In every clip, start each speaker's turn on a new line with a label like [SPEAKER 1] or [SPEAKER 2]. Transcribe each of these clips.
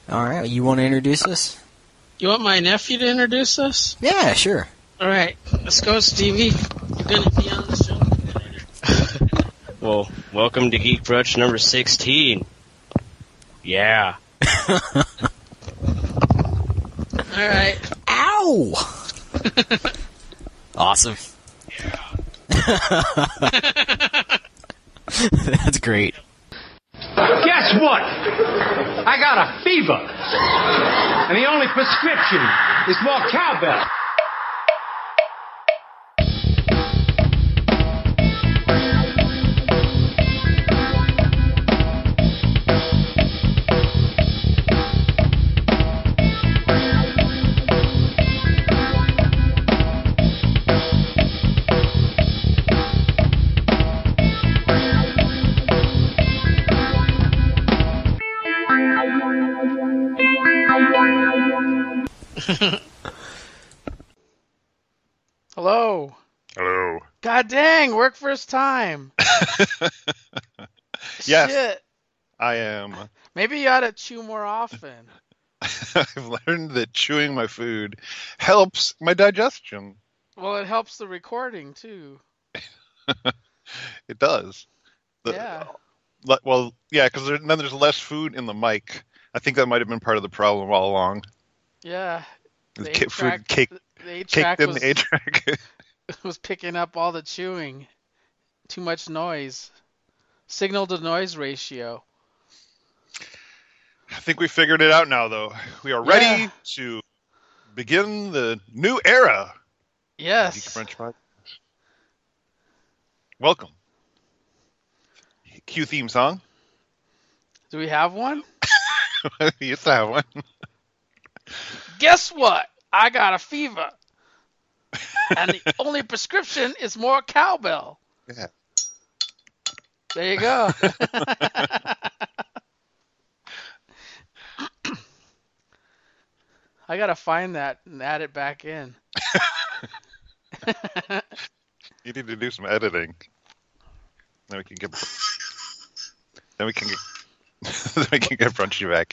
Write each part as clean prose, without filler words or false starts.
[SPEAKER 1] All right, you want to introduce us?
[SPEAKER 2] You want my nephew to introduce us?
[SPEAKER 1] Yeah, sure.
[SPEAKER 2] All right, let's go, Stevie. You're going to be on the show.
[SPEAKER 3] Well, welcome to Geek Brunch number 16. Yeah.
[SPEAKER 2] All right.
[SPEAKER 1] Ow! Awesome.
[SPEAKER 3] Yeah.
[SPEAKER 1] That's great.
[SPEAKER 4] Guess what? I got a fever. And the only prescription is more cowbell.
[SPEAKER 2] Hello.
[SPEAKER 5] Hello.
[SPEAKER 2] God dang, work first time.
[SPEAKER 5] Yes.
[SPEAKER 2] Shit.
[SPEAKER 5] I am.
[SPEAKER 2] Maybe you ought to chew more often.
[SPEAKER 5] I've learned that chewing my food helps my digestion.
[SPEAKER 2] Well, it helps the recording, too.
[SPEAKER 5] It does.
[SPEAKER 2] Yeah.
[SPEAKER 5] Well, yeah, because then there's less food in the mic. I think that might have been part of the problem all along.
[SPEAKER 2] Yeah.
[SPEAKER 5] The
[SPEAKER 2] The
[SPEAKER 5] food
[SPEAKER 2] eight-track-
[SPEAKER 5] caked
[SPEAKER 2] The 8-track
[SPEAKER 5] in the 8-track.
[SPEAKER 2] was picking up all the chewing. Too much noise. Signal to noise ratio.
[SPEAKER 5] I think we figured it out now, though. We are ready to begin the new era. Geek
[SPEAKER 2] Yes.
[SPEAKER 5] French Podcast. Welcome. Cue theme song.
[SPEAKER 2] Do we have one?
[SPEAKER 5] We used to have one.
[SPEAKER 2] Guess what? I got a fever. And the only prescription is more cowbell.
[SPEAKER 5] Yeah.
[SPEAKER 2] There you go. I gotta find that and add it back in.
[SPEAKER 5] You need to do some editing. Then we can get. Then we can get Brunchy back.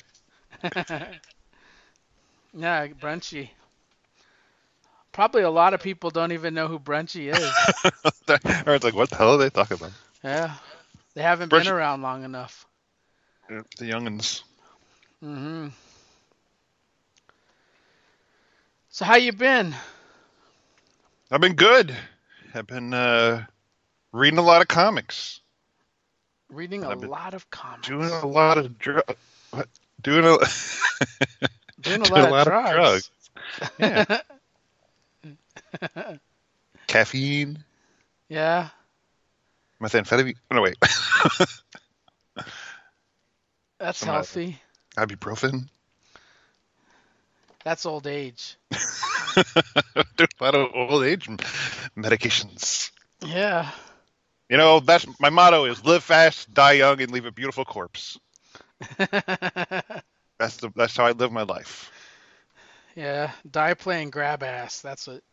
[SPEAKER 2] Yeah, Brunchy. Probably a lot of people don't even know who Brunchy is.
[SPEAKER 5] Or it's like, what the hell are they talking about?
[SPEAKER 2] Yeah, they haven't
[SPEAKER 5] Brunchy-
[SPEAKER 2] been around long enough.
[SPEAKER 5] The youngins.
[SPEAKER 2] Hmm. So how you been?
[SPEAKER 5] I've been good. I've been reading a lot of comics.
[SPEAKER 2] Reading a
[SPEAKER 5] I've been
[SPEAKER 2] lot of comics.
[SPEAKER 5] Doing a lot of doing a
[SPEAKER 2] Doing a
[SPEAKER 5] doing
[SPEAKER 2] lot of drugs.
[SPEAKER 5] Yeah. Caffeine,
[SPEAKER 2] Yeah.
[SPEAKER 5] methamphetamine. No, wait.
[SPEAKER 2] That's
[SPEAKER 5] Some,
[SPEAKER 2] healthy.
[SPEAKER 5] Ibuprofen.
[SPEAKER 2] That's old age.
[SPEAKER 5] Doing a lot of old age medications.
[SPEAKER 2] Yeah.
[SPEAKER 5] You know, that's my motto is live fast, die young, and leave a beautiful corpse. That's how I live my life.
[SPEAKER 2] Yeah. Die playing grab ass. That's what.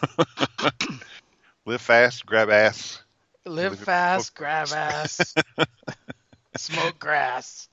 [SPEAKER 5] Live fast, grab ass.
[SPEAKER 2] Live fast, grab ass. Smoke grass.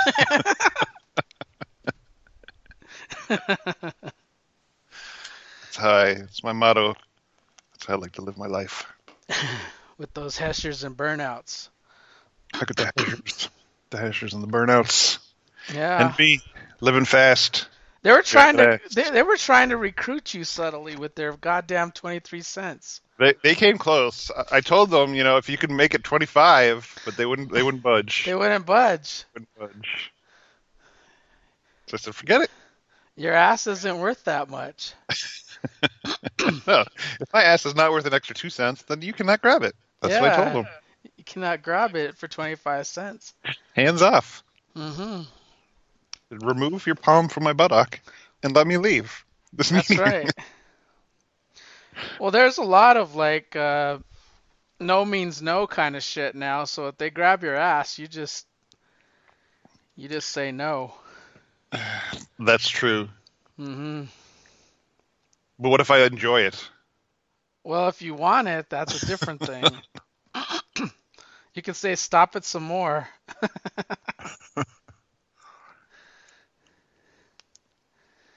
[SPEAKER 5] It's my motto. That's how I like to live my life.
[SPEAKER 2] With those Heshers and burnouts.
[SPEAKER 5] Look at the Heshers and the burnouts.
[SPEAKER 2] Yeah.
[SPEAKER 5] And me, living fast.
[SPEAKER 2] They were trying to
[SPEAKER 5] Yeah.
[SPEAKER 2] they were trying to recruit you subtly with their goddamn 23 cents.
[SPEAKER 5] They came close. I told them, you know, if you could make it 25, but they wouldn't budge.
[SPEAKER 2] They wouldn't budge.
[SPEAKER 5] Wouldn't budge. So I said, forget it.
[SPEAKER 2] Your ass isn't worth that much.
[SPEAKER 5] No, if my ass is not worth an extra 2 cents, then you cannot grab it. That's what I told them.
[SPEAKER 2] You cannot grab it for 25 cents.
[SPEAKER 5] Hands off.
[SPEAKER 2] Mm-hmm.
[SPEAKER 5] Remove your palm from my buttock and let me leave this
[SPEAKER 2] That's
[SPEAKER 5] meeting.
[SPEAKER 2] right. Well, there's a lot of like no means no kind of shit now. So if they grab your ass, you just say no.
[SPEAKER 5] That's true.
[SPEAKER 2] Mm-hmm.
[SPEAKER 5] But what if I enjoy it?
[SPEAKER 2] Well, if you want it, that's a different thing. You can say stop it some more.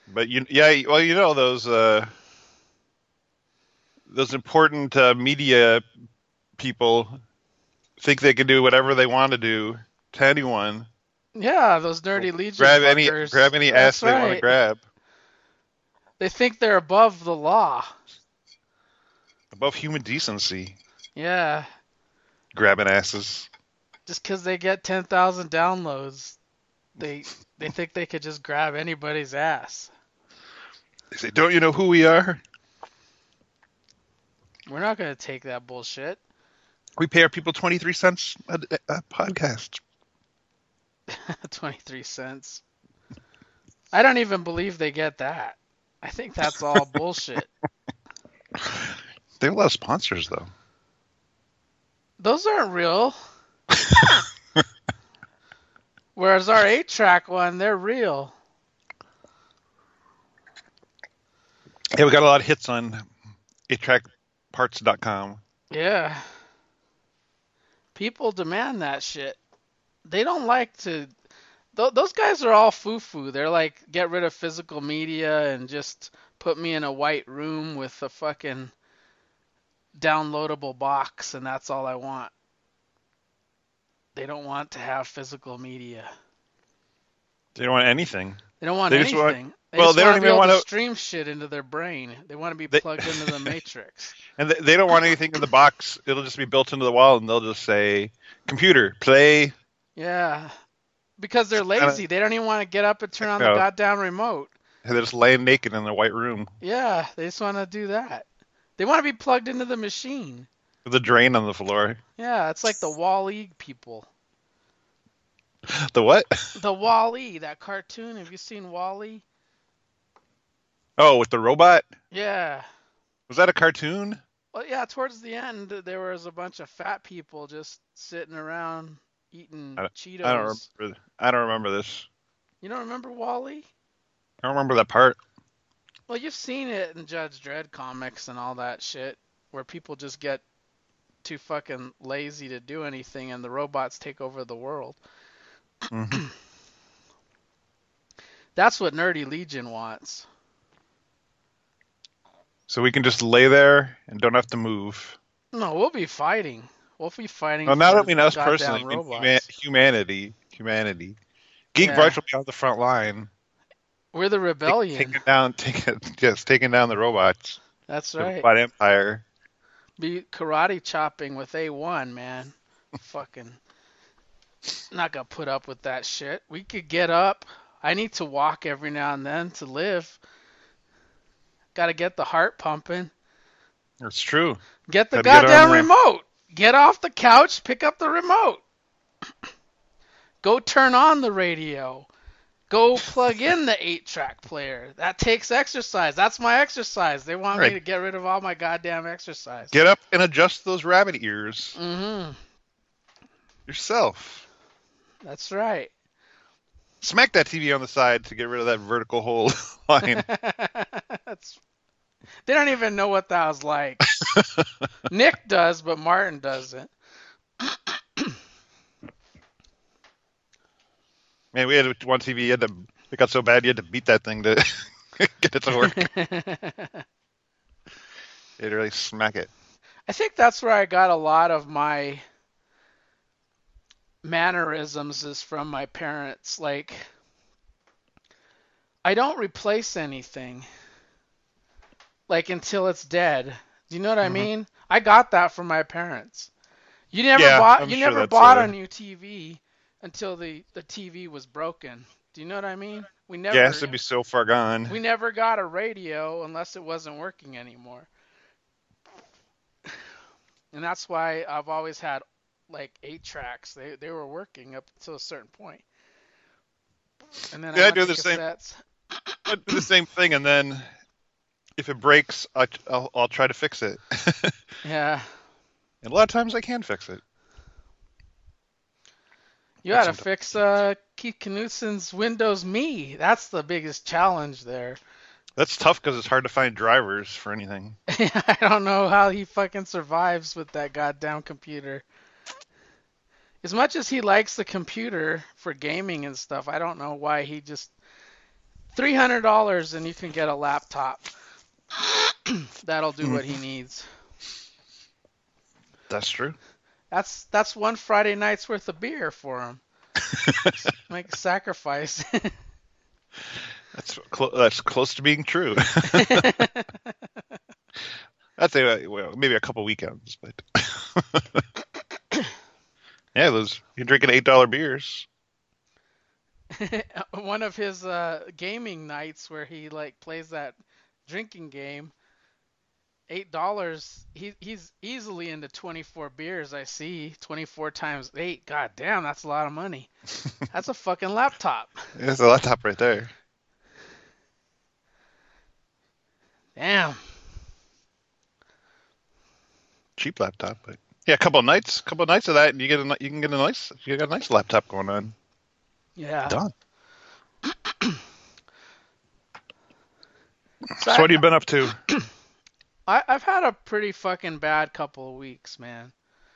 [SPEAKER 5] But those important media people think they can do whatever they want to do to anyone.
[SPEAKER 2] Yeah, those nerdy Legion
[SPEAKER 5] Grab
[SPEAKER 2] fuckers.
[SPEAKER 5] any
[SPEAKER 2] That's
[SPEAKER 5] ass they want to
[SPEAKER 2] right.
[SPEAKER 5] grab.
[SPEAKER 2] They think they're above the law.
[SPEAKER 5] Above human decency.
[SPEAKER 2] Yeah,
[SPEAKER 5] Grabbing asses.
[SPEAKER 2] just because they get 10,000 downloads, they think they could just grab anybody's ass.
[SPEAKER 5] They say, don't you know who we are?
[SPEAKER 2] We're not gonna take that bullshit.
[SPEAKER 5] We pay our people 23 cents a podcast.
[SPEAKER 2] 23 cents. I don't even believe they get that. I think that's all bullshit.
[SPEAKER 5] They have a lot of sponsors, though.
[SPEAKER 2] Those aren't real. Whereas our 8-track one, they're real.
[SPEAKER 5] Yeah, we got a lot of hits on 8trackparts.com.
[SPEAKER 2] Yeah. People demand that shit. They don't like to... Those guys are all foo-foo. They're like, get rid of physical media and just put me in a white room with a fucking downloadable box, and that's all I want. They don't want to have physical media.
[SPEAKER 5] They don't want anything.
[SPEAKER 2] They don't want
[SPEAKER 5] They just want-
[SPEAKER 2] anything. They
[SPEAKER 5] well,
[SPEAKER 2] just
[SPEAKER 5] they
[SPEAKER 2] want
[SPEAKER 5] don't
[SPEAKER 2] to be
[SPEAKER 5] even
[SPEAKER 2] able to
[SPEAKER 5] wanna-
[SPEAKER 2] stream shit into their brain. They want to be
[SPEAKER 5] They-
[SPEAKER 2] plugged into the matrix.
[SPEAKER 5] And they don't want anything in the box. It'll just be built into the wall, and they'll just say, computer, play.
[SPEAKER 2] Yeah. Because they're lazy. They don't even want to get up and turn on the
[SPEAKER 5] No.
[SPEAKER 2] goddamn remote.
[SPEAKER 5] And they're just laying naked in a white room
[SPEAKER 2] Yeah, they just want to do that. They want to be plugged into the machine.
[SPEAKER 5] with a drain on the floor.
[SPEAKER 2] Yeah, it's like the Wall-E people.
[SPEAKER 5] The what?
[SPEAKER 2] The Wall-E, that cartoon. Have you seen Wall-E?
[SPEAKER 5] Oh, with the robot?
[SPEAKER 2] Yeah.
[SPEAKER 5] Was that a cartoon?
[SPEAKER 2] Well, yeah, towards the end, there was a bunch of fat people just sitting around eating Cheetos.
[SPEAKER 5] I don't remember this.
[SPEAKER 2] You don't remember Wall-E?
[SPEAKER 5] I don't remember that part.
[SPEAKER 2] Well, you've seen it in Judge Dredd comics and all that shit, where people just get too fucking lazy to do anything and the robots take over the world.
[SPEAKER 5] Mm-hmm.
[SPEAKER 2] That's what Nerdy Legion wants.
[SPEAKER 5] So we can just lay there and don't have to move.
[SPEAKER 2] No, we'll be fighting. We'll be fighting.
[SPEAKER 5] Well, now I
[SPEAKER 2] for
[SPEAKER 5] don't mean us
[SPEAKER 2] goddamn
[SPEAKER 5] personally. I mean
[SPEAKER 2] robots.
[SPEAKER 5] humanity. Geek
[SPEAKER 2] Yeah.
[SPEAKER 5] Brunch will be on the front line.
[SPEAKER 2] We're the rebellion.
[SPEAKER 5] Taking down the robots.
[SPEAKER 2] That's
[SPEAKER 5] The
[SPEAKER 2] right.
[SPEAKER 5] robot empire.
[SPEAKER 2] Be karate chopping with A1, man. Fucking not gonna put up with that shit. We could get up. I need to walk every now and then to live. Gotta get the heart pumping.
[SPEAKER 5] It's true.
[SPEAKER 2] Get the
[SPEAKER 5] Gotta get
[SPEAKER 2] goddamn
[SPEAKER 5] on there.
[SPEAKER 2] remote. Get off the couch, pick up the remote. Go turn on the radio. Go plug in the 8-track player. That takes exercise. That's my exercise. They want me
[SPEAKER 5] Right.
[SPEAKER 2] to get rid of all my goddamn exercise.
[SPEAKER 5] Get up and adjust those rabbit ears
[SPEAKER 2] Mm-hmm.
[SPEAKER 5] yourself.
[SPEAKER 2] That's right.
[SPEAKER 5] Smack that TV on the side to get rid of that vertical hole line.
[SPEAKER 2] They don't even know what that was like. Nick does, but Martin doesn't.
[SPEAKER 5] Man, we had one TV. It got so bad you had to beat that thing to get it to work. You had to really smack it.
[SPEAKER 2] I think that's where I got a lot of my mannerisms is from my parents. Like, I don't replace anything, like, until it's dead. Do you know what I mean? I got that from my parents. You never
[SPEAKER 5] Yeah,
[SPEAKER 2] bought
[SPEAKER 5] I'm
[SPEAKER 2] you
[SPEAKER 5] sure
[SPEAKER 2] never
[SPEAKER 5] that's
[SPEAKER 2] bought
[SPEAKER 5] a-
[SPEAKER 2] a new TV until the TV was broken. Do you know what I mean? We never
[SPEAKER 5] Yeah, it has to be so far gone.
[SPEAKER 2] we never got a radio unless it wasn't working anymore. And that's why I've always had like 8-tracks. They were working up until a certain point. And then
[SPEAKER 5] Yeah, I
[SPEAKER 2] went
[SPEAKER 5] do
[SPEAKER 2] to
[SPEAKER 5] the same.
[SPEAKER 2] cassettes.
[SPEAKER 5] I do the same thing, and then if it breaks, I'll try to fix it.
[SPEAKER 2] Yeah.
[SPEAKER 5] And a lot of times I can fix it.
[SPEAKER 2] You got to
[SPEAKER 5] Sometimes.
[SPEAKER 2] fix Keith Knutson's Windows Me. That's the biggest challenge there.
[SPEAKER 5] That's tough because it's hard to find drivers for anything.
[SPEAKER 2] I don't know how he fucking survives with that goddamn computer. As much as he likes the computer for gaming and stuff, I don't know why he just $300 and you can get a laptop. That'll do what he needs.
[SPEAKER 5] That's true.
[SPEAKER 2] That's one Friday night's worth of beer for him. Make a sacrifice.
[SPEAKER 5] That's close to being true. I'd say well, maybe a couple weekends, but yeah, you're drinking $8 beers.
[SPEAKER 2] One of his gaming nights where he like plays that drinking game. $8. He's easily into 24 beers. I see 24 times 8. God damn, that's a lot of money. That's a fucking laptop.
[SPEAKER 5] There's a laptop right there.
[SPEAKER 2] Damn.
[SPEAKER 5] Cheap laptop, but yeah, a couple of nights of that, and you can get a nice laptop going on.
[SPEAKER 2] Yeah.
[SPEAKER 5] Done. So what have you been up to?
[SPEAKER 2] I've had a pretty fucking bad couple of weeks, man.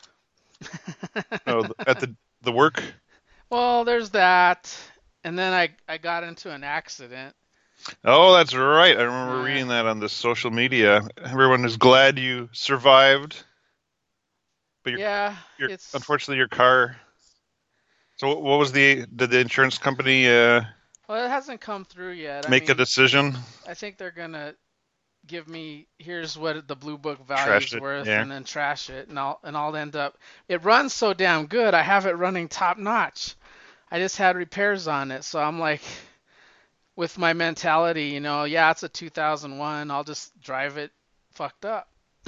[SPEAKER 5] Oh, at the work?
[SPEAKER 2] Well, there's that, and then I got into an accident.
[SPEAKER 5] Oh, that's right. I remember
[SPEAKER 2] Yeah.
[SPEAKER 5] reading that on the social media. Everyone is glad you survived, but unfortunately your car. So what was did the insurance company
[SPEAKER 2] Well, it hasn't come through yet.
[SPEAKER 5] make a decision?
[SPEAKER 2] I think they're gonna give me here's what the blue book
[SPEAKER 5] Trash
[SPEAKER 2] value is
[SPEAKER 5] it,
[SPEAKER 2] worth,
[SPEAKER 5] yeah.
[SPEAKER 2] and then trash it, and I'll end up. It runs so damn good. I have it running top notch. I just had repairs on it, so I'm like, with my mentality, yeah, it's a 2001. I'll just drive it fucked up.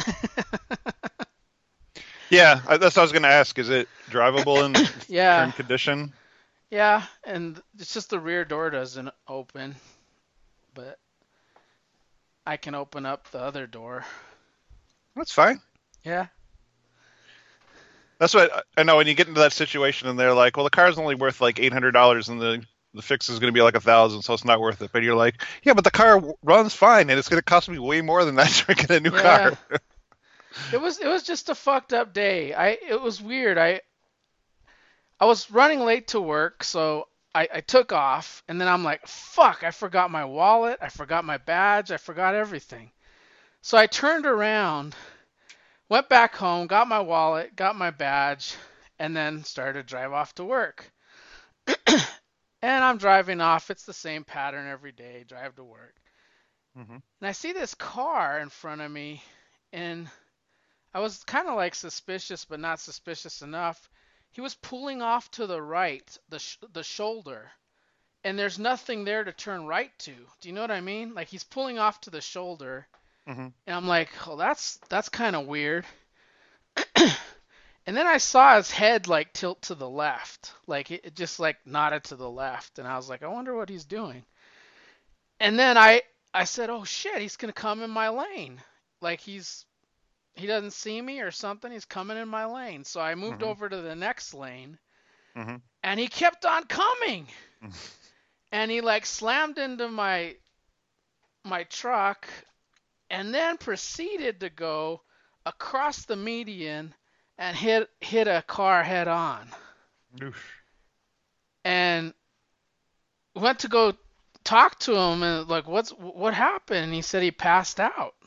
[SPEAKER 5] Yeah, that's what I was going to ask. Is it drivable in
[SPEAKER 2] Yeah.
[SPEAKER 5] current condition?
[SPEAKER 2] Yeah, and it's just the rear door doesn't open, but I can open up the other door.
[SPEAKER 5] That's fine.
[SPEAKER 2] Yeah.
[SPEAKER 5] That's what I know. When you get into that situation and they're like, well, the car's only worth like $800 and the fix is going to be like $1,000, so it's not worth it. But you're like, yeah, but the car runs fine and it's going to cost me way more than that to get a new car.
[SPEAKER 2] It was just a fucked up day. It was weird. I was running late to work, so I took off, and then I'm like, fuck, I forgot my wallet, I forgot my badge, I forgot everything. So I turned around, went back home, got my wallet, got my badge, and then started to drive off to work. And I'm driving off. It's the same pattern every day, drive to work.
[SPEAKER 5] Mm-hmm.
[SPEAKER 2] And I see this car in front of me, and I was kind of like suspicious, but not suspicious enough. He was pulling off to the right, the shoulder, and there's nothing there to turn right to. Do you know what I mean? Like he's pulling off to the shoulder,
[SPEAKER 5] Mm-hmm.
[SPEAKER 2] and I'm like, oh, that's kind of weird. And then I saw his head like tilt to the left, like it just like nodded to the left, and I was like, I wonder what he's doing. And then I said, oh shit, he's gonna come in my lane, like he doesn't see me or something. He's coming in my lane. So I moved over to the next lane, and he kept on coming. And he like slammed into my truck, and then proceeded to go across the median and hit a car head on.
[SPEAKER 5] Oof.
[SPEAKER 2] And went to go talk to him and like, what happened? And he said he passed out.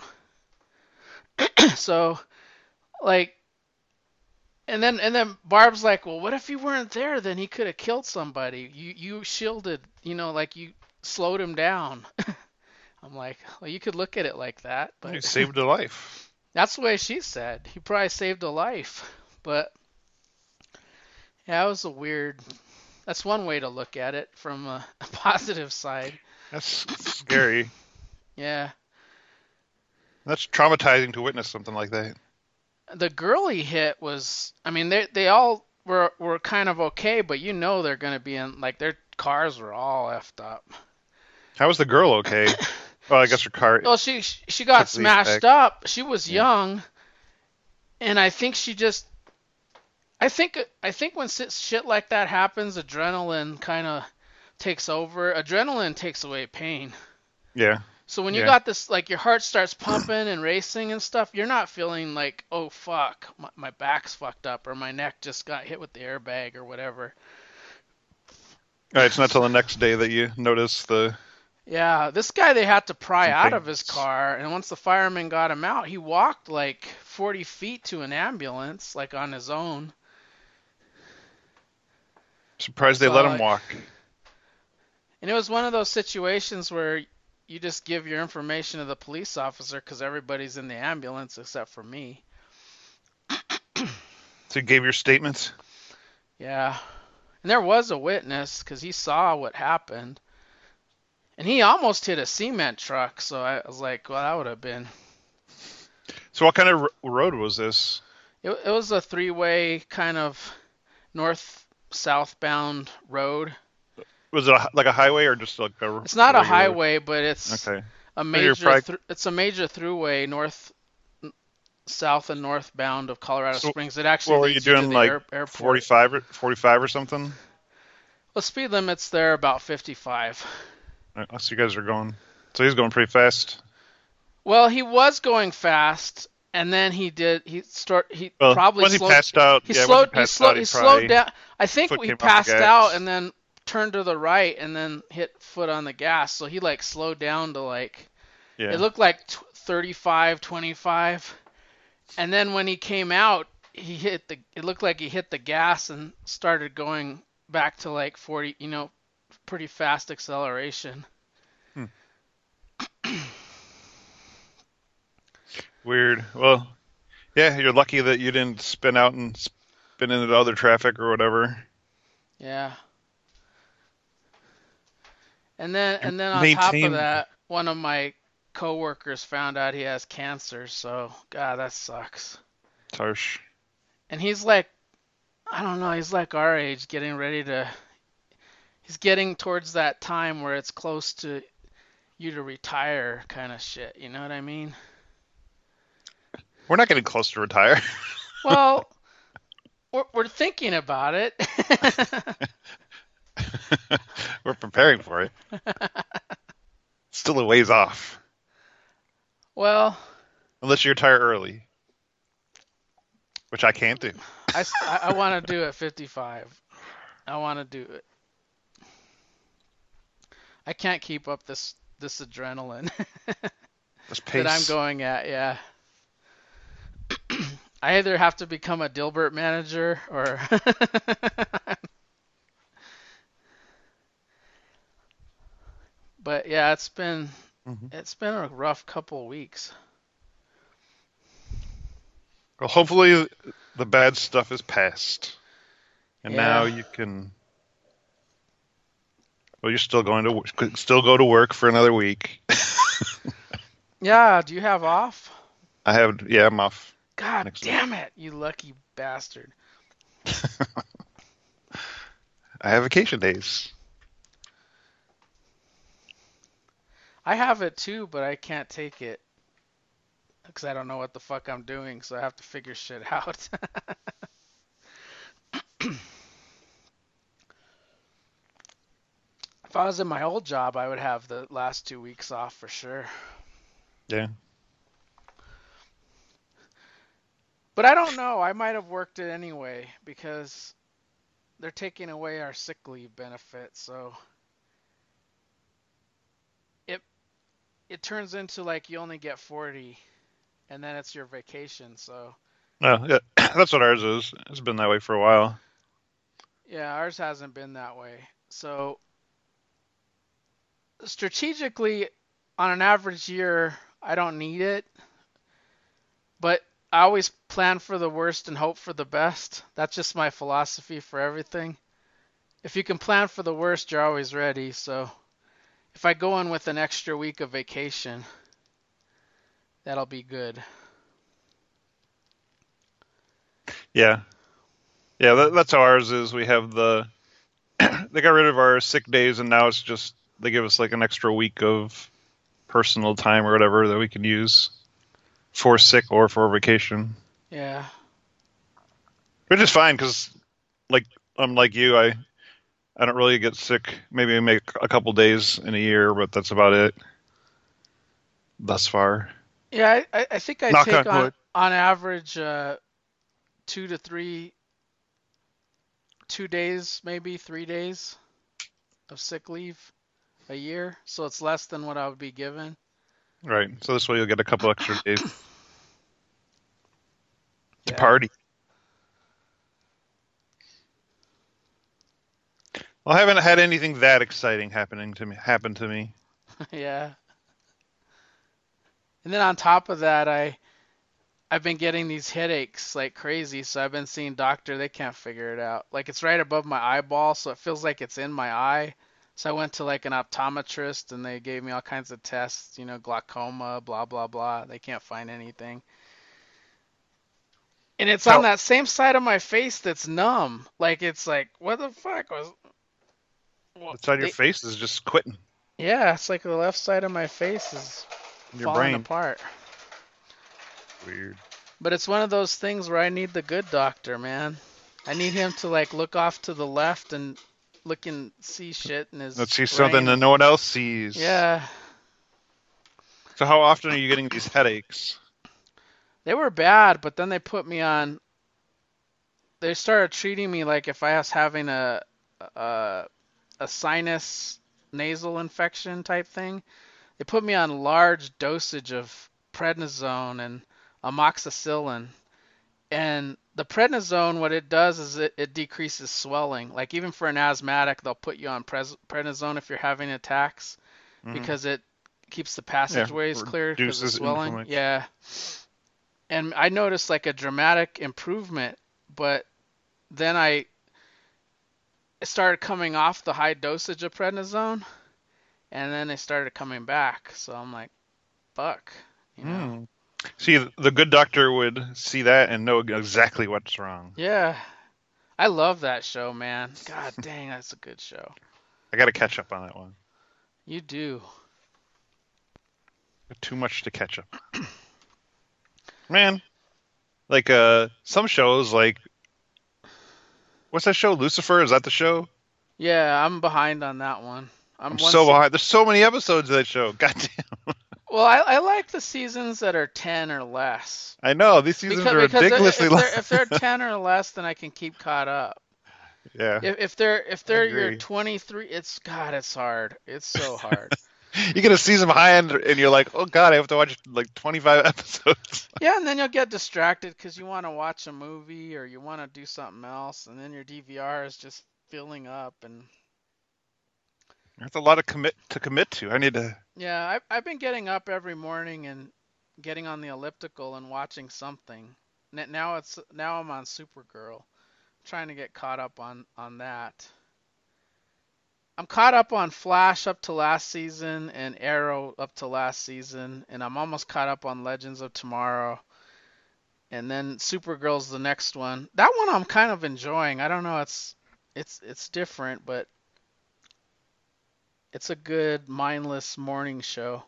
[SPEAKER 2] So, like, and then Barb's like, well, what if you weren't there? Then he could have killed somebody. You shielded, like you slowed him down. I'm like, well, you could look at it like that, but
[SPEAKER 5] You saved a life.
[SPEAKER 2] that's the way she said. He probably saved a life, but yeah, it was that's one way to look at it from a positive side.
[SPEAKER 5] That's scary.
[SPEAKER 2] Yeah.
[SPEAKER 5] That's traumatizing to witness something like that.
[SPEAKER 2] The girl he hit was, I mean, they all were kind of okay, but they're going to be in, like, their cars were all effed up.
[SPEAKER 5] How was the girl okay? Well, I guess her car.
[SPEAKER 2] Well, she got
[SPEAKER 5] took the
[SPEAKER 2] smashed
[SPEAKER 5] effect.
[SPEAKER 2] up. She was young, and I think I think when shit like that happens, adrenaline kind of takes over. Adrenaline takes away pain.
[SPEAKER 5] Yeah.
[SPEAKER 2] So when you
[SPEAKER 5] Yeah.
[SPEAKER 2] got this, like your heart starts pumping and racing and stuff, you're not feeling like, oh fuck, my back's fucked up or my neck just got hit with the airbag or whatever.
[SPEAKER 5] All right, it's not till the next day that you notice the
[SPEAKER 2] Yeah, this guy, they had to pry
[SPEAKER 5] Some
[SPEAKER 2] out of his
[SPEAKER 5] things.
[SPEAKER 2] car, and once the firemen got him out, he walked like 40 feet to an ambulance, like on his own.
[SPEAKER 5] Surprised they
[SPEAKER 2] So,
[SPEAKER 5] let him walk.
[SPEAKER 2] and it was one of those situations where you just give your information to the police officer because everybody's in the ambulance except for me.
[SPEAKER 5] So you gave your statements?
[SPEAKER 2] Yeah. And there was a witness because he saw what happened. And he almost hit a cement truck, so I was like, well, that would have been.
[SPEAKER 5] So what kind of road was this?
[SPEAKER 2] It was a three-way kind of north-southbound road.
[SPEAKER 5] Was it like a highway or just like a
[SPEAKER 2] It's not a
[SPEAKER 5] regular-
[SPEAKER 2] highway, but it's
[SPEAKER 5] Okay.
[SPEAKER 2] a
[SPEAKER 5] you're
[SPEAKER 2] major.
[SPEAKER 5] probably-
[SPEAKER 2] It's a major throughway north, south, and northbound of Colorado
[SPEAKER 5] So,
[SPEAKER 2] Springs. It actually
[SPEAKER 5] What were you
[SPEAKER 2] leads you to
[SPEAKER 5] doing,
[SPEAKER 2] the
[SPEAKER 5] like
[SPEAKER 2] airport.
[SPEAKER 5] 45 or something?
[SPEAKER 2] Well, speed limit's there about 55.
[SPEAKER 5] So you guys are going. So he's going pretty fast.
[SPEAKER 2] Well, he was going fast, and then he
[SPEAKER 5] Well,
[SPEAKER 2] probably
[SPEAKER 5] when he
[SPEAKER 2] slowed.
[SPEAKER 5] passed out,
[SPEAKER 2] He
[SPEAKER 5] yeah,
[SPEAKER 2] slowed.
[SPEAKER 5] when
[SPEAKER 2] He slowed. He slowed
[SPEAKER 5] probably-
[SPEAKER 2] down. I think
[SPEAKER 5] foot
[SPEAKER 2] he
[SPEAKER 5] came off the
[SPEAKER 2] passed
[SPEAKER 5] gas.
[SPEAKER 2] out and then turned to the right and then hit foot on the gas. So he like slowed down to like
[SPEAKER 5] Yeah.
[SPEAKER 2] it looked like 35, 25, and then when he came out, it looked like he hit the gas and started going back to like 40. Pretty fast acceleration.
[SPEAKER 5] Weird. Well, yeah, you're lucky that you didn't spin out and spin into other traffic or whatever.
[SPEAKER 2] Yeah. And then on top of
[SPEAKER 5] Maintain-
[SPEAKER 2] that, one of my coworkers found out he has cancer, so God, that sucks.
[SPEAKER 5] It's harsh.
[SPEAKER 2] And he's like, I don't know, he's like our age, he's getting towards that time where it's close to you to retire kind of shit, you know what I mean?
[SPEAKER 5] We're not getting close to retire.
[SPEAKER 2] Well, we're thinking about it.
[SPEAKER 5] We're preparing for it. Still a ways off.
[SPEAKER 2] Well,
[SPEAKER 5] Unless you retire early. Which I can't do.
[SPEAKER 2] I want to do it 55. I want to do it. I can't keep up this adrenaline
[SPEAKER 5] This pace.
[SPEAKER 2] that I'm going at, yeah. I either have to become a Dilbert manager or But yeah, it's been a rough couple weeks.
[SPEAKER 5] Well, hopefully the bad stuff is past. And
[SPEAKER 2] Yeah.
[SPEAKER 5] now you can... Well, you're still going to still go to work for another week.
[SPEAKER 2] Yeah, do you have off?
[SPEAKER 5] I'm off.
[SPEAKER 2] God
[SPEAKER 5] Next
[SPEAKER 2] damn it, you lucky bastard.
[SPEAKER 5] I have vacation days.
[SPEAKER 2] I have it too, but I can't take it because I don't know what the fuck I'm doing, so I have to figure shit out. If I was in my old job, I would have the last 2 weeks off for sure.
[SPEAKER 5] Yeah.
[SPEAKER 2] But I don't know. I might have worked it anyway because they're taking away our sick leave benefit, so it turns into like you only get 40 and then it's your vacation, so
[SPEAKER 5] Well, yeah, that's what ours is. It's been that way for a while.
[SPEAKER 2] yeah, ours hasn't been that way. So strategically, on an average year, I don't need it, but I always plan for the worst and hope for the best. That's just my philosophy for everything. If you can plan for the worst, you're always ready. So if I go in with an extra week of vacation, that'll be good.
[SPEAKER 5] Yeah. Yeah, that's how ours is. We have they got rid of our sick days, and now it's just they give us like an extra week of personal time or whatever that we can use for sick or for vacation.
[SPEAKER 2] Yeah.
[SPEAKER 5] Which is fine because, like, I'm like you, I don't really get sick. Maybe I make a couple days in a year, but that's about it thus far.
[SPEAKER 2] Yeah, I think I
[SPEAKER 5] Knock
[SPEAKER 2] take
[SPEAKER 5] on wood.
[SPEAKER 2] on average 2 to 3, 2 days, maybe 3 days of sick leave. a year, so it's less than what I would be given.
[SPEAKER 5] Right. So this way you'll get a couple extra days to
[SPEAKER 2] Yeah.
[SPEAKER 5] party. Well, I haven't had anything that exciting happen to me.
[SPEAKER 2] Yeah. And then on top of that, I've been getting these headaches like crazy, so I've been seeing doctor. They can't figure it out. Like it's right above my eyeball, so it feels like it's in my eye. So I went to like an optometrist, and they gave me all kinds of tests, glaucoma, blah blah blah. They can't find anything. And it's on that same side of my face that's numb. Like it's like, what the fuck was? Well,
[SPEAKER 5] The side of your face is just quitting.
[SPEAKER 2] Yeah, it's like the left side of my face is
[SPEAKER 5] Your
[SPEAKER 2] falling
[SPEAKER 5] brain.
[SPEAKER 2] apart.
[SPEAKER 5] Weird.
[SPEAKER 2] But it's one of those things where I need the good doctor, man. I need him to like look off to the left and look and see shit in his
[SPEAKER 5] Let's see
[SPEAKER 2] brain.
[SPEAKER 5] something that no one else sees.
[SPEAKER 2] Yeah.
[SPEAKER 5] So how often are you getting these headaches?
[SPEAKER 2] They were bad, but then they put me on. They started treating me like if I was having a sinus nasal infection type thing. They put me on large dosage of prednisone and amoxicillin. And the prednisone, what it does is it decreases swelling. Like even for an asthmatic, they'll put you on prednisone if you're having attacks because it keeps the passageways clear because of swelling. Yeah. And I noticed like a dramatic improvement, but then I started coming off the high dosage of prednisone, and then they started coming back. So I'm like, fuck,
[SPEAKER 5] See, the good doctor would see that and know exactly what's wrong.
[SPEAKER 2] Yeah. I love that show, man. God dang, that's a good show.
[SPEAKER 5] I got to catch up on that one.
[SPEAKER 2] You do.
[SPEAKER 5] Too much to catch up. Man, like some shows, like what's that show? Lucifer? Is that the show?
[SPEAKER 2] Yeah, I'm behind on that one.
[SPEAKER 5] I'm so behind. There's so many episodes of that show. Goddamn.
[SPEAKER 2] Well, I like the seasons that are 10 or less.
[SPEAKER 5] I know these seasons are ridiculously long.
[SPEAKER 2] If they're 10 or less, then I can keep caught up.
[SPEAKER 5] Yeah.
[SPEAKER 2] If they're your 23, it's hard. It's so hard.
[SPEAKER 5] You get a season behind, and you're like, oh god, I have to watch like 25 episodes.
[SPEAKER 2] Yeah, and then you'll get distracted because you want to watch a movie or you want to do something else, and then your DVR is just filling up, and
[SPEAKER 5] that's a lot of commit to. I need to.
[SPEAKER 2] Yeah, I've been getting up every morning and getting on the elliptical and watching something. Now I'm on Supergirl, trying to get caught up on that. I'm caught up on Flash up to last season and Arrow up to last season, and I'm almost caught up on Legends of Tomorrow. And then Supergirl's the next one. That one I'm kind of enjoying. I don't know, it's different, but it's a good mindless morning show.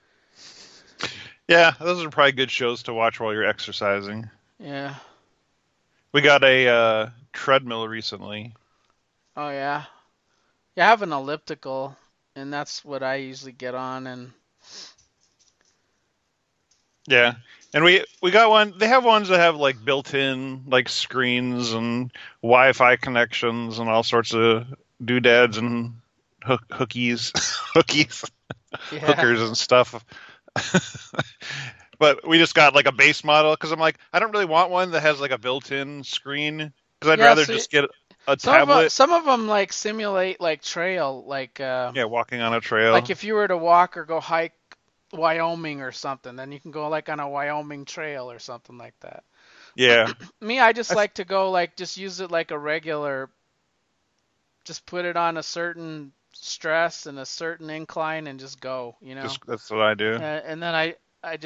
[SPEAKER 5] Yeah, those are probably good shows to watch while you're exercising.
[SPEAKER 2] Yeah.
[SPEAKER 5] We got a treadmill recently.
[SPEAKER 2] Oh yeah. Yeah, I have an elliptical, and that's what I usually get on. And
[SPEAKER 5] yeah, and we got one. They have ones that have like built-in like screens and Wi-Fi connections and all sorts of doodads and hookies, hookers and stuff. But we just got like a base model because I'm like, I don't really want one that has like a built-in screen because I'd rather just get a tablet.
[SPEAKER 2] Some of them like simulate like trail, like
[SPEAKER 5] walking on a trail.
[SPEAKER 2] Like if you were to walk or go hike Wyoming or something, then you can go like on a Wyoming trail or something like that.
[SPEAKER 5] Yeah.
[SPEAKER 2] Me, I just like to go like just use it like a regular. Just put it on a certain stress and a certain incline and just go.
[SPEAKER 5] That's what I do.
[SPEAKER 2] And then I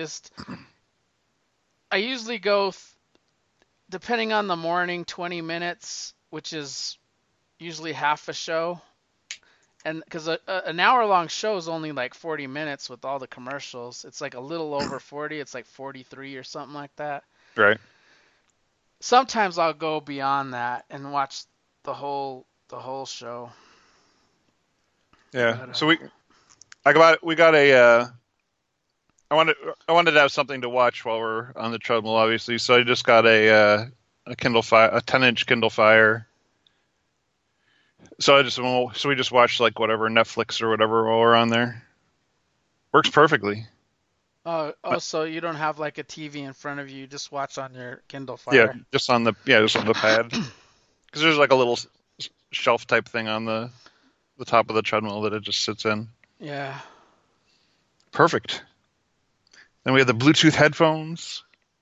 [SPEAKER 2] usually go. Depending on the morning, 20 minutes, which is usually half a show. And because an hour-long show is only like 40 minutes with all the commercials. It's like a little over 40. It's like 43 or something like that.
[SPEAKER 5] Right.
[SPEAKER 2] Sometimes I'll go beyond that and watch the whole show.
[SPEAKER 5] Yeah. So we got a. I wanted to have something to watch while we're on the treadmill, obviously. So I just got a Kindle Fire, a 10-inch Kindle Fire. So we just watched like whatever Netflix or whatever while we're on there. Works perfectly.
[SPEAKER 2] So you don't have like a TV in front of you, you just watch on your Kindle
[SPEAKER 5] Yeah,
[SPEAKER 2] Fire.
[SPEAKER 5] just on the pad. Because there's like a little shelf type thing on the top of the treadmill that it just sits in.
[SPEAKER 2] Yeah.
[SPEAKER 5] Perfect. Then we have the Bluetooth headphones.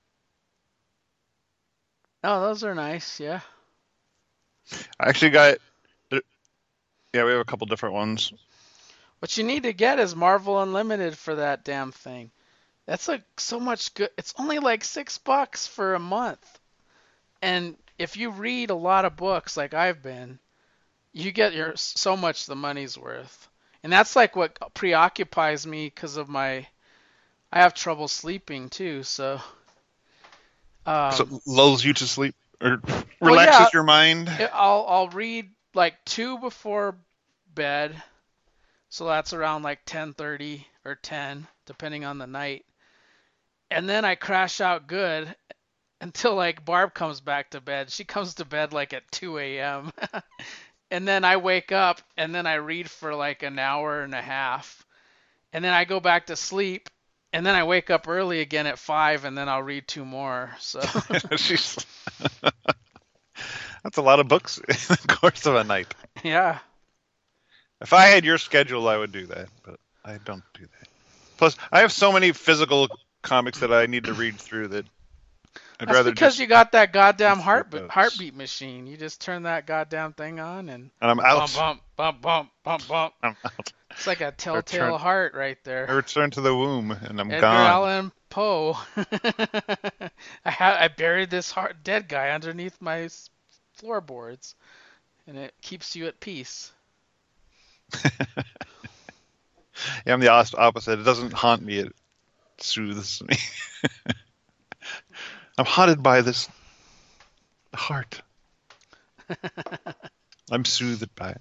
[SPEAKER 2] Oh, those are nice. Yeah.
[SPEAKER 5] I actually got. Yeah, we have a couple different ones.
[SPEAKER 2] What you need to get is Marvel Unlimited for that damn thing. That's like so much good. It's only like $6 for a month. And if you read a lot of books like I've been, you get so much the money's worth. And that's like what preoccupies me because of I have trouble sleeping too. So
[SPEAKER 5] So lulls you to sleep or relaxes your mind.
[SPEAKER 2] I'll read like 2 before bed. So that's around like 10:30 or 10, depending on the night. And then I crash out good until like Barb comes back to bed. She comes to bed like at 2 a.m. And then I wake up and then I read for like an hour and a half. And then I go back to sleep and then I wake up early again at 5 and then I'll read 2 more. So
[SPEAKER 5] That's a lot of books in the course of a night.
[SPEAKER 2] yeah.
[SPEAKER 5] If I had your schedule, I would do that, but I don't do that. Plus, I have so many physical comics that I need to read through that I'd
[SPEAKER 2] That's
[SPEAKER 5] rather
[SPEAKER 2] because
[SPEAKER 5] just,
[SPEAKER 2] you got that goddamn
[SPEAKER 5] flip those.
[SPEAKER 2] heartbeat machine. You just turn that goddamn thing on and
[SPEAKER 5] I'm out.
[SPEAKER 2] bump, bump, bump, bump, bump.
[SPEAKER 5] I'm out.
[SPEAKER 2] It's like a telltale heart right there.
[SPEAKER 5] I return to the womb and I'm
[SPEAKER 2] Edgar
[SPEAKER 5] gone.
[SPEAKER 2] Allan Poe. I buried this dead guy underneath my floorboards, and it keeps you at peace.
[SPEAKER 5] Yeah, I'm the opposite. It doesn't haunt me. It soothes me. I'm haunted by this heart. I'm soothed by it.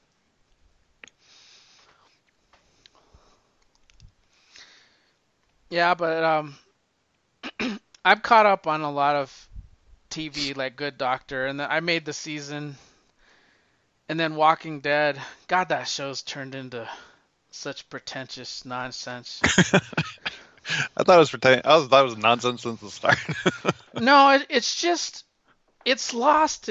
[SPEAKER 2] Yeah, but I'm caught up on a lot of TV, like Good Doctor, and I made the season, and then Walking Dead. God, that show's turned into such pretentious nonsense.
[SPEAKER 5] I thought it was nonsense since the start.
[SPEAKER 2] No, it's just it's lost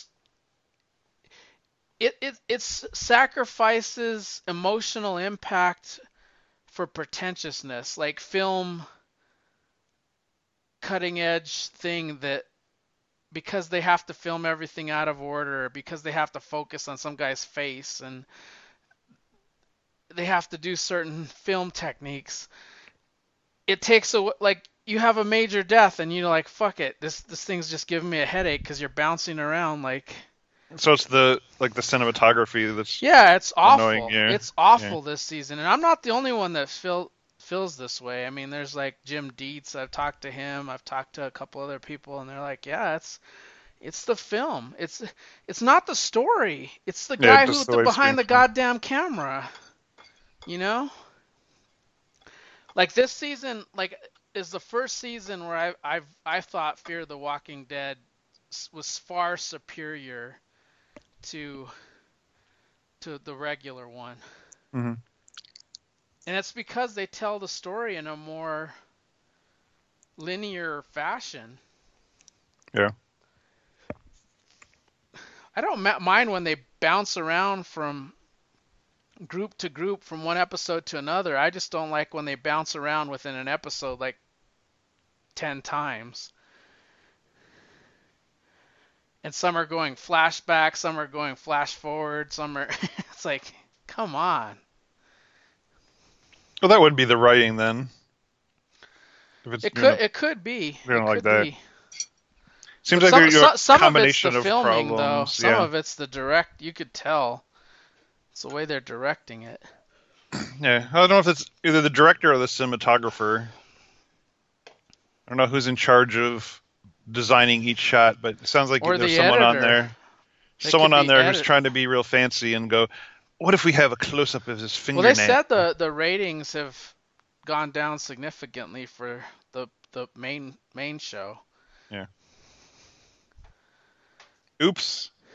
[SPEAKER 2] it sacrifices emotional impact for pretentiousness, like film cutting edge thing that because they have to film everything out of order, because they have to focus on some guy's face and they have to do certain film techniques. It takes like you have a major death and you're like, fuck it, this thing's just giving me a headache because you're bouncing around like.
[SPEAKER 5] So it's the cinematography that's
[SPEAKER 2] It's awful.
[SPEAKER 5] annoying you.
[SPEAKER 2] It's awful this season, and I'm not the only one that feels this way. I mean, there's like Jim Dietz. I've talked to him. I've talked to a couple other people, and they're like, yeah, it's the film. It's not the story. It's the guy who's behind the goddamn camera. You know? Like this season, like is the first season where I thought Fear the Walking Dead was far superior to the regular one.
[SPEAKER 5] Mm-hmm.
[SPEAKER 2] And it's because they tell the story in a more linear fashion.
[SPEAKER 5] Yeah.
[SPEAKER 2] I don't mind when they bounce around from group to group from one episode to another. I just don't like when they bounce around within an episode like 10 times. And some are going flashback, some are going flash forward, some are it's like, come on.
[SPEAKER 5] Well, that would be the writing then.
[SPEAKER 2] It could be.
[SPEAKER 5] You don't like that.
[SPEAKER 2] Be.
[SPEAKER 5] Seems like you're a
[SPEAKER 2] some
[SPEAKER 5] combination
[SPEAKER 2] of it's the filming,
[SPEAKER 5] problems.
[SPEAKER 2] though. Some of it's the direct. You could tell. It's the way they're directing it.
[SPEAKER 5] Yeah, I don't know if it's either the director or the cinematographer. I don't know who's in charge of designing each shot, but it sounds like there's someone on there. Someone on there who's trying to be real fancy and go, what if we have a close-up of his fingernail?
[SPEAKER 2] Well, they said the ratings have gone down significantly for the main show.
[SPEAKER 5] Yeah. Oops.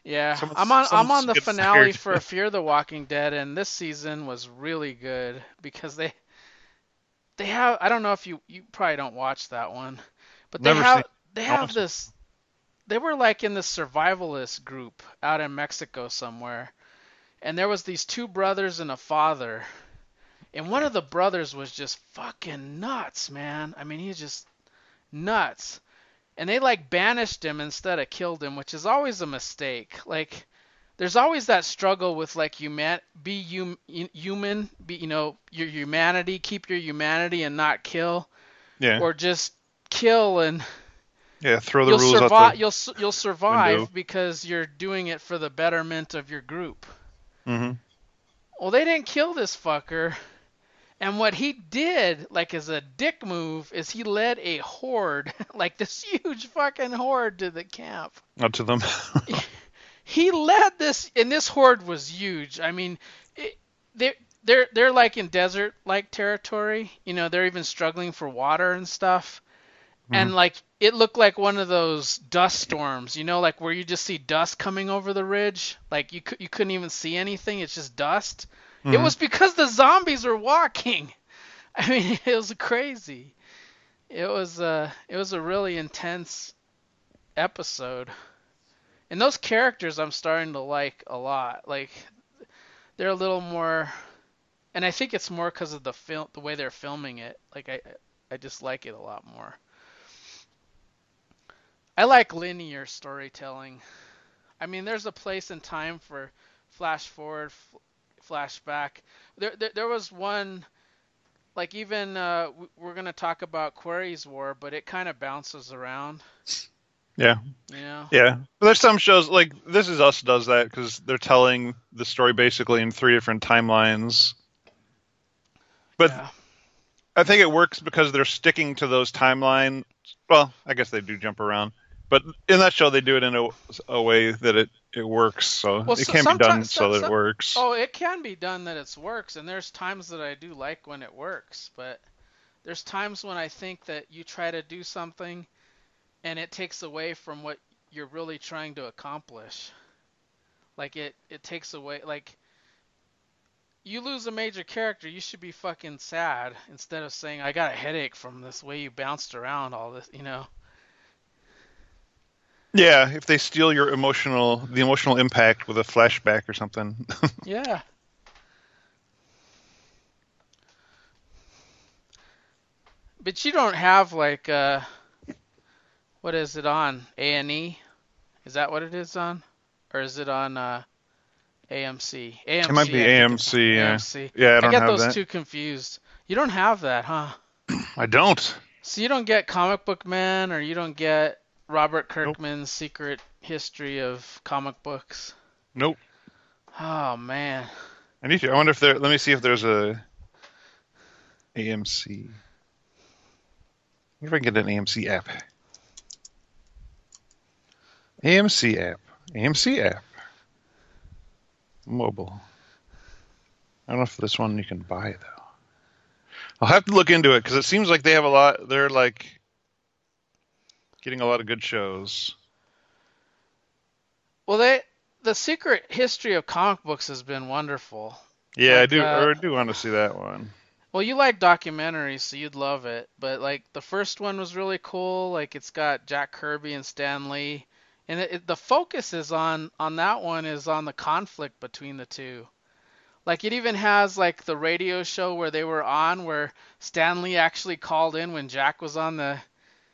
[SPEAKER 2] Yeah,
[SPEAKER 5] Someone's-
[SPEAKER 2] I'm on
[SPEAKER 5] someone's
[SPEAKER 2] the
[SPEAKER 5] get
[SPEAKER 2] finale
[SPEAKER 5] fired.
[SPEAKER 2] for Fear the Walking Dead, and this season was really good because they have, I don't know if you probably don't watch that one, but
[SPEAKER 5] Never seen.
[SPEAKER 2] they
[SPEAKER 5] I
[SPEAKER 2] have
[SPEAKER 5] watched it.
[SPEAKER 2] this, they were like in this survivalist group out in Mexico somewhere, and there was these two brothers and a father, and one of the brothers was just fucking nuts, man. I mean, he's just nuts. And they like banished him instead of killed him, which is always a mistake. Like there's always that struggle with like human, be, you know, your humanity, keep your humanity and not kill,
[SPEAKER 5] Yeah.
[SPEAKER 2] or just kill and
[SPEAKER 5] Yeah. Throw the
[SPEAKER 2] you'll
[SPEAKER 5] rules
[SPEAKER 2] survive.
[SPEAKER 5] out
[SPEAKER 2] You'll survive
[SPEAKER 5] window.
[SPEAKER 2] because you're doing it for the betterment of your group.
[SPEAKER 5] Mm-hmm.
[SPEAKER 2] Well, they didn't kill this fucker. And what he did, like as a dick move, is he led a horde, like this huge fucking horde to the camp.
[SPEAKER 5] Up to them.
[SPEAKER 2] He led this, and this horde was huge. I mean, they're like in desert-like territory. You know, they're even struggling for water and stuff. And like it looked like one of those dust storms, you know, like where you just see dust coming over the ridge. Like you couldn't even see anything. It's just dust. It was because the zombies were walking. I mean, it was crazy. It was a really intense episode. And those characters I'm starting to like a lot. Like they're a little more, and I think it's more because of the way they're filming it. Like I just like it a lot more. I like linear storytelling. I mean, there's a place and time for flash forward, flashback. There was one, like even we're gonna talk about Query's War, but it kind of bounces around.
[SPEAKER 5] Yeah.
[SPEAKER 2] You know.
[SPEAKER 5] Yeah. But there's some shows like This Is Us does that because they're telling the story basically in 3 different timelines. But
[SPEAKER 2] Yeah.
[SPEAKER 5] I think it works because they're sticking to those timelines. Well, I guess they do jump around. But in that show, they do it in a way that it works. So
[SPEAKER 2] Well,
[SPEAKER 5] it can be done so that it works.
[SPEAKER 2] Oh, it can be done that it works, and there's times that I do like when it works, but there's times when I think that you try to do something and it takes away from what you're really trying to accomplish. Like it takes away, like you lose a major character, you should be fucking sad instead of saying I got a headache from this way you bounced around all this, you know.
[SPEAKER 5] Yeah, if they steal the emotional impact with a flashback or something.
[SPEAKER 2] Yeah. But you don't have like what is it on? A&E? Is that what it is on? Or is it on AMC? AMC.
[SPEAKER 5] It might be
[SPEAKER 2] I think it's
[SPEAKER 5] AMC, yeah.
[SPEAKER 2] AMC.
[SPEAKER 5] Yeah, I don't
[SPEAKER 2] get
[SPEAKER 5] have
[SPEAKER 2] those
[SPEAKER 5] that.
[SPEAKER 2] two confused. You don't have that, huh?
[SPEAKER 5] I don't.
[SPEAKER 2] So you don't get Comic Book Man, or you don't get Robert Kirkman's Secret History of Comic Books.
[SPEAKER 5] Nope.
[SPEAKER 2] Oh man.
[SPEAKER 5] I need to. I wonder if let me see if there's a AMC. I wonder if I can get an AMC app. AMC app. AMC app. Mobile. I don't know if this one you can buy though. I'll have to look into it because it seems like they have a lot. They're like getting a lot of good shows.
[SPEAKER 2] Well, the Secret History of Comic Books has been wonderful.
[SPEAKER 5] Yeah,
[SPEAKER 2] Like,
[SPEAKER 5] I do want to see that one.
[SPEAKER 2] Well, you like documentaries, so you'd love it. But like the first one was really cool. Like it's got Jack Kirby and Stan Lee, and the focus is on that one is on the conflict between the two. Like it even has like the radio show where they were on, where Stan Lee actually called in when Jack was on the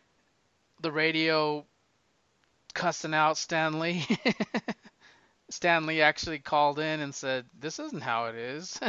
[SPEAKER 2] radio cussing out Stan Lee. Stan Lee actually called in and said, "This isn't how it is."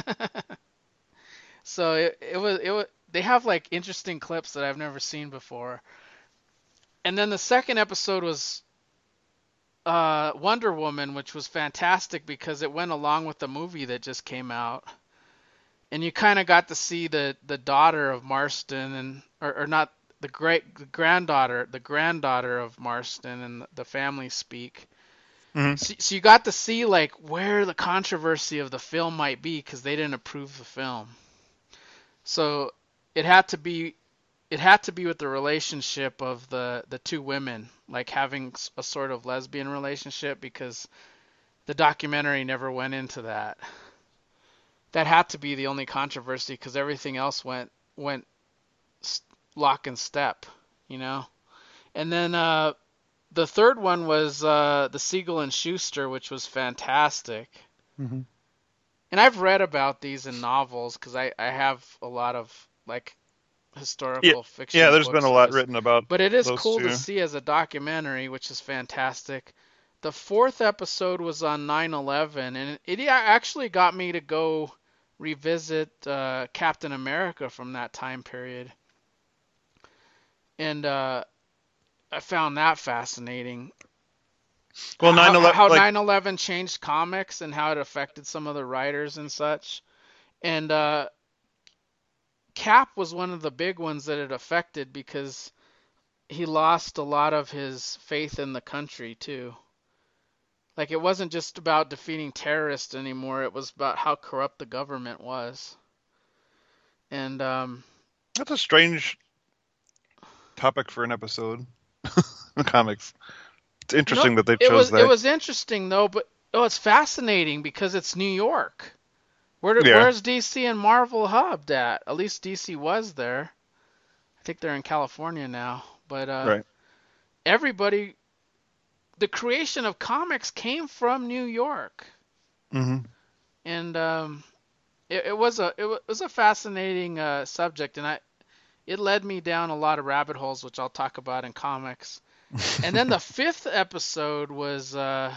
[SPEAKER 2] So it was they have like interesting clips that I've never seen before. And then the second episode was Wonder Woman, which was fantastic because it went along with the movie that just came out. And you kind of got to see the daughter of Marston, and or not the granddaughter of Marston, and the family speak.
[SPEAKER 5] Mm-hmm.
[SPEAKER 2] So you got to see like where the controversy of the film might be because they didn't approve the film. So it had to be it had to be with the relationship of the two women, like having a sort of lesbian relationship, because the documentary never went into that. That had to be the only controversy, because everything else went lock and step, you know. And then the third one was the Siegel and Schuster, which was fantastic.
[SPEAKER 5] Mhm.
[SPEAKER 2] And I've read about these in novels, because I have a lot of like historical fiction.
[SPEAKER 5] Yeah, there's
[SPEAKER 2] books
[SPEAKER 5] been a
[SPEAKER 2] or
[SPEAKER 5] lot
[SPEAKER 2] this-
[SPEAKER 5] written about
[SPEAKER 2] But it is
[SPEAKER 5] those
[SPEAKER 2] cool
[SPEAKER 5] two.
[SPEAKER 2] to see as a documentary, which is fantastic. The fourth episode was on 9/11, and it actually got me to go revisit Captain America from that time period. And I found that fascinating.
[SPEAKER 5] Well,
[SPEAKER 2] How
[SPEAKER 5] 9/11, like
[SPEAKER 2] 9/11 changed comics and how it affected some of the writers and such. And Cap was one of the big ones that it affected, because he lost a lot of his faith in the country too. Like, it wasn't just about defeating terrorists anymore, it was about how corrupt the government was. And
[SPEAKER 5] that's a strange topic for an episode. Comics. It's interesting that they chose
[SPEAKER 2] it
[SPEAKER 5] that.
[SPEAKER 2] was interesting though, but it's fascinating because it's New York.
[SPEAKER 5] Yeah.
[SPEAKER 2] Where's DC and Marvel hubbed at? At least DC was there. I think they're in California now. But
[SPEAKER 5] Right.
[SPEAKER 2] everybody, the creation of comics came from New York.
[SPEAKER 5] Hmm.
[SPEAKER 2] And it was a fascinating subject, and it led me down a lot of rabbit holes, which I'll talk about in comics. And then the fifth episode was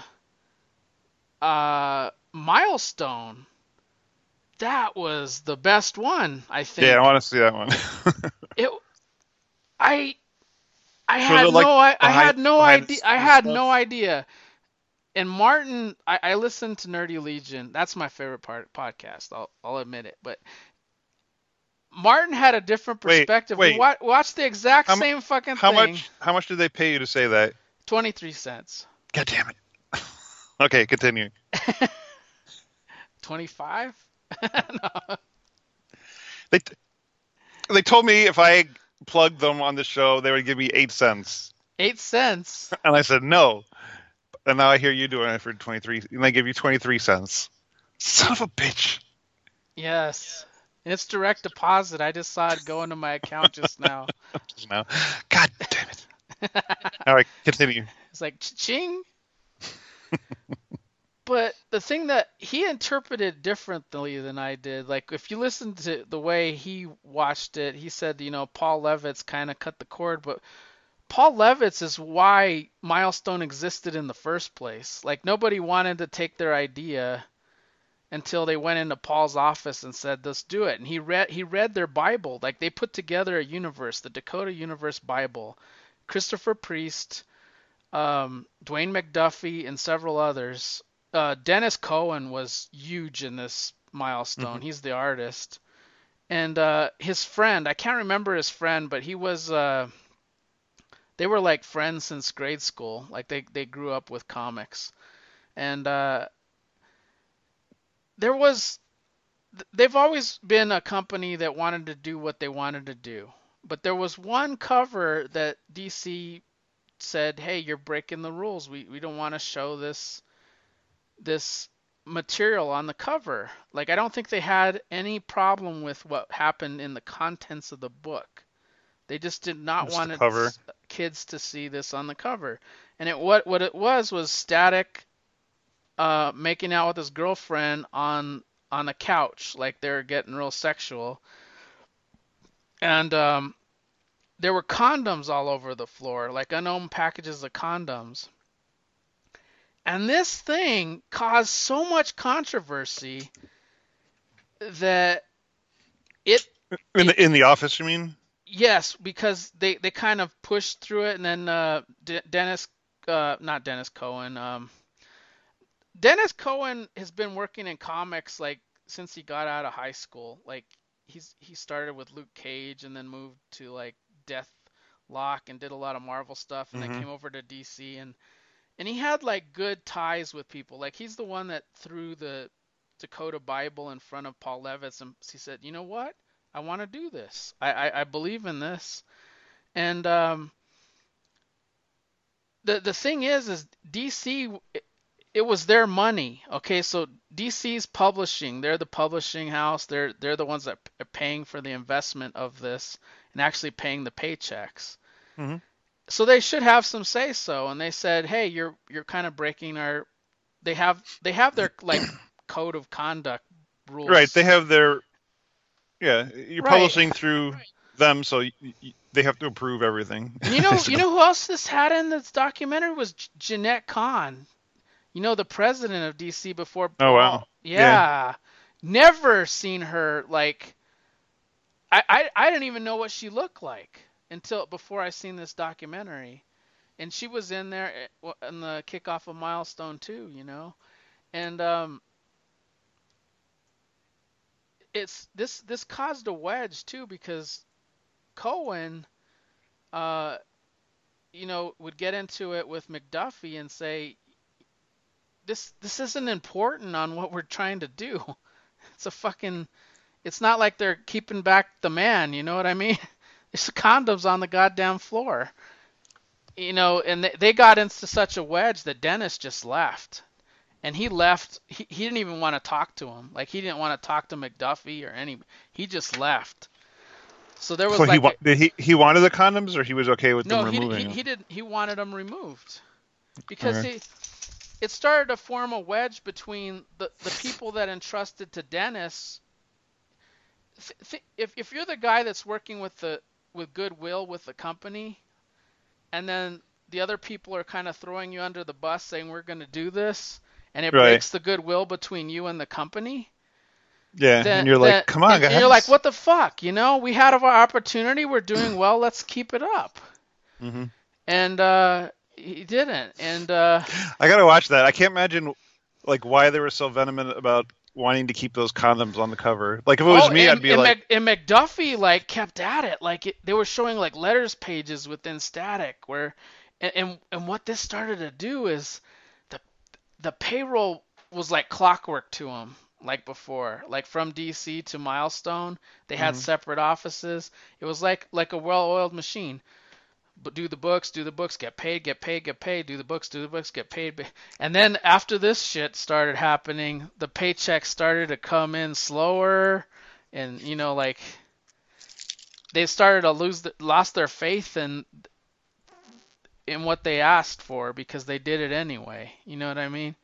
[SPEAKER 2] Milestone. That was the best one, I think.
[SPEAKER 5] Yeah, I want to see that one.
[SPEAKER 2] It I
[SPEAKER 5] Was
[SPEAKER 2] had
[SPEAKER 5] it like
[SPEAKER 2] I had no
[SPEAKER 5] behind
[SPEAKER 2] idea.
[SPEAKER 5] the
[SPEAKER 2] I
[SPEAKER 5] scenes
[SPEAKER 2] had
[SPEAKER 5] stuff?
[SPEAKER 2] no idea. And Martin, I listened to Nerdy Legion. That's my favorite podcast. I'll admit it. But Martin had a different
[SPEAKER 5] Wait,
[SPEAKER 2] perspective.
[SPEAKER 5] wait.
[SPEAKER 2] We watched the exact
[SPEAKER 5] How mu-
[SPEAKER 2] same fucking
[SPEAKER 5] How
[SPEAKER 2] thing.
[SPEAKER 5] much? How much did they pay you to say that?
[SPEAKER 2] 23 cents.
[SPEAKER 5] God damn it. Okay, continue.
[SPEAKER 2] 25? No.
[SPEAKER 5] They told me if I plugged them on the show, they would give me 8 cents,
[SPEAKER 2] 8 cents.
[SPEAKER 5] and I said no. And now I hear you doing it for 23, and they give you 23 cents. Son of a bitch.
[SPEAKER 2] Yes. It's direct deposit. I just saw it go into my account just now.
[SPEAKER 5] Now, God damn it. All right, continue.
[SPEAKER 2] It's like ching. But the thing that he interpreted differently than I did, like if you listen to the way he watched it, he said, Paul Levitz kind of cut the cord, but Paul Levitz is why Milestone existed in the first place. Like, nobody wanted to take their idea until they went into Paul's office and said, "Let's do it." And he read their Bible. Like, they put together a universe, the Dakota Universe Bible. Christopher Priest, Dwayne McDuffie, and several others. Dennis Cohen was huge in this Milestone.
[SPEAKER 5] Mm-hmm.
[SPEAKER 2] He's the artist. And his friend, I can't remember his friend, but he was they were like friends since grade school. Like, they grew up with comics. And they've always been a company that wanted to do what they wanted to do. But there was one cover that DC said, "Hey, you're breaking the rules. We don't want to show this material on the cover." Like, I don't think they had any problem with what happened in the contents of the book. They just did not
[SPEAKER 5] Just the
[SPEAKER 2] want
[SPEAKER 5] cover.
[SPEAKER 2] kids to see this on the cover. And what it was Static making out with his girlfriend on a couch, like they're getting real sexual. And there were condoms all over the floor, like unopened packages of condoms. And this thing caused so much controversy that it
[SPEAKER 5] In the office, you mean?
[SPEAKER 2] yes, because they kind of pushed through it, and then not Dennis Cohen. Dennis Cohen has been working in comics like since he got out of high school. Like, he started with Luke Cage and then moved to like Deathlock and did a lot of Marvel stuff, and then came over to DC, and he had like good ties with people. Like, he's the one that threw the Dakota Bible in front of Paul Levitz, and he said, "You know what? I want to do this. I believe in this. And the thing is DC, it was their money. Okay, so DC's publishing, they're the publishing house. They're the ones that are paying for the investment of this and actually paying the paychecks.
[SPEAKER 5] Mm-hmm.
[SPEAKER 2] So they should have some say so. And they said, hey, you're kind of breaking our. They have their like code of conduct rules.
[SPEAKER 5] Right. They have their. Yeah, you're
[SPEAKER 2] Right.
[SPEAKER 5] publishing through them, so they have to approve everything.
[SPEAKER 2] And you know who else this had in this documentary was Jeanette Kahn. You know, the president of DC before.
[SPEAKER 5] Oh, wow.
[SPEAKER 2] Yeah. Never seen her like. I didn't even know what she looked like until before I seen this documentary, and she was in there in the kickoff of Milestone too. You know, and it's this caused a wedge too because Cohen, you know, would get into it with McDuffie and say, this isn't important on what we're trying to do. It's not like they're keeping back the man, you know what I mean? There's condoms on the goddamn floor. You know, and they got into such a wedge that Dennis just left. And he left, he didn't even want to talk to him. Like, he didn't want to talk to McDuffie or he just left. So there was
[SPEAKER 5] So
[SPEAKER 2] like
[SPEAKER 5] he wanted the condoms, or he was okay with them
[SPEAKER 2] no,
[SPEAKER 5] removing them?
[SPEAKER 2] he didn't. He wanted them removed because it started to form a wedge between the people that entrusted to Dennis. If you're the guy that's working with goodwill with the company, and then the other people are kind of throwing you under the bus saying we're going to do this, and it breaks the goodwill between you and the company.
[SPEAKER 5] Yeah, and you're like, come on, guys.
[SPEAKER 2] And you're like, what the fuck? You know, we had our opportunity. We're doing well. Let's keep it up.
[SPEAKER 5] Mm-hmm.
[SPEAKER 2] And he didn't. And
[SPEAKER 5] I gotta watch that. I can't imagine like why they were so venomous about wanting to keep those condoms on the cover. Like if it was me, I'd be like.
[SPEAKER 2] And McDuffie like kept at it. Like they were showing like letters pages within Static where, and what this started to do is, the payroll was like clockwork to him. Like before, like from DC to Milestone, they had separate offices. It was like a well-oiled machine. But do the books, get paid, do the books, get paid. And then after this shit started happening, the paychecks started to come in slower, and you know, like they started to lost their faith in what they asked for because they did it anyway. You know what I mean?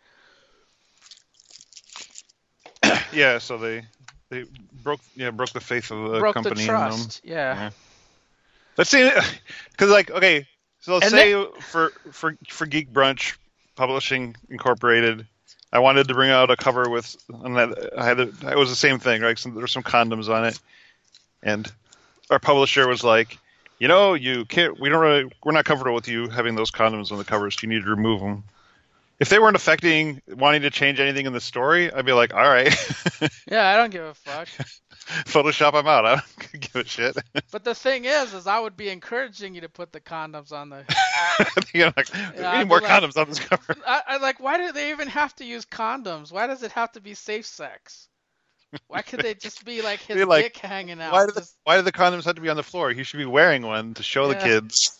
[SPEAKER 5] Yeah, so they broke the faith of the
[SPEAKER 2] Broke
[SPEAKER 5] company.
[SPEAKER 2] The trust. Yeah.
[SPEAKER 5] Let's see, because like okay, so let's say for Geek Brunch Publishing Incorporated, I wanted to bring out a cover with, and it was the same thing, right? There's some condoms on it, and our publisher was like, you know, you can't, we're not comfortable with you having those condoms on the covers. You need to remove them. If they weren't wanting to change anything in the story, I'd be like, all right.
[SPEAKER 2] Yeah, I don't give a fuck.
[SPEAKER 5] Photoshop them out. I don't give a shit.
[SPEAKER 2] But the thing is I would be encouraging you to put the condoms on the.
[SPEAKER 5] You're like, we need more condoms on this cover.
[SPEAKER 2] I like, why do they even have to use condoms? Why does it have to be safe sex? Why could they just be like his dick hanging out?
[SPEAKER 5] Why do the condoms have to be on the floor? He should be wearing one to show the kids.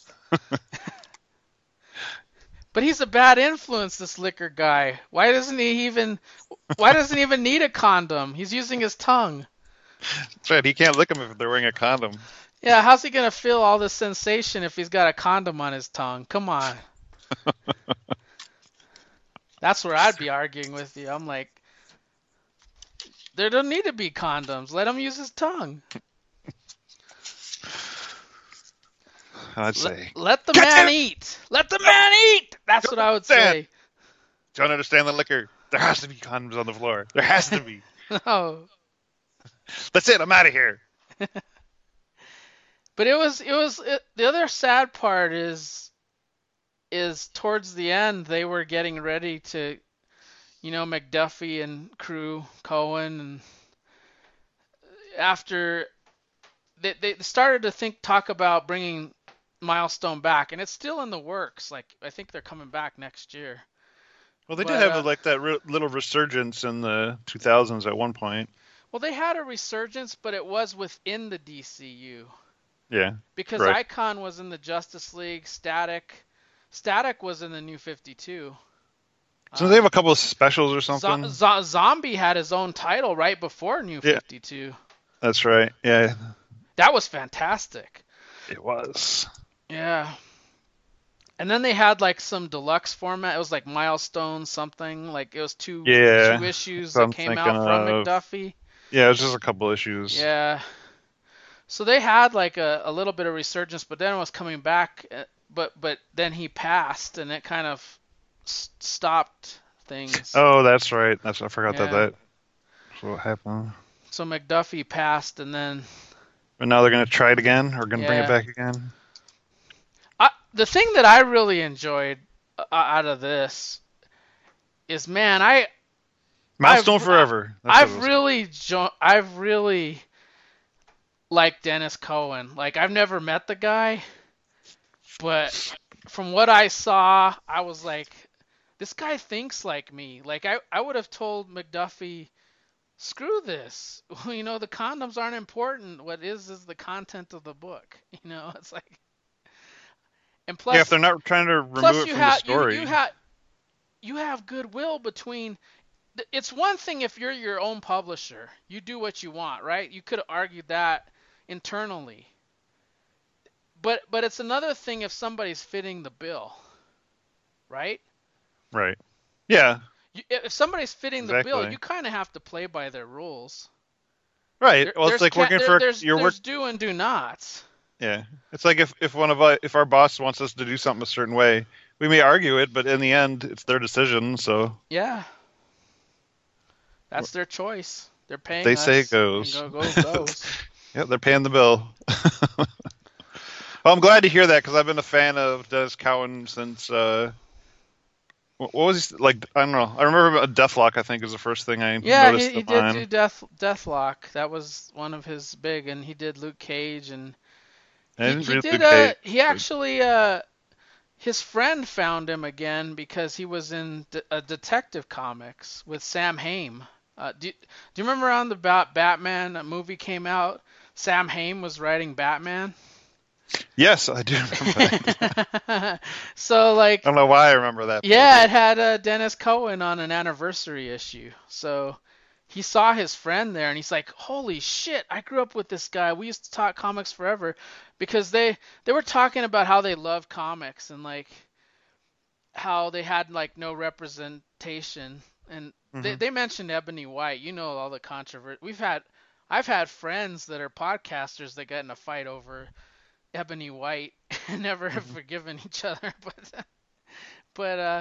[SPEAKER 2] But he's a bad influence, this liquor guy. Why doesn't he even need a condom? He's using his tongue.
[SPEAKER 5] That's right. He can't lick them if they're wearing a condom.
[SPEAKER 2] Yeah, how's he gonna feel all this sensation if he's got a condom on his tongue? Come on. That's where I'd be arguing with you. I'm like, there don't need to be condoms. Let him use his tongue.
[SPEAKER 5] I'd say.
[SPEAKER 2] Let the man eat. Let the man eat. That's what I would say.
[SPEAKER 5] Don't understand the liquor. There has to be condoms on the floor. There has to be.
[SPEAKER 2] No.
[SPEAKER 5] That's it. I'm out of here.
[SPEAKER 2] But the other sad part is towards the end they were getting ready to, you know, McDuffie and crew, Cohen, and after they started to talk about bringing Milestone back, and it's still in the works. Like, I think they're coming back next year.
[SPEAKER 5] Well, they did have like that little resurgence in the 2000s at one point.
[SPEAKER 2] Well, they had a resurgence, but it was within the DCU.
[SPEAKER 5] Yeah.
[SPEAKER 2] Because
[SPEAKER 5] Right.
[SPEAKER 2] Icon was in the Justice League, Static was in the New 52.
[SPEAKER 5] So they have a couple of specials or something.
[SPEAKER 2] Zombie had his own title right before New
[SPEAKER 5] Yeah.
[SPEAKER 2] 52.
[SPEAKER 5] That's right. Yeah,
[SPEAKER 2] That was fantastic.
[SPEAKER 5] it was.
[SPEAKER 2] Yeah. And then they had like some deluxe format. It was like Milestone something. Like it was two issues
[SPEAKER 5] So
[SPEAKER 2] that
[SPEAKER 5] I'm
[SPEAKER 2] came out
[SPEAKER 5] thinking
[SPEAKER 2] from
[SPEAKER 5] of-
[SPEAKER 2] McDuffie.
[SPEAKER 5] Yeah, it was just a couple issues.
[SPEAKER 2] Yeah. So they had like a little bit of resurgence, but then it was coming back. But then he passed, and it kind of stopped things.
[SPEAKER 5] Oh, that's right. I forgot
[SPEAKER 2] Yeah.
[SPEAKER 5] that's what happened.
[SPEAKER 2] So McDuffie passed, and then
[SPEAKER 5] But now they're gonna try it again, or gonna bring
[SPEAKER 2] Yeah.
[SPEAKER 5] it back again.
[SPEAKER 2] the thing that I really enjoyed out of this is, man,
[SPEAKER 5] Milestone
[SPEAKER 2] I've-
[SPEAKER 5] Forever. That's what it was.
[SPEAKER 2] I've really liked Dennis Cohen. Like, I've never met the guy, but from what I saw, I was like, this guy thinks like me. Like, I would have told McDuffie, screw this. You know, the condoms aren't important. What is the content of the book. You know, it's like, and plus,
[SPEAKER 5] Yeah, if they're not trying to remove
[SPEAKER 2] plus
[SPEAKER 5] it
[SPEAKER 2] you
[SPEAKER 5] from
[SPEAKER 2] have
[SPEAKER 5] the story.
[SPEAKER 2] you have goodwill between. It's one thing if you're your own publisher, you do what you want, right? You could have argued that internally, but it's another thing if somebody's fitting the bill, right?
[SPEAKER 5] Right. Yeah.
[SPEAKER 2] If somebody's fitting the bill,
[SPEAKER 5] Exactly.
[SPEAKER 2] you kind of have to play by their rules.
[SPEAKER 5] Right. Well, it's like working for
[SPEAKER 2] there's
[SPEAKER 5] your work.
[SPEAKER 2] do and do nots.
[SPEAKER 5] Yeah. It's like if our boss wants us to do something a certain way, we may argue it, but in the end, it's their decision. So
[SPEAKER 2] Yeah, that's their choice. They're paying.
[SPEAKER 5] They
[SPEAKER 2] us,
[SPEAKER 5] say it goes.
[SPEAKER 2] and goes.
[SPEAKER 5] yeah, they're paying the bill. Well, I'm glad to hear that because I've been a fan of Dennis Cowan since. What was he like? I don't know. I remember Deathlock. I think is the first thing I
[SPEAKER 2] Yeah,
[SPEAKER 5] noticed.
[SPEAKER 2] he
[SPEAKER 5] of
[SPEAKER 2] did
[SPEAKER 5] mine.
[SPEAKER 2] do Deathlock. That was one of his big, and he did Luke Cage, and
[SPEAKER 5] And
[SPEAKER 2] he
[SPEAKER 5] Luke
[SPEAKER 2] did.
[SPEAKER 5] Cage.
[SPEAKER 2] He actually, his friend found him again because he was in a Detective Comics with Sam Hain. Do you remember on the Batman movie came out? Sam Hain was writing Batman.
[SPEAKER 5] Yes, I do remember that.
[SPEAKER 2] So like,
[SPEAKER 5] I don't know why I remember that.
[SPEAKER 2] yeah, it had Dennis Cohen on an anniversary issue. So he saw his friend there, and he's like, "Holy shit! I grew up with this guy. We used to talk comics forever," because they were talking about how they love comics and like how they had like no representation, and they mentioned Ebony White. You know all the controversy I've had friends that are podcasters that got in a fight over Ebony White and never have forgiven each other, but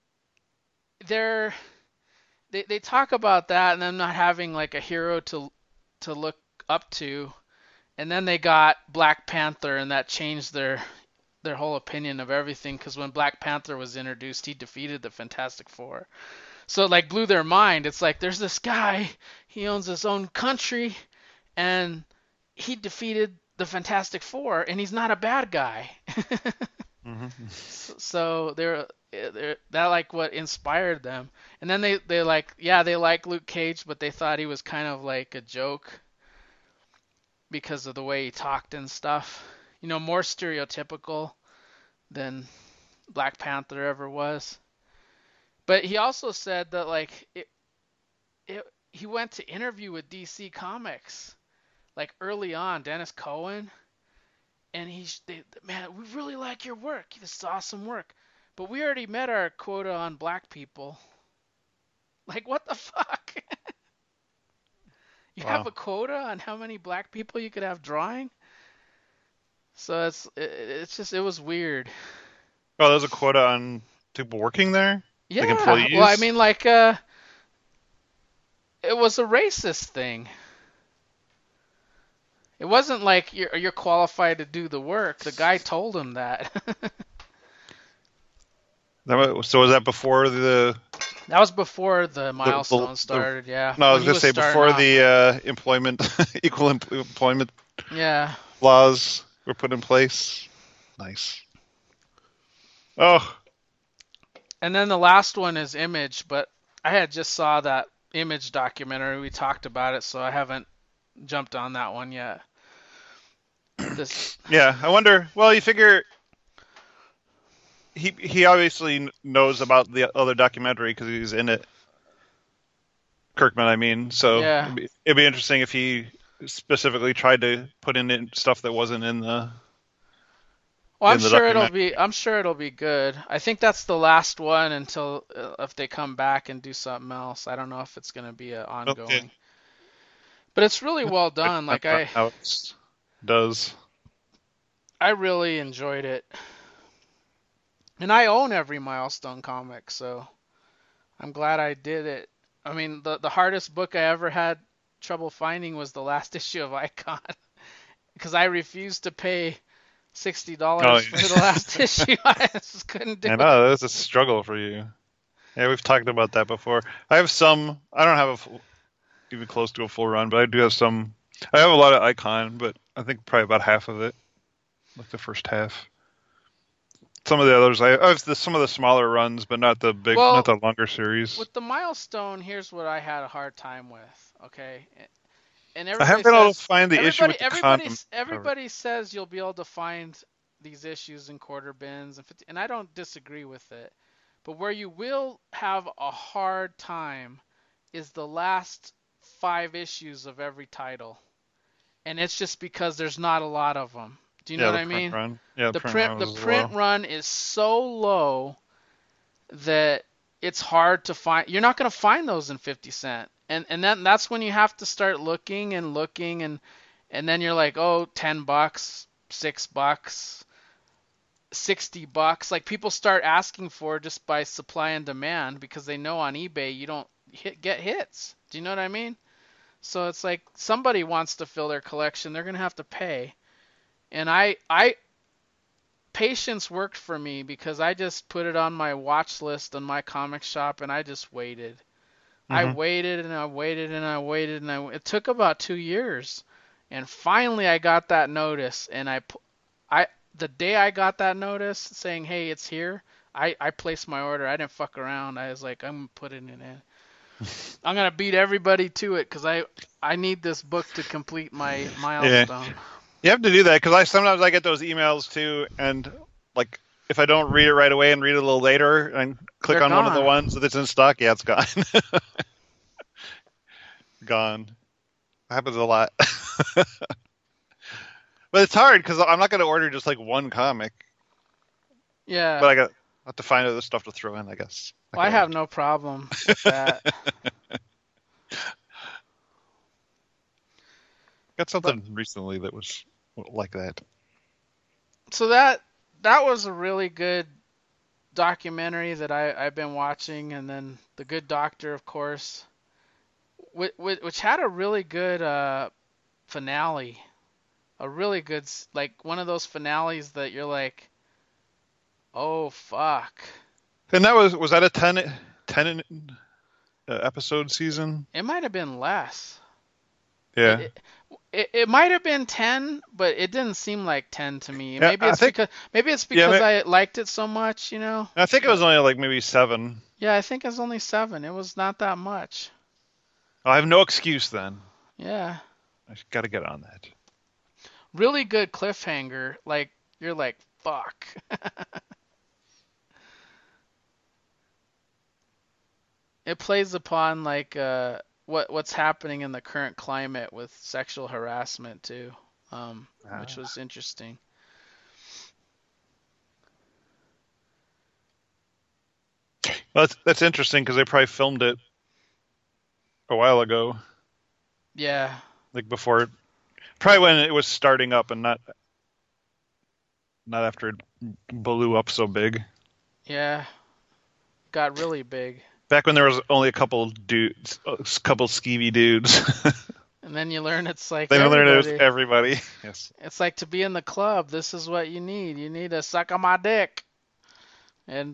[SPEAKER 2] they talk about that and them not having like a hero to look up to, and then they got Black Panther, and that changed their whole opinion of everything, because when Black Panther was introduced, he defeated the Fantastic Four. So it like blew their mind. It's like, there's this guy, he owns his own country, and he defeated the Fantastic Four, and he's not a bad guy. So they're that like what inspired them. And then they like, yeah, they like Luke Cage, but they thought he was kind of like a joke because of the way he talked and stuff. You know, more stereotypical than Black Panther ever was. But he also said that like he went to interview with DC Comics like early on, Dennis Cohen, and man, we really like your work. This is awesome work, but we already met our quota on black people. Like, what the fuck? You have a quota on how many black people you could have drawing? So it's just, it was weird.
[SPEAKER 5] Oh, there's a quota on people working there?
[SPEAKER 2] Yeah.
[SPEAKER 5] Like employees?
[SPEAKER 2] Well, I mean, like, it was a racist thing. It wasn't like you're qualified to do the work. The guy told him that.
[SPEAKER 5] So was that before the...
[SPEAKER 2] That was before the milestone started, yeah.
[SPEAKER 5] No, I was
[SPEAKER 2] When he
[SPEAKER 5] going to say
[SPEAKER 2] starting
[SPEAKER 5] before
[SPEAKER 2] off.
[SPEAKER 5] the equal employment
[SPEAKER 2] Yeah.
[SPEAKER 5] laws were put in place. Nice. Oh,
[SPEAKER 2] And then the last one is Image, but I had just saw that Image documentary. We talked about it, so I haven't jumped on that one yet. This
[SPEAKER 5] Yeah, I wonder. Well, you figure he obviously knows about the other documentary because he's in it. Kirkman, I mean. So
[SPEAKER 2] Yeah.
[SPEAKER 5] it'd be interesting if he specifically tried to put in stuff that wasn't in the.
[SPEAKER 2] Well,
[SPEAKER 5] in the documentary.
[SPEAKER 2] I'm sure it'll be good. I think that's the last one until if they come back and do something else. I don't know if it's gonna be ongoing.
[SPEAKER 5] Okay.
[SPEAKER 2] But it's really well done. Like
[SPEAKER 5] How it does.
[SPEAKER 2] I really enjoyed it. And I own every Milestone comic, so I'm glad I did it. I mean, the hardest book I ever had trouble finding was the last issue of Icon, because I refused to pay $60 for the last issue. I just couldn't do
[SPEAKER 5] I
[SPEAKER 2] it.
[SPEAKER 5] know that's a struggle for you. Yeah, we've talked about that before. I have some. I don't have even close to a full run, but I do have some. I have a lot of Icon, but I think probably about half of it, like the first half. Some of the others, I have some of the smaller runs, but not the big,
[SPEAKER 2] Well,
[SPEAKER 5] not the longer series.
[SPEAKER 2] With the Milestone, here's what I had a hard time with. Okay, and
[SPEAKER 5] I
[SPEAKER 2] everybody
[SPEAKER 5] haven't been able to
[SPEAKER 2] says
[SPEAKER 5] find the issue with the condom.
[SPEAKER 2] everybody says you'll be able to find these issues in quarter bins and 50, and I don't disagree with it. But where you will have a hard time is the last 5 issues of every title, and it's just because there's not a lot of them. Do you know what I mean?
[SPEAKER 5] Run. Yeah,
[SPEAKER 2] The
[SPEAKER 5] print
[SPEAKER 2] print run is so low that it's hard to find. You're not going to find those in 50 cent. And then that's when you have to start looking and then you're like, "Oh, $10, $6, $60." Like people start asking for just by supply and demand because they know on eBay you don't get hits. Do you know what I mean? So it's like somebody wants to fill their collection, they're going to have to pay. And I patience worked for me because I just put it on my watch list on my comic shop and I just waited. I waited and I waited and I waited and it took about 2 years. And finally I got that notice, and the day I got that notice saying, "Hey, it's here," I placed my order. I didn't fuck around. I was like, I'm putting it in. I'm going to beat everybody to it because I need this book to complete my milestone.
[SPEAKER 5] Yeah. You have to do that because sometimes I get those emails too, and like if I don't read it right away and read it a little later and click
[SPEAKER 2] They're
[SPEAKER 5] on one of the
[SPEAKER 2] gone.
[SPEAKER 5] ones that's in stock, yeah, it's gone. Gone. Happens a lot. But it's hard because I'm not going to order just like one comic,
[SPEAKER 2] Yeah.
[SPEAKER 5] but I have to find other stuff to throw in, I guess.
[SPEAKER 2] Well, I have no problem with that.
[SPEAKER 5] Got something recently that was like that.
[SPEAKER 2] So that was a really good documentary that I've been watching, and then The Good Doctor, of course, which had a really good finale, a really good, like one of those finales that you're like, oh fuck.
[SPEAKER 5] And that was that a 10 episode season?
[SPEAKER 2] It might have been less.
[SPEAKER 5] Yeah.
[SPEAKER 2] It might have been 10, but it didn't seem like 10 to me.
[SPEAKER 5] Yeah,
[SPEAKER 2] Maybe it's because I liked it so much, you know.
[SPEAKER 5] I think it was only like maybe 7.
[SPEAKER 2] Yeah, I think it was only 7. It was not that much.
[SPEAKER 5] I have no excuse then.
[SPEAKER 2] Yeah.
[SPEAKER 5] I got to get on that.
[SPEAKER 2] Really good cliffhanger. Like you're like, fuck. It plays upon like what's happening in the current climate with sexual harassment too, which was interesting.
[SPEAKER 5] Well, that's interesting because they probably filmed it a while ago,
[SPEAKER 2] Yeah.
[SPEAKER 5] like before, probably when it was starting up, and not after it blew up so big.
[SPEAKER 2] Yeah. Got really big.
[SPEAKER 5] Back when there was only a couple skeevy dudes.
[SPEAKER 2] And then you learn it's like
[SPEAKER 5] Then you learn it was
[SPEAKER 2] everybody.
[SPEAKER 5] everybody. Yes.
[SPEAKER 2] It's like to be in the club, this is what you need. You need to suck on my dick. And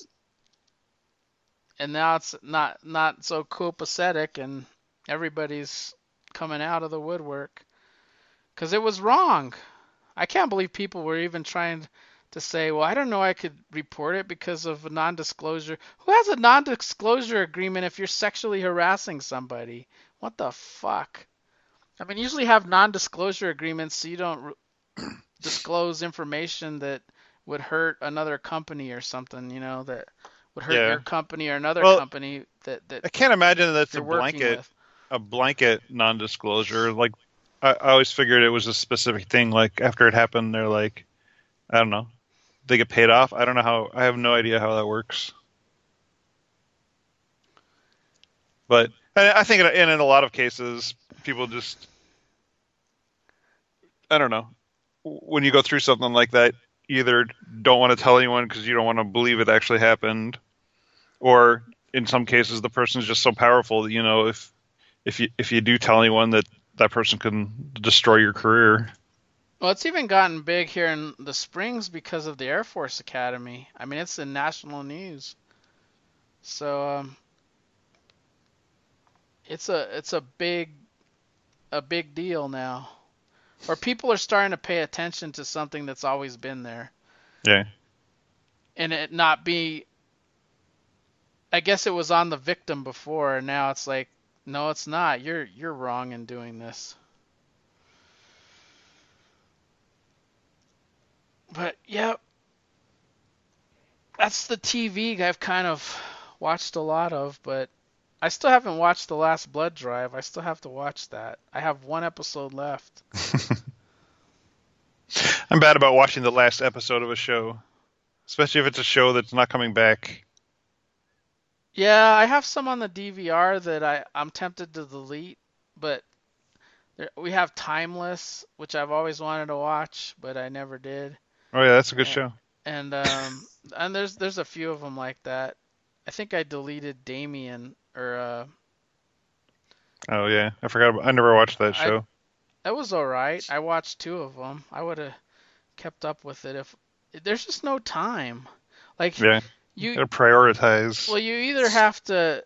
[SPEAKER 2] now it's not so copacetic, and everybody's coming out of the woodwork. 'Cause it was wrong. I can't believe people were even trying to say, well, I don't know, I could report it because of a non-disclosure. Who has a non-disclosure agreement if you're sexually harassing somebody? What the fuck? I mean, usually have non-disclosure agreements so you don't disclose information that would hurt another company or something, that would hurt
[SPEAKER 5] Yeah.
[SPEAKER 2] your company or another
[SPEAKER 5] Well,
[SPEAKER 2] company that
[SPEAKER 5] I can't imagine that's
[SPEAKER 2] you're working with.
[SPEAKER 5] a blanket non-disclosure. Like, I always figured it was a specific thing. Like, after it happened, they're like, I don't know, they get paid off. I don't know how. I have no idea how that works. But I think in a lot of cases, people just, I don't know, when you go through something like that, you either don't want to tell anyone because you don't want to believe it actually happened, or in some cases, the person's just so powerful that, if you do tell anyone, that person can destroy your career.
[SPEAKER 2] Well, it's even gotten big here in the Springs because of the Air Force Academy. I mean, it's in national news. So it's a big deal now, or people are starting to pay attention to something that's always been there,
[SPEAKER 5] Yeah.
[SPEAKER 2] and it not be. I guess it was on the victim before, and now it's like, no, it's not. You're wrong in doing this. But yeah, that's the TV I've kind of watched a lot of, but I still haven't watched The Last Blood Drive. I still have to watch that. I have one episode left.
[SPEAKER 5] I'm bad about watching the last episode of a show, especially if it's a show that's not coming back.
[SPEAKER 2] Yeah, I have some on the DVR that I'm tempted to delete, but we have Timeless, which I've always wanted to watch, but I never did.
[SPEAKER 5] Oh yeah, that's a good show.
[SPEAKER 2] And there's a few of them like that. I think I deleted Damien or
[SPEAKER 5] Oh yeah, I never watched that show.
[SPEAKER 2] that was all right. I watched 2 of them. I would have kept up with it if there's just no time. Like
[SPEAKER 5] Yeah, you gotta prioritize.
[SPEAKER 2] well, you either have to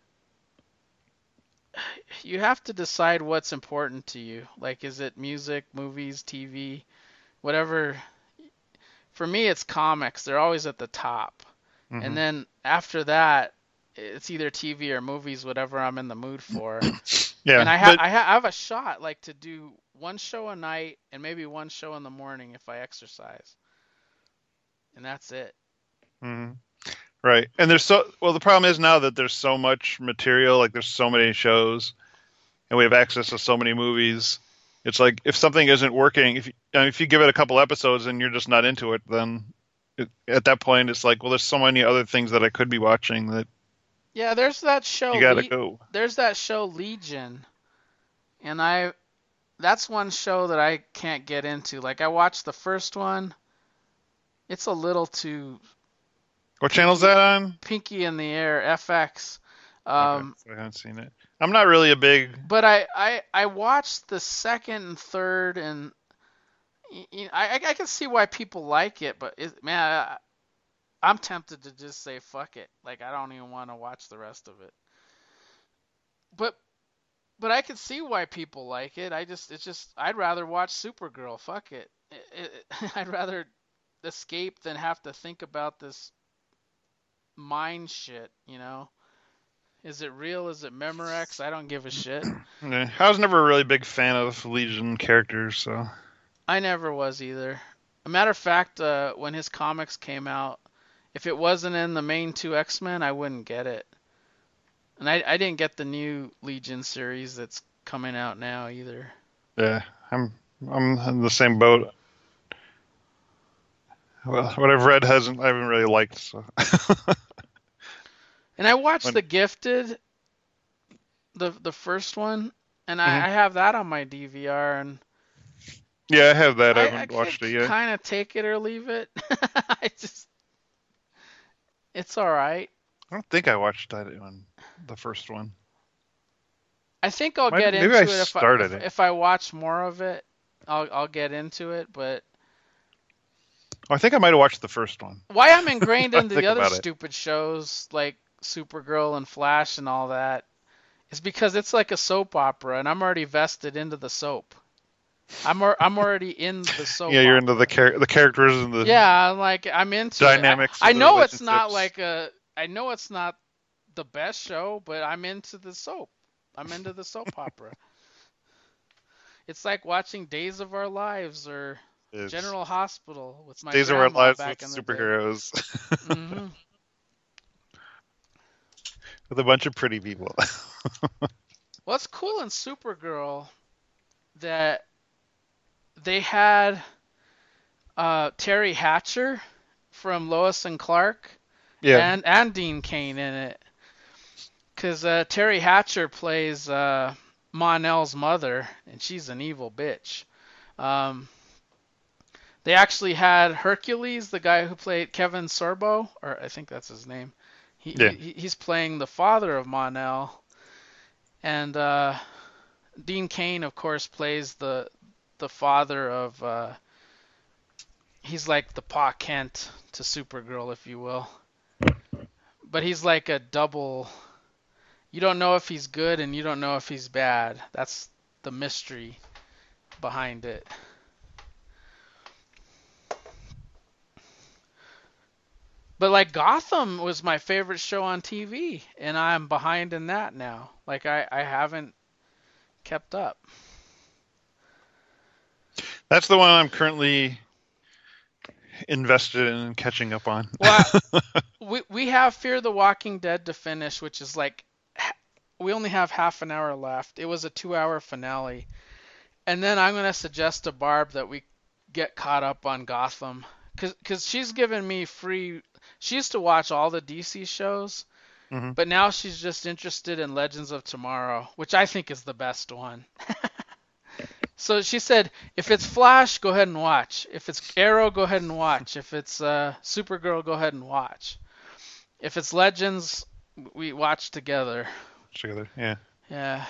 [SPEAKER 2] decide what's important to you. Like, is it music, movies, TV, whatever. For me, it's comics. They're always at the top.
[SPEAKER 5] Mhm.
[SPEAKER 2] And then after that, it's either TV or movies, whatever I'm in the mood for.
[SPEAKER 5] Yeah,
[SPEAKER 2] And I
[SPEAKER 5] but
[SPEAKER 2] have a shot like to do one show a night and maybe one show in the morning if I exercise. And that's it.
[SPEAKER 5] mhm. Right. And the problem is now that there's so much material, like there's so many shows, and we have access to so many movies. It's like if something isn't working, if you give it a couple episodes and you're just not into it, then at that point it's like, well, there's so many other things that I could be watching that
[SPEAKER 2] Yeah, there's that show.
[SPEAKER 5] you gotta go.
[SPEAKER 2] There's that show Legion, and that's one show that I can't get into. Like, I watched the first one. It's a little too
[SPEAKER 5] What channel's that on?
[SPEAKER 2] pinky in the air, FX.
[SPEAKER 5] Okay, I haven't seen it. I'm not really a big.
[SPEAKER 2] But I watched the second and third, and I can see why people like it. But man, I'm tempted to just say fuck it. Like, I don't even want to watch the rest of it. But I can see why people like it. I'd rather watch Supergirl. Fuck it. I'd rather escape than have to think about this mind shit. Is it real? Is it Memorex? I don't give a shit.
[SPEAKER 5] Yeah, I was never a really big fan of Legion characters, so.
[SPEAKER 2] I never was either. A matter of fact, when his comics came out, if it wasn't in the main 2 X-Men, I wouldn't get it. And I didn't get the new Legion series that's coming out now either.
[SPEAKER 5] Yeah, I'm in the same boat. Well, what I've read I haven't really liked. So.
[SPEAKER 2] And I watched The Gifted, the first one, and I
[SPEAKER 5] Mhm.
[SPEAKER 2] have that on my DVR, and
[SPEAKER 5] Yeah, I have that. I
[SPEAKER 2] I
[SPEAKER 5] haven't watched it yet.
[SPEAKER 2] kind of take it or leave it. It's all right.
[SPEAKER 5] I don't think I watched that on the first one.
[SPEAKER 2] I think I'll get
[SPEAKER 5] Maybe
[SPEAKER 2] into
[SPEAKER 5] I
[SPEAKER 2] it
[SPEAKER 5] started it.
[SPEAKER 2] if I watch more of it. I'll get into it, but
[SPEAKER 5] Oh, I think I might have watched the first one.
[SPEAKER 2] why I'm ingrained
[SPEAKER 5] I
[SPEAKER 2] into
[SPEAKER 5] think
[SPEAKER 2] the other
[SPEAKER 5] about it.
[SPEAKER 2] stupid shows like Supergirl and Flash and all that is because it's like a soap opera, and I'm already vested into the soap. I'm already in the soap.
[SPEAKER 5] Yeah, you're
[SPEAKER 2] opera.
[SPEAKER 5] into the characters and the
[SPEAKER 2] Yeah, like I'm into
[SPEAKER 5] dynamics
[SPEAKER 2] it. I
[SPEAKER 5] of the
[SPEAKER 2] know it's not
[SPEAKER 5] relationships.
[SPEAKER 2] I know it's not the best show, but I'm into the soap. I'm into the soap opera. It's like watching Days of Our Lives or
[SPEAKER 5] It's
[SPEAKER 2] General Hospital with my
[SPEAKER 5] Days of Our
[SPEAKER 2] grandma
[SPEAKER 5] Lives with
[SPEAKER 2] back in the day.
[SPEAKER 5] superheroes
[SPEAKER 2] Hmm
[SPEAKER 5] with a bunch of pretty people.
[SPEAKER 2] What's cool in Supergirl that they had Terry Hatcher from Lois and Clark
[SPEAKER 5] Yeah,
[SPEAKER 2] and Dean Cain in it. Because Terry Hatcher plays Mon-El's mother, and she's an evil bitch. Um, they actually had Hercules, the guy who played Kevin Sorbo, or I think that's his name.
[SPEAKER 5] yeah.
[SPEAKER 2] He's playing the father of Mon-El, and Dean Cain, of course, plays the father of. He's like the Pa Kent to Supergirl, if you will. But he's like a double. You don't know if he's good and you don't know if he's bad. That's the mystery behind it. But like Gotham was my favorite show on TV, and I'm behind in that now. Like I haven't kept up.
[SPEAKER 5] That's the one I'm currently invested in catching up on.
[SPEAKER 2] Well, we have Fear the Walking Dead to finish, which is like we only have half an hour left. It was a 2-hour finale. And then I'm going to suggest to Barb that we get caught up on Gotham. Because she's given me free. She used to watch all the DC shows,
[SPEAKER 5] Mhm.
[SPEAKER 2] but now she's just interested in Legends of Tomorrow, which I think is the best one. So she said, if it's Flash, go ahead and watch. If it's Arrow, go ahead and watch. If it's Supergirl, go ahead and watch. If it's Legends, we watch together.
[SPEAKER 5] Together, yeah.
[SPEAKER 2] Yeah.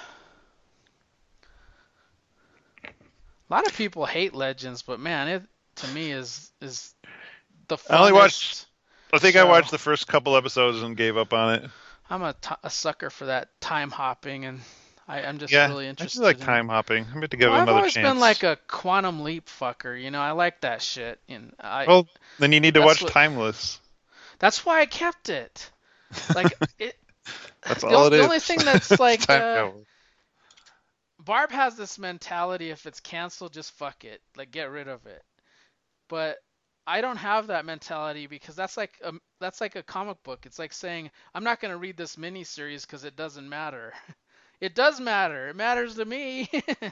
[SPEAKER 2] A lot of people hate Legends, but man, it to me is the funnest.
[SPEAKER 5] I only watched. I think I
[SPEAKER 2] show.
[SPEAKER 5] watched the first couple episodes and gave up on it.
[SPEAKER 2] I'm a sucker for that time hopping, and I'm just
[SPEAKER 5] Yeah,
[SPEAKER 2] really
[SPEAKER 5] I
[SPEAKER 2] interested.
[SPEAKER 5] just like
[SPEAKER 2] in
[SPEAKER 5] time hopping. I'm going to give
[SPEAKER 2] Well,
[SPEAKER 5] it
[SPEAKER 2] I've
[SPEAKER 5] another
[SPEAKER 2] always
[SPEAKER 5] chance.
[SPEAKER 2] been like a Quantum Leap fucker, you know. I like that shit, and
[SPEAKER 5] Well, then you need to
[SPEAKER 2] that's
[SPEAKER 5] watch
[SPEAKER 2] what-
[SPEAKER 5] Timeless.
[SPEAKER 2] that's why I kept it. Like it.
[SPEAKER 5] That's
[SPEAKER 2] the,
[SPEAKER 5] all it
[SPEAKER 2] the
[SPEAKER 5] is.
[SPEAKER 2] only thing that's like
[SPEAKER 5] Time travel.
[SPEAKER 2] Barb has this mentality: if it's canceled, just fuck it, like get rid of it. But I don't have that mentality because that's like a comic book. It's like saying I'm not going to read this miniseries because it doesn't matter. It does matter. It matters to me.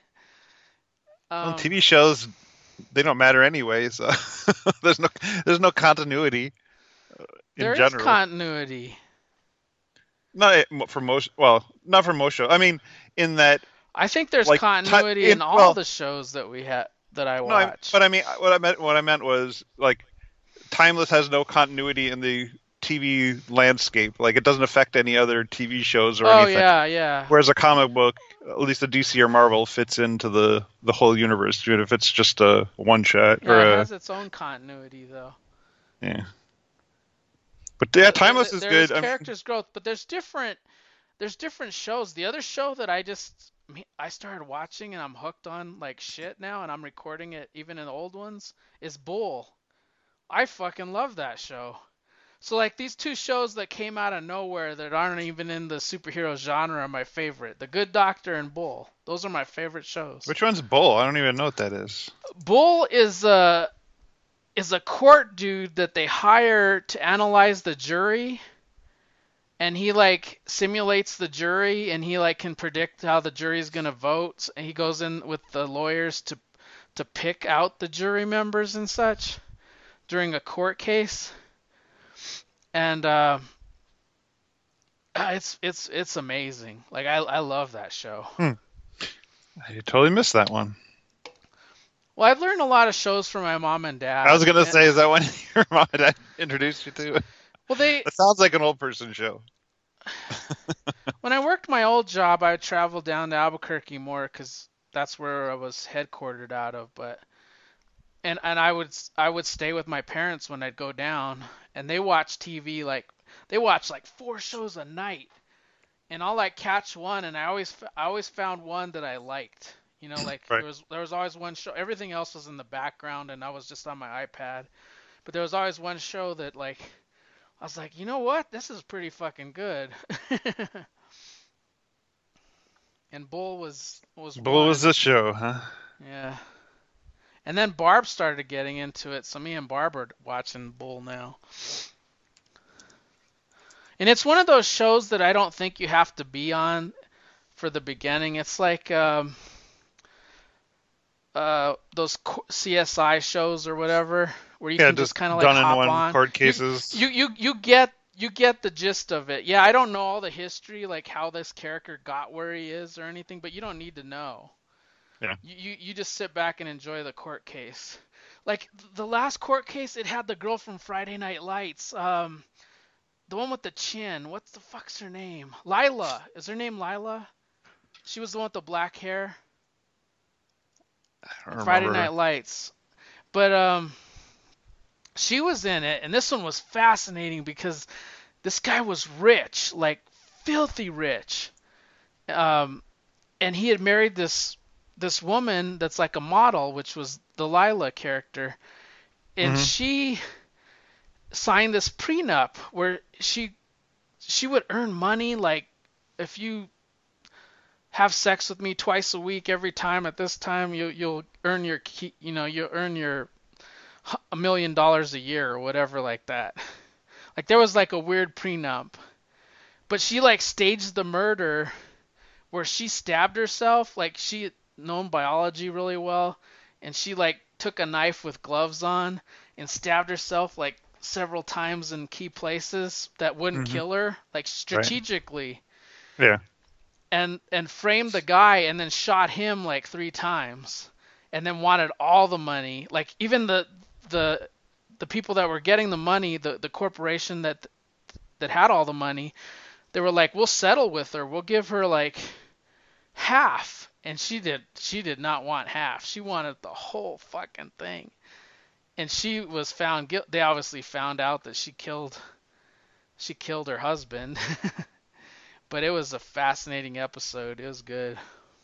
[SPEAKER 5] Well, TV shows, they don't matter anyway, so there's no continuity in
[SPEAKER 2] there is
[SPEAKER 5] general.
[SPEAKER 2] continuity.
[SPEAKER 5] Not for most. Well, not for most shows. I mean, in that.
[SPEAKER 2] I think there's
[SPEAKER 5] Like,
[SPEAKER 2] continuity in all
[SPEAKER 5] well-
[SPEAKER 2] the shows that we have that I
[SPEAKER 5] No,
[SPEAKER 2] watch.
[SPEAKER 5] but I mean, what I meant was like, Timeless has no continuity in the TV landscape. Like, it doesn't affect any other TV shows or
[SPEAKER 2] oh
[SPEAKER 5] anything.
[SPEAKER 2] yeah.
[SPEAKER 5] Whereas a comic book, at least the DC or Marvel, fits into the whole universe, even if it's just a one shot
[SPEAKER 2] Yeah,
[SPEAKER 5] or
[SPEAKER 2] it
[SPEAKER 5] a
[SPEAKER 2] has its own continuity though.
[SPEAKER 5] yeah. But yeah, Timeless is
[SPEAKER 2] There's
[SPEAKER 5] good. I mean,
[SPEAKER 2] characters growth, but there's different shows. The other show that I started watching and I'm hooked on like shit now, and I'm recording it even in the old ones, is Bull. I fucking love that show. So like these two shows that came out of nowhere that aren't even in the superhero genre are my favorite. The Good Doctor and Bull. Those are my favorite shows.
[SPEAKER 5] which one's Bull? I don't even know what that is.
[SPEAKER 2] Bull is a court dude that they hire to analyze the jury, and he like simulates the jury, and he like can predict how the jury's gonna vote, and he goes in with the lawyers to pick out the jury members and such during a court case, and it's amazing. Like I love that show.
[SPEAKER 5] I totally missed that one.
[SPEAKER 2] Well, I've learned a lot of shows from my mom and dad.
[SPEAKER 5] I was gonna
[SPEAKER 2] and-
[SPEAKER 5] say, is that one your mom and dad introduced you to?
[SPEAKER 2] well, they
[SPEAKER 5] It sounds like an old person show.
[SPEAKER 2] When I worked my old job, I would travel down to Albuquerque more because that's where I was headquartered out of. And I would stay with my parents when I'd go down, and they watch TV they watch like 4 shows a night, and I'll like catch one, and I always found one that I liked, You know, like
[SPEAKER 5] Right.
[SPEAKER 2] there was always one show. Everything else was in the background, and I was just on my iPad. But there was always one show that like I was like, you know what? This is pretty fucking good. And Bull was
[SPEAKER 5] But what was
[SPEAKER 2] one.
[SPEAKER 5] this show, huh?
[SPEAKER 2] Yeah. And then Barb started getting into it, so me and Barb are watching Bull now. And it's one of those shows that I don't think you have to be on for the beginning. It's like those CSI shows or whatever, where you
[SPEAKER 5] Yeah,
[SPEAKER 2] can just
[SPEAKER 5] just
[SPEAKER 2] kind of like
[SPEAKER 5] done in
[SPEAKER 2] hop
[SPEAKER 5] one
[SPEAKER 2] on.
[SPEAKER 5] court cases.
[SPEAKER 2] You get the gist of it. Yeah, I don't know all the history, like how this character got where he is or anything, but you don't need to know.
[SPEAKER 5] Yeah.
[SPEAKER 2] You just sit back and enjoy the court case. Like the last court case, it had the girl from Friday Night Lights, the one with the chin. What the fuck's her name? Lila. Is her name Lila? She was the one with the black hair.
[SPEAKER 5] I don't
[SPEAKER 2] Friday
[SPEAKER 5] remember.
[SPEAKER 2] Night Lights. But she was in it, and this one was fascinating because this guy was rich, like filthy rich. And he had married this woman that's like a model, which was the Lila character. And
[SPEAKER 5] Mhm.
[SPEAKER 2] she signed this prenup where she would earn money, like if you have sex with me twice a week every time at this time you'll earn your you'll earn your $1 million a year or whatever like that. Like there was like a weird prenup. But she like staged the murder where she stabbed herself, like she had known biology really well, and she like took a knife with gloves on and stabbed herself like several times in key places that wouldn't
[SPEAKER 5] Mhm.
[SPEAKER 2] kill her, like strategically.
[SPEAKER 5] Yeah.
[SPEAKER 2] And framed the guy and then shot him like 3 times and then wanted all the money. Like even the people that were getting the money, the corporation that had all the money, they were like, we'll settle with her, we'll give her like half. And she did not want half. She wanted the whole fucking thing. And she was found guilty. They obviously found out that she killed her husband. But it was a fascinating episode. It was good.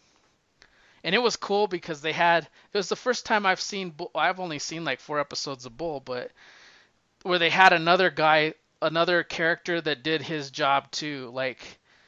[SPEAKER 2] And it was cool because it was the first time I've seen Bull. I've only seen like 4 episodes of Bull, but where they had another character that did his job too. Like,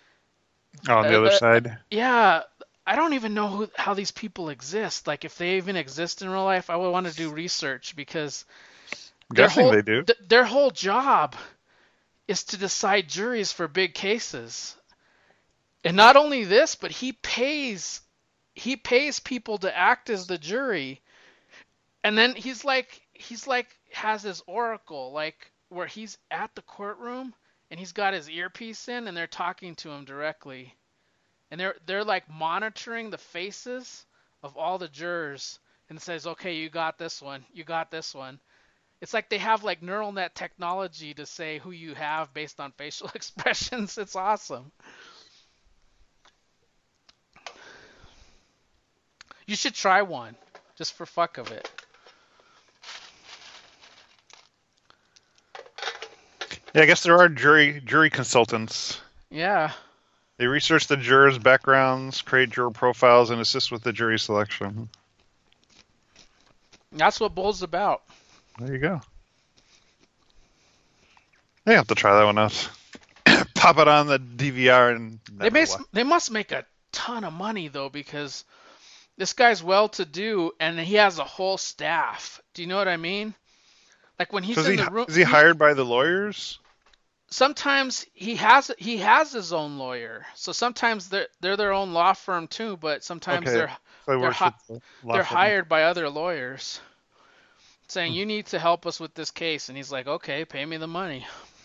[SPEAKER 5] On the other side.
[SPEAKER 2] yeah, I don't even know how these people exist. Like, if they even exist in real life, I would want to do research because
[SPEAKER 5] I'm guessing they do.
[SPEAKER 2] their whole job is to decide juries for big cases. And not only this, but he pays people to act as the jury. And then he's like has his oracle, like where he's at the courtroom and he's got his earpiece in and they're talking to him directly. And they're like monitoring the faces of all the jurors and it says, "Okay, you got this one. You got this one." It's like they have like neural net technology to say who you have based on facial expressions. It's awesome. You should try one, just for fuck of it.
[SPEAKER 5] Yeah, I guess there are jury consultants.
[SPEAKER 2] Yeah.
[SPEAKER 5] They research the jurors' backgrounds, create juror profiles, and assist with the jury selection.
[SPEAKER 2] That's what Bull's about.
[SPEAKER 5] There you go. I have to try that one out. Pop it on the DVR and
[SPEAKER 2] They must make a ton of money though, because this guy's well-to-do and he has a whole staff. Do you know what I mean? Like when he's in the room,
[SPEAKER 5] is he hired by the lawyers?
[SPEAKER 2] Sometimes he has his own lawyer. So sometimes they're their own law firm too, but sometimes
[SPEAKER 5] Okay. So
[SPEAKER 2] they're hired by other lawyers saying, "You need to help us with this case." And he's like, "Okay, pay me the money."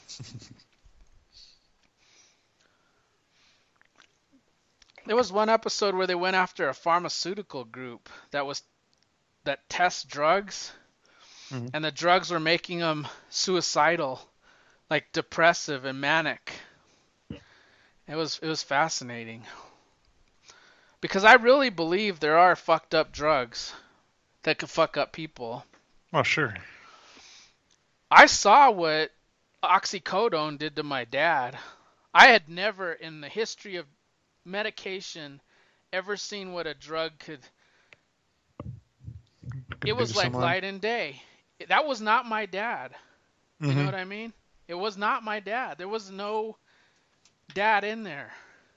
[SPEAKER 2] There was one episode where they went after a pharmaceutical group that tests drugs, and the drugs were making them suicidal, like depressive and manic. It was fascinating. Because I really believe there are fucked up drugs that could fuck up people.
[SPEAKER 5] Oh, sure.
[SPEAKER 2] I saw what oxycodone did to my dad. I had never in the history of medication ever seen what a drug could it was like light and day. That was not my dad. You know what I mean? It was not my dad. There was no dad in there.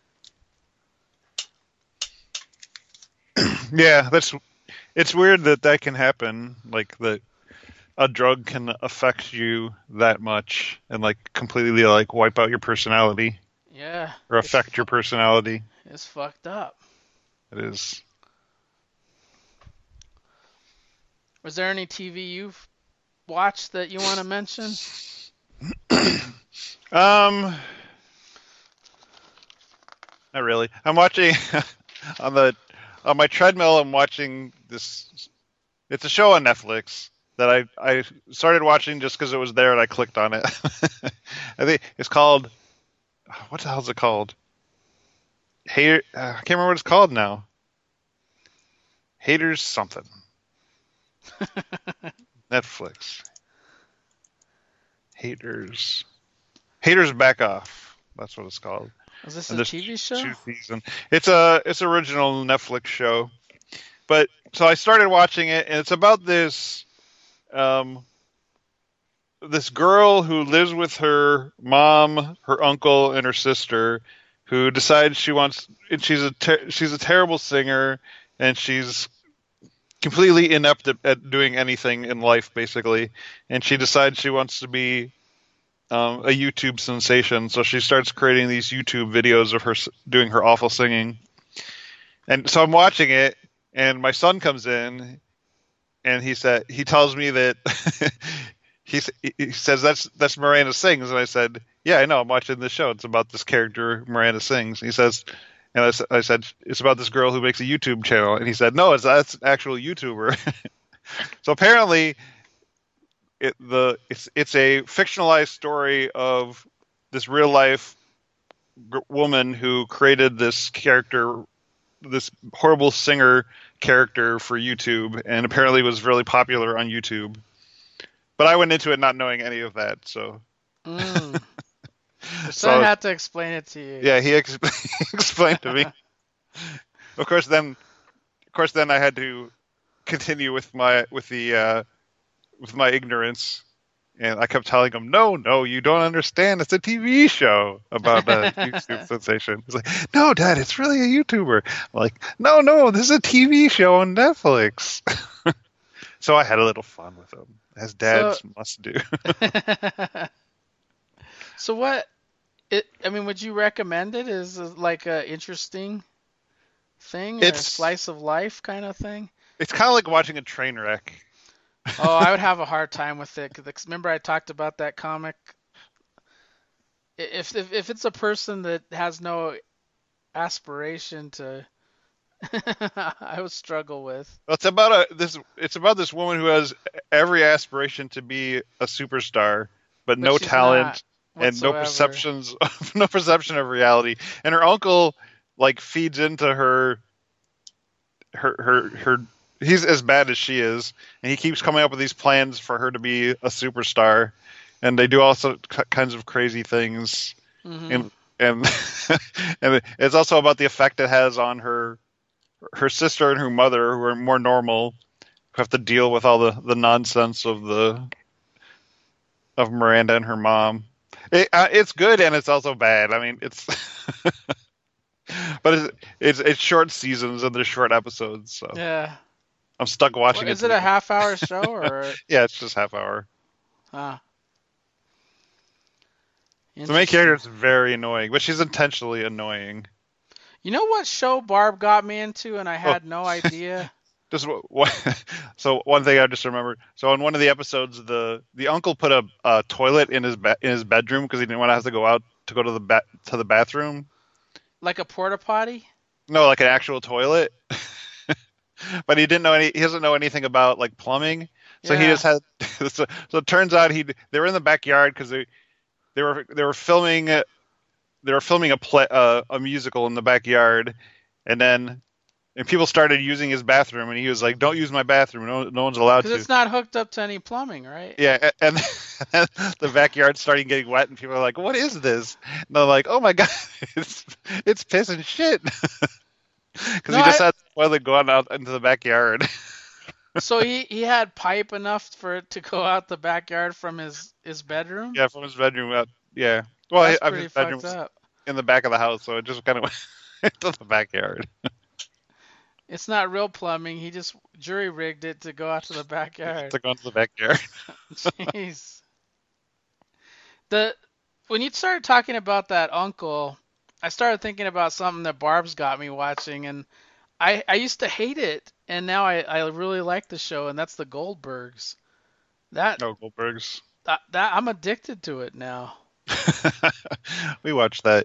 [SPEAKER 5] Yeah, it's weird that can happen. Like that a drug can affect you that much and like completely like wipe out your personality.
[SPEAKER 2] Yeah.
[SPEAKER 5] Or affect your personality.
[SPEAKER 2] It's fucked up.
[SPEAKER 5] It is.
[SPEAKER 2] Was there any TV you've watched that you want to mention?
[SPEAKER 5] Not really. I'm watching on my treadmill. I'm watching this. It's a show on Netflix that I started watching just because it was there and I clicked on it. I think it's called. What the hell is it called? I can't remember what it's called now. Haters something. Netflix. Haters back off. That's what it's called.
[SPEAKER 2] Is this
[SPEAKER 5] And
[SPEAKER 2] a
[SPEAKER 5] there's
[SPEAKER 2] TV show?
[SPEAKER 5] 2 seasons. It's original Netflix show. But so I started watching it, and it's about this this girl who lives with her mom, her uncle, and her sister, who decides she wants. And she's a terrible singer, and she's completely inept at doing anything in life, basically. And she decides she wants to be a YouTube sensation, so she starts creating these YouTube videos of her doing her awful singing. And so I'm watching it, and my son comes in, and he tells me that he says that's Miranda Sings, and I said, yeah, I know, I'm watching this show. It's about this character Miranda Sings. And he says, and I said it's about this girl who makes a YouTube channel, and he said, no, that's an actual YouTuber. So apparently, it's a fictionalized story of this real life woman who created this character, this horrible singer character for YouTube, and apparently was really popular on YouTube. But I went into it not knowing any of that, so.
[SPEAKER 2] Your son had to explain it to you.
[SPEAKER 5] Yeah, he explained to me. Of course, then I had to continue with my ignorance, and I kept telling him, no, you don't understand. It's a TV show about a YouTube sensation. He's like, no, Dad, it's really a YouTuber. I'm like, no, this is a TV show on Netflix. So I had a little fun with him, as dads must do.
[SPEAKER 2] So would you recommend it as like a interesting thing, a slice of life kind of thing?
[SPEAKER 5] It's kind of like watching a train wreck.
[SPEAKER 2] Oh, I would have a hard time with it. Cause remember I talked about that comic? If it's a person that has no aspiration to, I would struggle with.
[SPEAKER 5] Well, it's about this woman who has every aspiration to be a superstar, but no talent and no perception of reality. And her uncle like feeds into her. He's as bad as she is, and he keeps coming up with these plans for her to be a superstar, and they do all kinds of crazy things. Mm-hmm. And and it's also about the effect it has on her sister and her mother, who are more normal, who have to deal with all the nonsense of Miranda and her mom. It's good, and it's also bad. I mean, it's but it's short seasons and there's short episodes, so
[SPEAKER 2] yeah.
[SPEAKER 5] I'm stuck watching it.
[SPEAKER 2] Is it a half-hour show or?
[SPEAKER 5] Yeah, it's just half hour.
[SPEAKER 2] Ah.
[SPEAKER 5] The main character is very annoying, but she's intentionally annoying.
[SPEAKER 2] You know what show Barb got me into, and I had no idea.
[SPEAKER 5] So one thing I just remembered. So in one of the episodes, the uncle put a toilet in his bedroom because he didn't want to have to go out to go to the bathroom. Like
[SPEAKER 2] a porta potty?
[SPEAKER 5] No, like an actual toilet. But he doesn't know anything about like plumbing. So he just had. So it turns out they were in the backyard because they were filming a musical in the backyard, and people started using his bathroom, and he was like, "Don't use my bathroom. No one's allowed to."
[SPEAKER 2] Because it's not hooked up to any plumbing, right?
[SPEAKER 5] Yeah, and the backyard started getting wet, and people are like, "What is this?" And they're like, "Oh my god, it's piss and shit." Because he just had the toilet going out into the backyard.
[SPEAKER 2] So he had pipe enough for it to go out the backyard from his bedroom?
[SPEAKER 5] Yeah, from his bedroom out. Yeah. Well,
[SPEAKER 2] That's
[SPEAKER 5] his
[SPEAKER 2] pretty
[SPEAKER 5] bedroom
[SPEAKER 2] fucked
[SPEAKER 5] was
[SPEAKER 2] up.
[SPEAKER 5] in the back of the house, so it just kind of went into the backyard.
[SPEAKER 2] It's not real plumbing. He just jury rigged it to go out to the backyard.
[SPEAKER 5] To go into the backyard.
[SPEAKER 2] Jeez. When you started talking about that uncle, I started thinking about something that Barb's got me watching, and I used to hate it, and now I really like the show, and that's the Goldbergs. That
[SPEAKER 5] No, Goldbergs.
[SPEAKER 2] that I'm addicted to it now.
[SPEAKER 5] We watched that.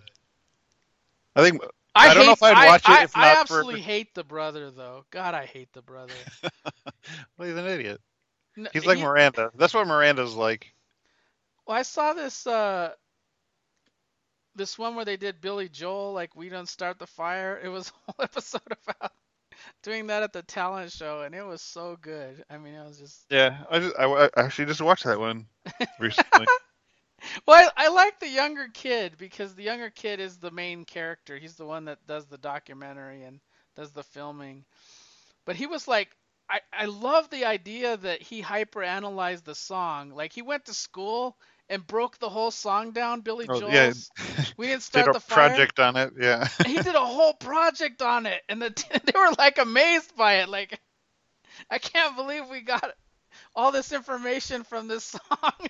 [SPEAKER 5] I don't know if I'd watch it if
[SPEAKER 2] I
[SPEAKER 5] not
[SPEAKER 2] absolutely
[SPEAKER 5] for.
[SPEAKER 2] hate the brother though. God, I hate the brother.
[SPEAKER 5] Well, he's an idiot.
[SPEAKER 2] No,
[SPEAKER 5] He's like Miranda. That's what Miranda's like.
[SPEAKER 2] Well, I saw this one where they did Billy Joel, like We Don't Start the Fire. It was a whole episode about doing that at the talent show, and it was so good. I mean, it was just.
[SPEAKER 5] Yeah, I actually just watched that one recently.
[SPEAKER 2] Well, I like the younger kid because the younger kid is the main character. He's the one that does the documentary and does the filming. But he was like, I love the idea that he hyper-analyzed the song. Like, he went to school and broke the whole song down, Billy
[SPEAKER 5] Oh,
[SPEAKER 2] Joel's.
[SPEAKER 5] yeah.
[SPEAKER 2] We Didn't
[SPEAKER 5] Did
[SPEAKER 2] Start
[SPEAKER 5] a
[SPEAKER 2] the Fire.
[SPEAKER 5] project on it, yeah.
[SPEAKER 2] He did a whole project on it, and they were like amazed by it. Like, I can't believe we got all this information from this song. I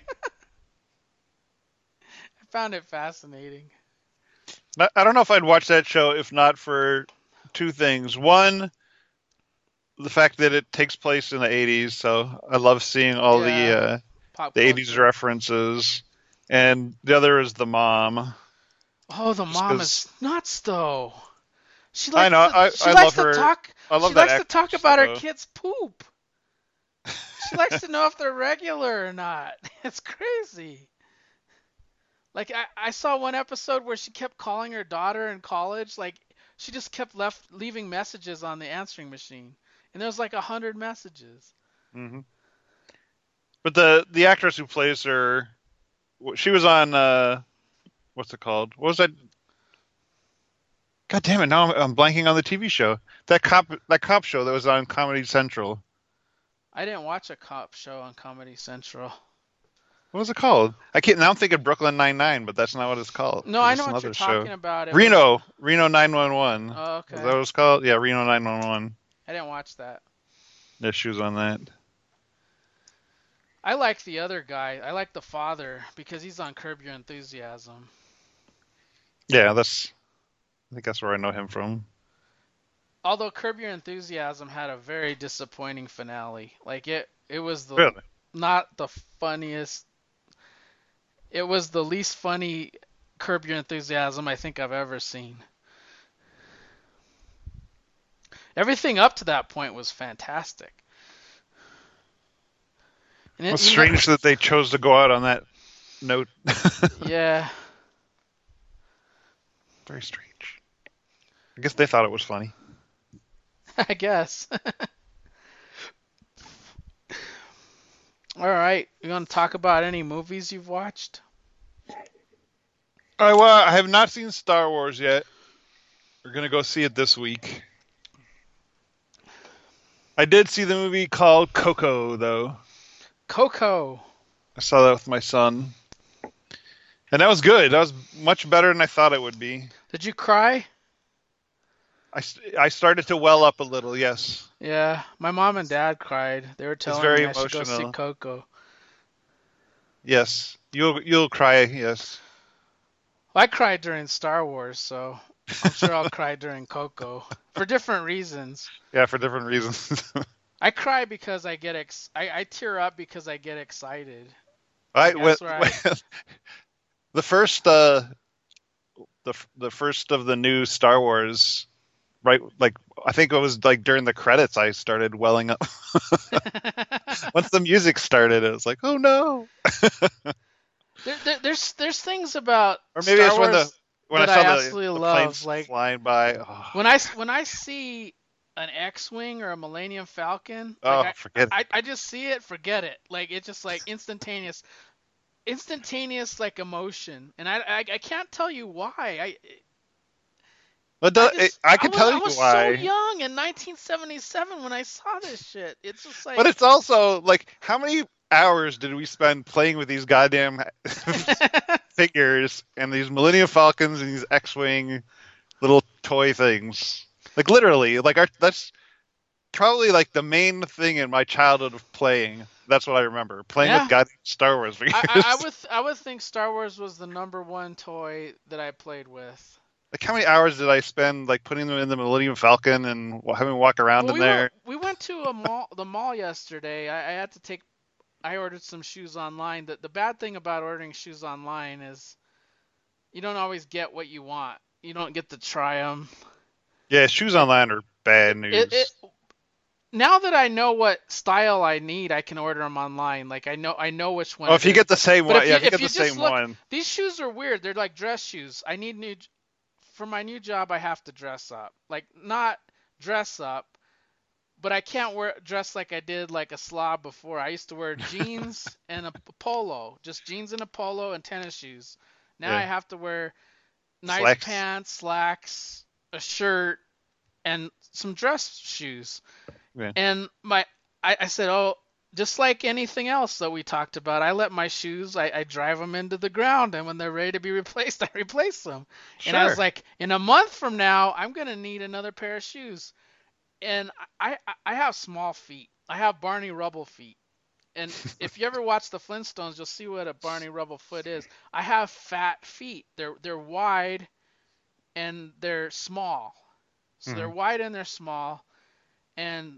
[SPEAKER 2] found it fascinating.
[SPEAKER 5] I don't know if I'd watch that show if not for two things. One, the fact that it takes place in the 80s, so I love seeing all the
[SPEAKER 2] Pop
[SPEAKER 5] 80s
[SPEAKER 2] culture.
[SPEAKER 5] references. And the other is the mom.
[SPEAKER 2] Oh, the
[SPEAKER 5] Just
[SPEAKER 2] mom
[SPEAKER 5] 'cause-
[SPEAKER 2] is nuts, though. She
[SPEAKER 5] I
[SPEAKER 2] likes
[SPEAKER 5] know,
[SPEAKER 2] she
[SPEAKER 5] I
[SPEAKER 2] likes
[SPEAKER 5] love
[SPEAKER 2] to
[SPEAKER 5] her.
[SPEAKER 2] talk.
[SPEAKER 5] I love
[SPEAKER 2] she
[SPEAKER 5] that
[SPEAKER 2] likes to talk
[SPEAKER 5] actress,
[SPEAKER 2] about her
[SPEAKER 5] though.
[SPEAKER 2] kids' poop. She likes to know if they're regular or not. It's crazy. Like I saw one episode where she kept calling her daughter in college. Like she just kept leaving messages on the answering machine, and there was like 100 messages.
[SPEAKER 5] hmm But the actress who plays her, she was on what's it called? What was that? God damn it! Now I'm blanking on the TV show. That cop show that was on Comedy Central.
[SPEAKER 2] I didn't watch a cop show on Comedy Central.
[SPEAKER 5] What was it called? I can't. Now I'm thinking Brooklyn Nine-Nine, but that's not what it's called.
[SPEAKER 2] No, I
[SPEAKER 5] It's
[SPEAKER 2] know what
[SPEAKER 5] another
[SPEAKER 2] you're
[SPEAKER 5] show.
[SPEAKER 2] talking about. It
[SPEAKER 5] Reno 911.
[SPEAKER 2] Oh,
[SPEAKER 5] Is
[SPEAKER 2] okay.
[SPEAKER 5] that what it's called? Yeah, Reno 911.
[SPEAKER 2] I didn't watch that.
[SPEAKER 5] Yeah, she was on that.
[SPEAKER 2] I like the other guy. I like the father because he's on Curb Your Enthusiasm.
[SPEAKER 5] Yeah, I think that's where I know him from.
[SPEAKER 2] Although Curb Your Enthusiasm had a very disappointing finale. Like it was
[SPEAKER 5] Really?
[SPEAKER 2] not the funniest. It was the least funny Curb Your Enthusiasm I think I've ever seen. Everything up to that point was fantastic. And
[SPEAKER 5] It's strange that they chose to go out on that note.
[SPEAKER 2] Yeah.
[SPEAKER 5] Very strange. I guess they thought it was funny.
[SPEAKER 2] I guess. All right, you want to talk about any movies you've watched?
[SPEAKER 5] All right, well, I have not seen Star Wars yet. We're going to go see it this week. I did see the movie called Coco, though.
[SPEAKER 2] Coco.
[SPEAKER 5] I saw that with my son. And that was good. That was much better than I thought it would be.
[SPEAKER 2] Did you cry?
[SPEAKER 5] I started to well up a little, yes.
[SPEAKER 2] Yeah, my mom and dad cried. They were telling
[SPEAKER 5] very
[SPEAKER 2] me I should go see
[SPEAKER 5] emotional.
[SPEAKER 2] Coco.
[SPEAKER 5] Yes. You'll cry, yes.
[SPEAKER 2] Well, I cried during Star Wars, so I'm sure I'll cry during Coco for different reasons.
[SPEAKER 5] Yeah, for different reasons.
[SPEAKER 2] I cry because I get I tear up because I get excited.
[SPEAKER 5] Right,
[SPEAKER 2] That's right.
[SPEAKER 5] the first the first of the new Star Wars, right? Like I think it was like during the credits I started welling up. Once the music started, it was like, oh no.
[SPEAKER 2] There's things about
[SPEAKER 5] Or maybe
[SPEAKER 2] Star
[SPEAKER 5] it's
[SPEAKER 2] Wars
[SPEAKER 5] when I
[SPEAKER 2] that
[SPEAKER 5] saw
[SPEAKER 2] I
[SPEAKER 5] the
[SPEAKER 2] absolutely love.
[SPEAKER 5] planes
[SPEAKER 2] Like
[SPEAKER 5] flying by. Oh,
[SPEAKER 2] when I see an X-wing or a Millennium Falcon, like
[SPEAKER 5] forget it.
[SPEAKER 2] I just see it, forget it. Like it's just like instantaneous like emotion, and I can't tell you why.
[SPEAKER 5] But I can tell you
[SPEAKER 2] I was
[SPEAKER 5] why.
[SPEAKER 2] so young in 1977 when I saw this shit. It's just like.
[SPEAKER 5] But it's also like, how many hours did we spend playing with these goddamn figures and these Millennium Falcons and these X-wing little toy things? Like literally, like that's probably like the main thing in my childhood of playing. That's what I remember playing with goddamn Star Wars figures.
[SPEAKER 2] I would think Star Wars was the #1 toy that I played with.
[SPEAKER 5] Like how many hours did I spend like putting them in the Millennium Falcon and having them walk around in there?
[SPEAKER 2] We went to the mall yesterday. I ordered some shoes online. The bad thing about ordering shoes online is you don't always get what you want. You don't get to try them.
[SPEAKER 5] Yeah, shoes online are bad news.
[SPEAKER 2] Now that I know what style I need, I can order them online. Like I know which one.
[SPEAKER 5] Oh, if you get the same one, if you get the same
[SPEAKER 2] look,
[SPEAKER 5] one.
[SPEAKER 2] These shoes are weird. They're like dress shoes. I need for my new job. I have to dress up, like not dress up, but I can't dress like I did like a slob before. I used to wear jeans and a polo, just jeans and a polo and tennis shoes. Now I have to wear nice pants, slacks, a shirt, and some dress shoes. Yeah. And I said, oh, just like anything else that we talked about, I let my shoes, I drive them into the ground, and when they're ready to be replaced, I replace them. Sure. And I was like, in a month from now, I'm going to need another pair of shoes. And I have small feet. I have Barney Rubble feet. And if you ever watch the Flintstones, you'll see what a Barney Rubble foot is. I have fat feet. They're wide and they're small. So they're wide and they're small. And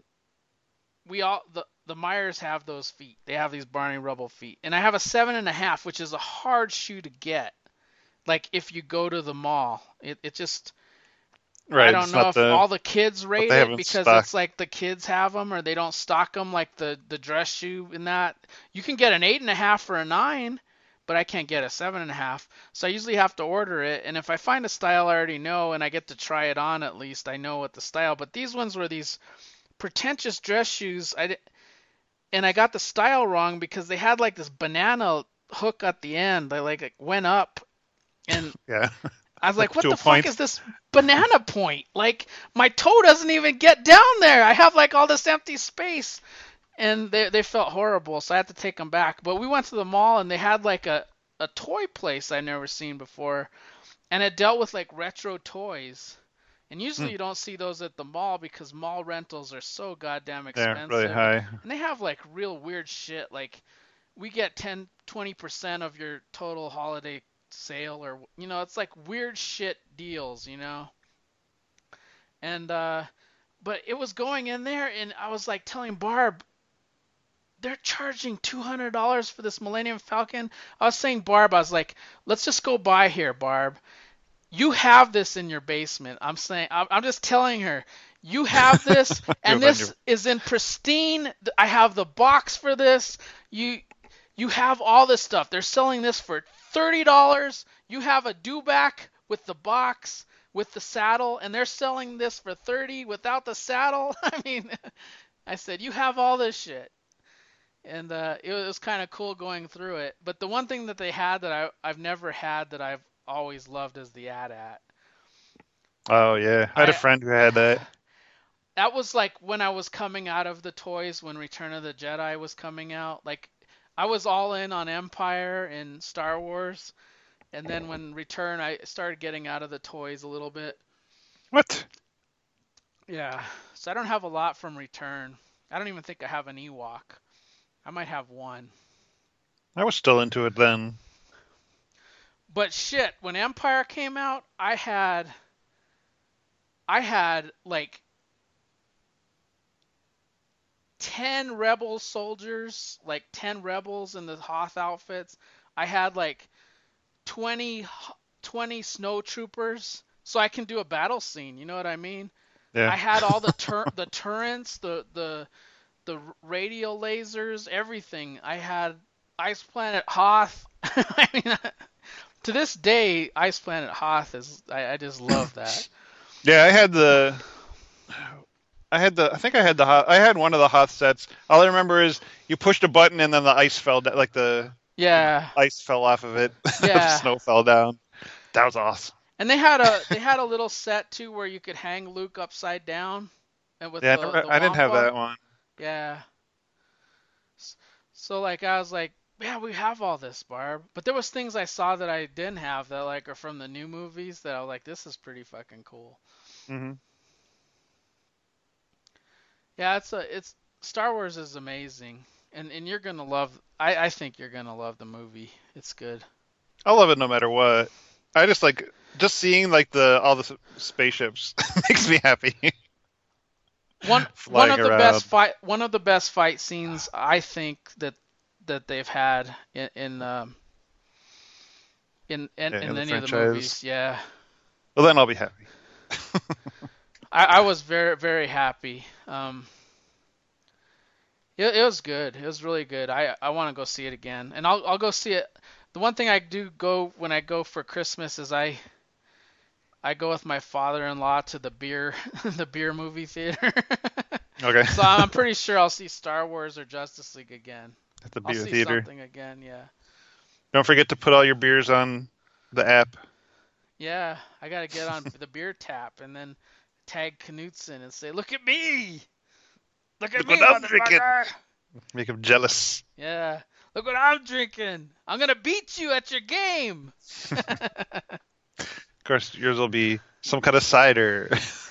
[SPEAKER 2] the Myers have those feet. They have these Barney Rubble feet. And I have a 7.5, which is a hard shoe to get. Like if you go to the mall, it just, right, I don't know if all the kids rate it because it's like the kids have them or they don't stock them like the dress shoe in that. You can get an 8.5 for a 9, but I can't get a 7.5. So I usually have to order it. And if I find a style I already know and I get to try it on, at least I know what the style. But these ones were these pretentious dress shoes. And I got the style wrong because they had like this banana hook at the end. They like went up, and
[SPEAKER 5] yeah.
[SPEAKER 2] I was like, what the fuck is this banana point? Like my toe doesn't even get down there. I have like all this empty space. And they felt horrible, so I had to take them back. But we went to the mall, and they had like a toy place I'd never seen before. And it dealt with like retro toys. And usually you don't see those at the mall because mall rentals are so goddamn expensive.
[SPEAKER 5] They're really high.
[SPEAKER 2] And they have like real weird shit. Like we get 20% of your total holiday sale, or it's like weird shit deals, And but it was going in there, and I was like telling Barb, they're charging $200 for this Millennium Falcon. I was saying, Barb, I was like, let's just go by here, Barb. You have this in your basement. I'm just telling her, you have this, and this is in pristine. I have the box for this. You have all this stuff. They're selling this for $30. You have a dewback with the box, with the saddle, and they're selling this for $30 without the saddle. I mean, I said, you have all this shit. And it was kind of cool going through it. But the one thing that they had that I've never had that I've always loved is the AT-AT.
[SPEAKER 5] Oh, yeah. I had a friend who had that.
[SPEAKER 2] That was like when I was coming out of the toys, when Return of the Jedi was coming out. Like, I was all in on Empire and Star Wars. And then when Return, I started getting out of the toys a little bit.
[SPEAKER 5] What?
[SPEAKER 2] Yeah. So I don't have a lot from Return. I don't even think I have an Ewok. I might have one.
[SPEAKER 5] I was still into it then.
[SPEAKER 2] But shit, when Empire came out, I had like 10 rebel soldiers, like 10 rebels in the Hoth outfits. I had like 20 snow troopers, so I can do a battle scene. You know what I mean?
[SPEAKER 5] Yeah.
[SPEAKER 2] I had all the turrets, the radial lasers, everything. I had Ice Planet Hoth. I mean, to this day, Ice Planet Hoth is. I just love that.
[SPEAKER 5] Yeah, I had one of the Hoth sets. All I remember is you pushed a button and then the ice fell down, like the ice fell off of it.
[SPEAKER 2] Yeah.
[SPEAKER 5] The snow fell down. That was awesome.
[SPEAKER 2] And they had a little set too where you could hang Luke upside down, and with
[SPEAKER 5] Yeah,
[SPEAKER 2] the
[SPEAKER 5] I didn't have
[SPEAKER 2] Wampa.
[SPEAKER 5] that one.
[SPEAKER 2] Yeah. So like I was like, yeah, we have all this, Barb. But there was things I saw that I didn't have that like are from the new movies that I was like, this is pretty fucking cool.
[SPEAKER 5] Hmm.
[SPEAKER 2] Yeah, it's Star Wars is amazing, and you're gonna love. I think you're gonna love the movie. It's good.
[SPEAKER 5] I love it no matter what. I just seeing like all the spaceships makes me happy.
[SPEAKER 2] One
[SPEAKER 5] Flying around.
[SPEAKER 2] one of the best fight scenes I think that they've had in
[SPEAKER 5] Yeah, in the
[SPEAKER 2] any of the
[SPEAKER 5] franchise.
[SPEAKER 2] movies. Yeah,
[SPEAKER 5] Well, then I'll be happy.
[SPEAKER 2] I was very very happy. It was good. It was really good. I want to go see it again, and I'll go see it. The one thing I do go when I go for Christmas is I go with my father-in-law to the beer the beer movie theater.
[SPEAKER 5] Okay.
[SPEAKER 2] So I'm pretty sure I'll see Star Wars or Justice League again.
[SPEAKER 5] At the
[SPEAKER 2] I'll
[SPEAKER 5] beer
[SPEAKER 2] see
[SPEAKER 5] theater.
[SPEAKER 2] something again, yeah.
[SPEAKER 5] Don't forget to put all your beers on the app.
[SPEAKER 2] Yeah, I gotta get on the beer tap and then tag Knutson and say, "Look at me! Look at
[SPEAKER 5] Look
[SPEAKER 2] me,
[SPEAKER 5] what I'm drinking."
[SPEAKER 2] motherfucker!"
[SPEAKER 5] Make him jealous.
[SPEAKER 2] Yeah, look what I'm drinking. I'm gonna beat you at your game.
[SPEAKER 5] Of course, yours will be some kind of cider.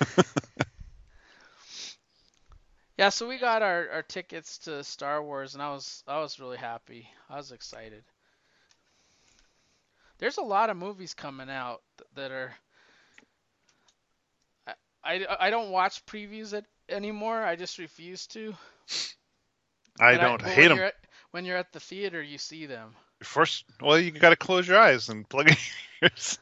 [SPEAKER 2] Yeah, so we got our tickets to Star Wars, and I was really happy. I was excited. There's a lot of movies coming out that are. I don't watch previews anymore. I just refuse to.
[SPEAKER 5] I don't
[SPEAKER 2] But
[SPEAKER 5] hate them.
[SPEAKER 2] When you're at the theater, you see them.
[SPEAKER 5] First, well, you got to close your eyes and plug in your ears.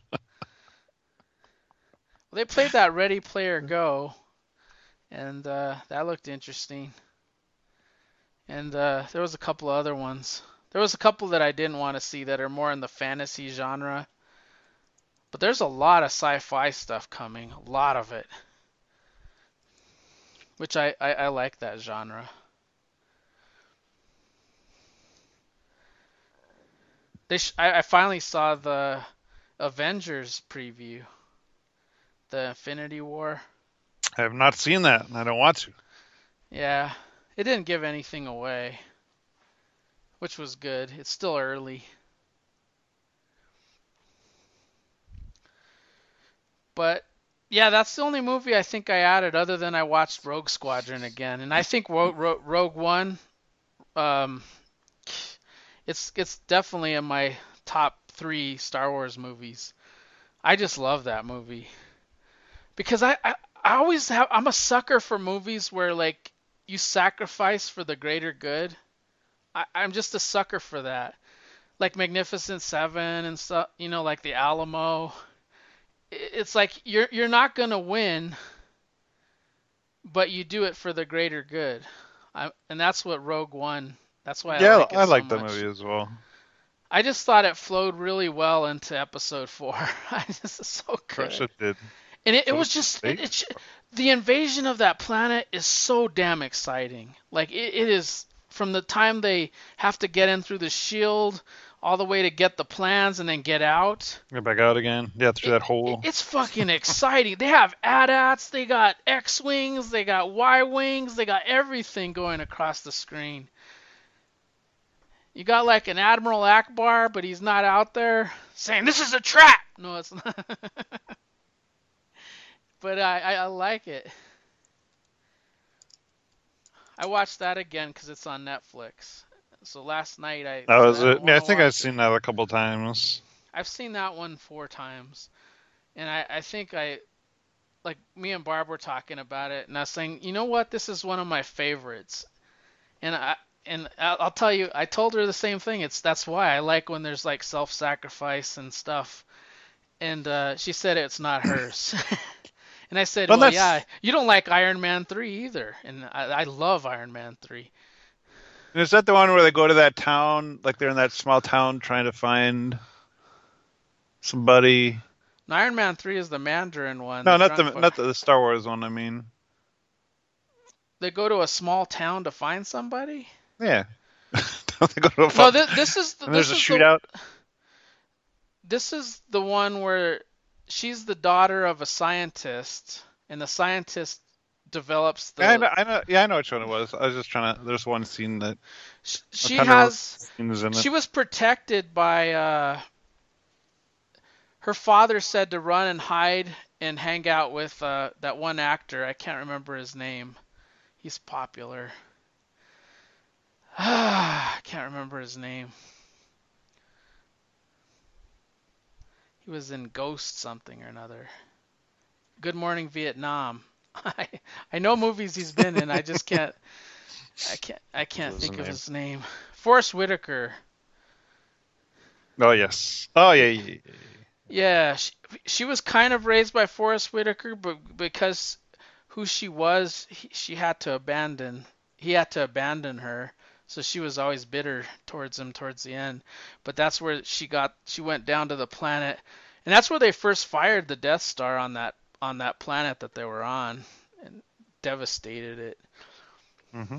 [SPEAKER 2] Well, they played that Ready Player Go, and that looked interesting. And there was a couple of other ones. There was a couple that I didn't want to see that are more in the fantasy genre. But there's a lot of sci-fi stuff coming, a lot of it. Which I like that genre. I finally saw the Avengers preview, the Infinity War.
[SPEAKER 5] I have not seen that, and I don't want to.
[SPEAKER 2] Yeah, it didn't give anything away, which was good. It's still early. But yeah, that's the only movie I think I added other than I watched Rogue Squadron again. And I think Rogue One, it's definitely in my top 3 Star Wars movies. I just love that movie. Because I always I'm a sucker for movies where like you sacrifice for the greater good. I'm just a sucker for that. Like Magnificent Seven and stuff, like the Alamo. It's like you're not gonna win, but you do it for the greater good. And that's what Rogue One. That's why I like it
[SPEAKER 5] I
[SPEAKER 2] so
[SPEAKER 5] like that
[SPEAKER 2] much.
[SPEAKER 5] movie as well.
[SPEAKER 2] I just thought it flowed really well into Episode 4. It's so
[SPEAKER 5] Of course
[SPEAKER 2] good.
[SPEAKER 5] it did.
[SPEAKER 2] And it
[SPEAKER 5] So
[SPEAKER 2] was
[SPEAKER 5] did
[SPEAKER 2] just
[SPEAKER 5] Space.
[SPEAKER 2] the invasion of that planet is so damn exciting. Like it is from the time they have to get in through the shield all the way to get the plans and then get out.
[SPEAKER 5] Get back out again. Yeah, through that hole.
[SPEAKER 2] It's fucking exciting. They have AT-ATs, they got X-Wings, they got Y-Wings, they got everything going across the screen. You got like an Admiral Akbar, but he's not out there saying, "This is a trap!" No, it's not. But I like it. I watched that again because it's on Netflix. So last night I
[SPEAKER 5] That was
[SPEAKER 2] said,
[SPEAKER 5] it. Yeah, I think
[SPEAKER 2] watch
[SPEAKER 5] I've
[SPEAKER 2] it.
[SPEAKER 5] seen that a couple times.
[SPEAKER 2] I've seen that one 4 times. And I think like me and Barb were talking about it, and I was saying, you know what, this is one of my favorites. And I'll tell you, I told her the same thing. That's why I like when there's like self-sacrifice and stuff. And she said it's not hers. And I said,
[SPEAKER 5] Well,
[SPEAKER 2] well,
[SPEAKER 5] that's-
[SPEAKER 2] yeah, you don't like Iron Man 3 either. And I love Iron Man 3.
[SPEAKER 5] And is that the one where they go to that town, like they're in that small town trying to find somebody?
[SPEAKER 2] And Iron Man 3 is the Mandarin one.
[SPEAKER 5] No,
[SPEAKER 2] the
[SPEAKER 5] not
[SPEAKER 2] drunk fuck.
[SPEAKER 5] the Star Wars one. I mean,
[SPEAKER 2] They go to a small town to find somebody?
[SPEAKER 5] yeah. Don't they go to a
[SPEAKER 2] No,
[SPEAKER 5] fun-
[SPEAKER 2] this is the,
[SPEAKER 5] and there's
[SPEAKER 2] this
[SPEAKER 5] a
[SPEAKER 2] is
[SPEAKER 5] shootout.
[SPEAKER 2] this is the one where she's the daughter of a scientist, and the scientist develops
[SPEAKER 5] Yeah, I
[SPEAKER 2] the.
[SPEAKER 5] know, I know. Yeah, I know which one it was. I was just trying to. There's one scene that I'm
[SPEAKER 2] She
[SPEAKER 5] trying to remember
[SPEAKER 2] has.
[SPEAKER 5] what scene is in it.
[SPEAKER 2] She was protected by. Her father said to run and hide and hang out with that one actor. I can't remember his name. He's popular. I can't remember his name. He was in Ghost something or another. Good Morning Vietnam. I know movies he's been in. I just can't. I can't
[SPEAKER 5] What was
[SPEAKER 2] think
[SPEAKER 5] the
[SPEAKER 2] of
[SPEAKER 5] name?
[SPEAKER 2] his name. Forrest Whitaker.
[SPEAKER 5] Oh yes. Oh yeah. Yeah, yeah, yeah.
[SPEAKER 2] Yeah, she was kind of raised by Forrest Whitaker, but because who she was, she had to abandon. He had to abandon her, so she was always bitter towards him towards the end. But that's where she went down to the planet, and that's where they first fired the Death Star on that planet that they were on, and devastated it.
[SPEAKER 5] Mm-hmm.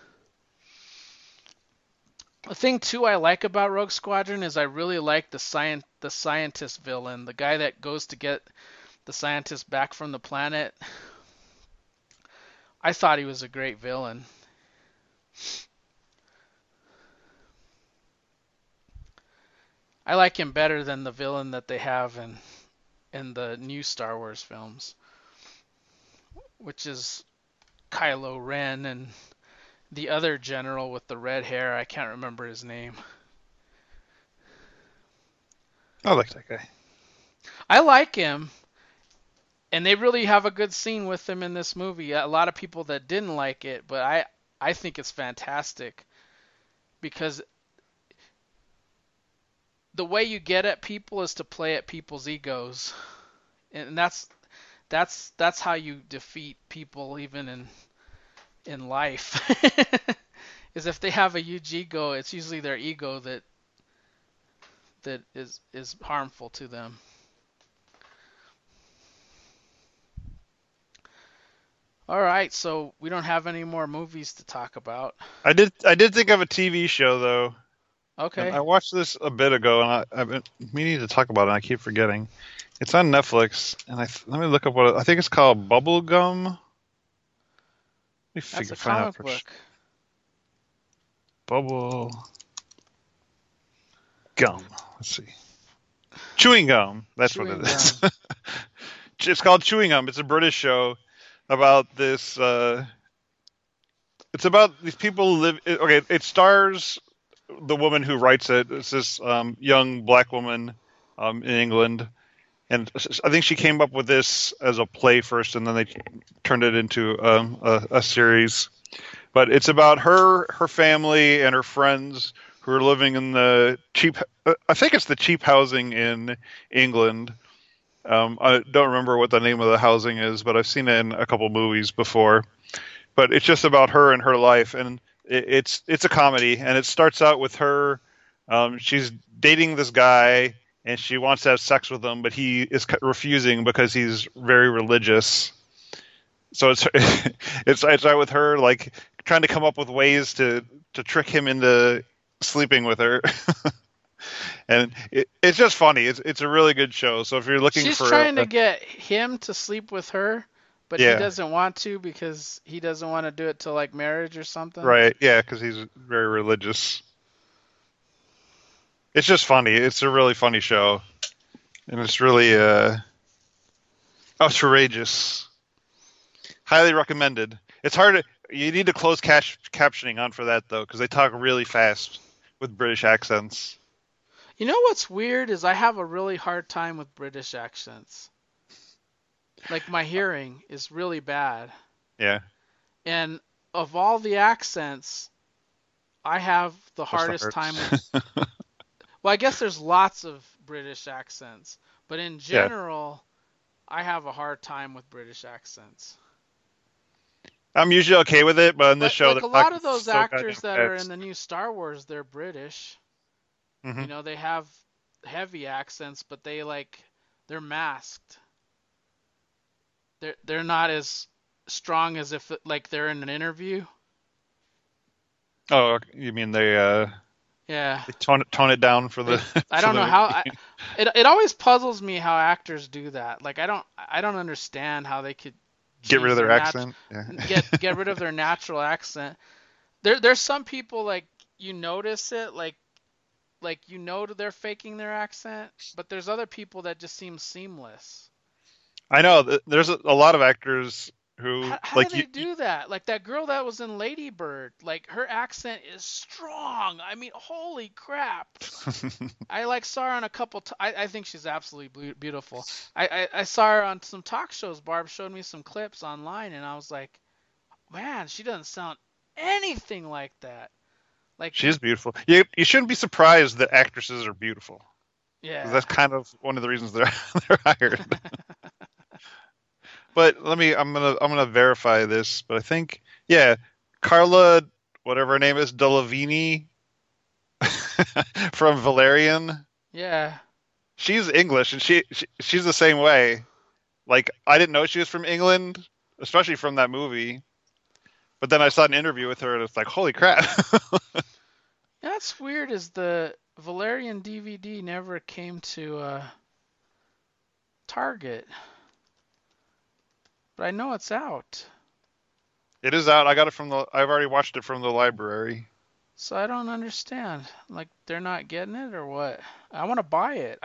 [SPEAKER 2] The thing too I like about Rogue Squadron is I really like the scientist villain, the guy that goes to get the scientist back from the planet. I thought he was a great villain. I like him better than the villain that they have in the new Star Wars films, which is Kylo Ren and the other general with the red hair. I can't remember his name.
[SPEAKER 5] I like that guy.
[SPEAKER 2] I like him, and they really have a good scene with him in this movie. A lot of people that didn't like it, but I think it's fantastic because the way you get at people is to play at people's egos, and that's how you defeat people even in life. Is if they have a huge ego, it's usually their ego that is harmful to them. All right, so we don't have any more movies to talk about.
[SPEAKER 5] I did think of a TV show though, and
[SPEAKER 2] Okay.
[SPEAKER 5] I watched this a bit ago, and I've been meaning to talk about it. And I keep forgetting. It's on Netflix, and let me look up I think it's called Bubblegum. Let me
[SPEAKER 2] That's a
[SPEAKER 5] find out
[SPEAKER 2] comic
[SPEAKER 5] for
[SPEAKER 2] book.
[SPEAKER 5] Bubble Gum. Let's see. Chewing Gum. That's
[SPEAKER 2] Chewing
[SPEAKER 5] what it is. It's called Chewing Gum. It's a British show about this. It's about these people who live. Okay, it stars the woman who writes it. It's this young black woman in England, and I think she came up with this as a play first, and then they turned it into a series. But it's about her family, and her friends who are living in the cheap. I think it's the cheap housing in England. I don't remember what the name of the housing is, but I've seen it in a couple movies before. But it's just about her and her life, and it's a comedy, and it starts out with her. She's dating this guy, and she wants to have sex with him, but he is refusing because he's very religious. So it's out with her like trying to come up with ways to trick him into sleeping with her. And it's just funny. It's a really good show. So if you're looking
[SPEAKER 2] She's
[SPEAKER 5] for
[SPEAKER 2] trying to get him to sleep with her, but he
[SPEAKER 5] yeah,
[SPEAKER 2] doesn't want to because he doesn't want to do it till like marriage or something.
[SPEAKER 5] right, yeah, because he's very religious. It's just funny. It's a really funny show, and it's really outrageous. Highly recommended. It's hard. You need to close captioning on for that though, because they talk really fast with British accents.
[SPEAKER 2] You know what's weird is I have a really hard time with British accents. Like my hearing is really bad.
[SPEAKER 5] Yeah.
[SPEAKER 2] And of all the accents, I have the
[SPEAKER 5] That's the
[SPEAKER 2] hardest time with.
[SPEAKER 5] hardest.
[SPEAKER 2] Well, I guess there's lots of British accents, but in general, I have a hard time with British accents.
[SPEAKER 5] I'm usually okay with it, but in this
[SPEAKER 2] But
[SPEAKER 5] show,
[SPEAKER 2] like a
[SPEAKER 5] they're
[SPEAKER 2] lot of those
[SPEAKER 5] so
[SPEAKER 2] actors
[SPEAKER 5] goddamn
[SPEAKER 2] that are
[SPEAKER 5] fast.
[SPEAKER 2] in the new Star Wars, they're British.
[SPEAKER 5] Mhm.
[SPEAKER 2] You know, they have heavy accents, but they're masked. They're not as strong as if like they're in an interview.
[SPEAKER 5] Oh, you mean
[SPEAKER 2] Yeah.
[SPEAKER 5] They tone it down for the.
[SPEAKER 2] I
[SPEAKER 5] for
[SPEAKER 2] don't
[SPEAKER 5] the
[SPEAKER 2] know how.
[SPEAKER 5] movie.
[SPEAKER 2] It always puzzles me how actors do that. Like I don't understand how they could
[SPEAKER 5] Get rid
[SPEAKER 2] change
[SPEAKER 5] of their
[SPEAKER 2] their
[SPEAKER 5] accent. Yeah.
[SPEAKER 2] get rid of their natural accent. There's some people like you notice it like you know they're faking their accent, but there's other people that just seem seamless.
[SPEAKER 5] I know. There's a lot of actors who
[SPEAKER 2] How
[SPEAKER 5] like
[SPEAKER 2] do they do that? Like that girl that was in Lady Bird, like her accent is strong. I mean, holy crap. I like saw her on a couple. I think she's absolutely beautiful. I saw her on some talk shows. Barb showed me some clips online, and I was like, man, she doesn't sound anything like that. Like
[SPEAKER 5] She is beautiful. You shouldn't be surprised that actresses are beautiful. 'Cause
[SPEAKER 2] yeah.
[SPEAKER 5] that's kind of one of the reasons they're they're hired. But I'm gonna verify this. But I think Carla, whatever her name is, Delavini from Valerian.
[SPEAKER 2] Yeah.
[SPEAKER 5] She's English, and she's the same way. Like I didn't know she was from England, especially from that movie. But then I saw an interview with her, and it's like, holy crap!
[SPEAKER 2] That's weird. Is the Valerian DVD never came to Target? But I know it's out.
[SPEAKER 5] It is out. I got it I've already watched it from the library.
[SPEAKER 2] So I don't understand. Like they're not getting it or what? I want to buy it.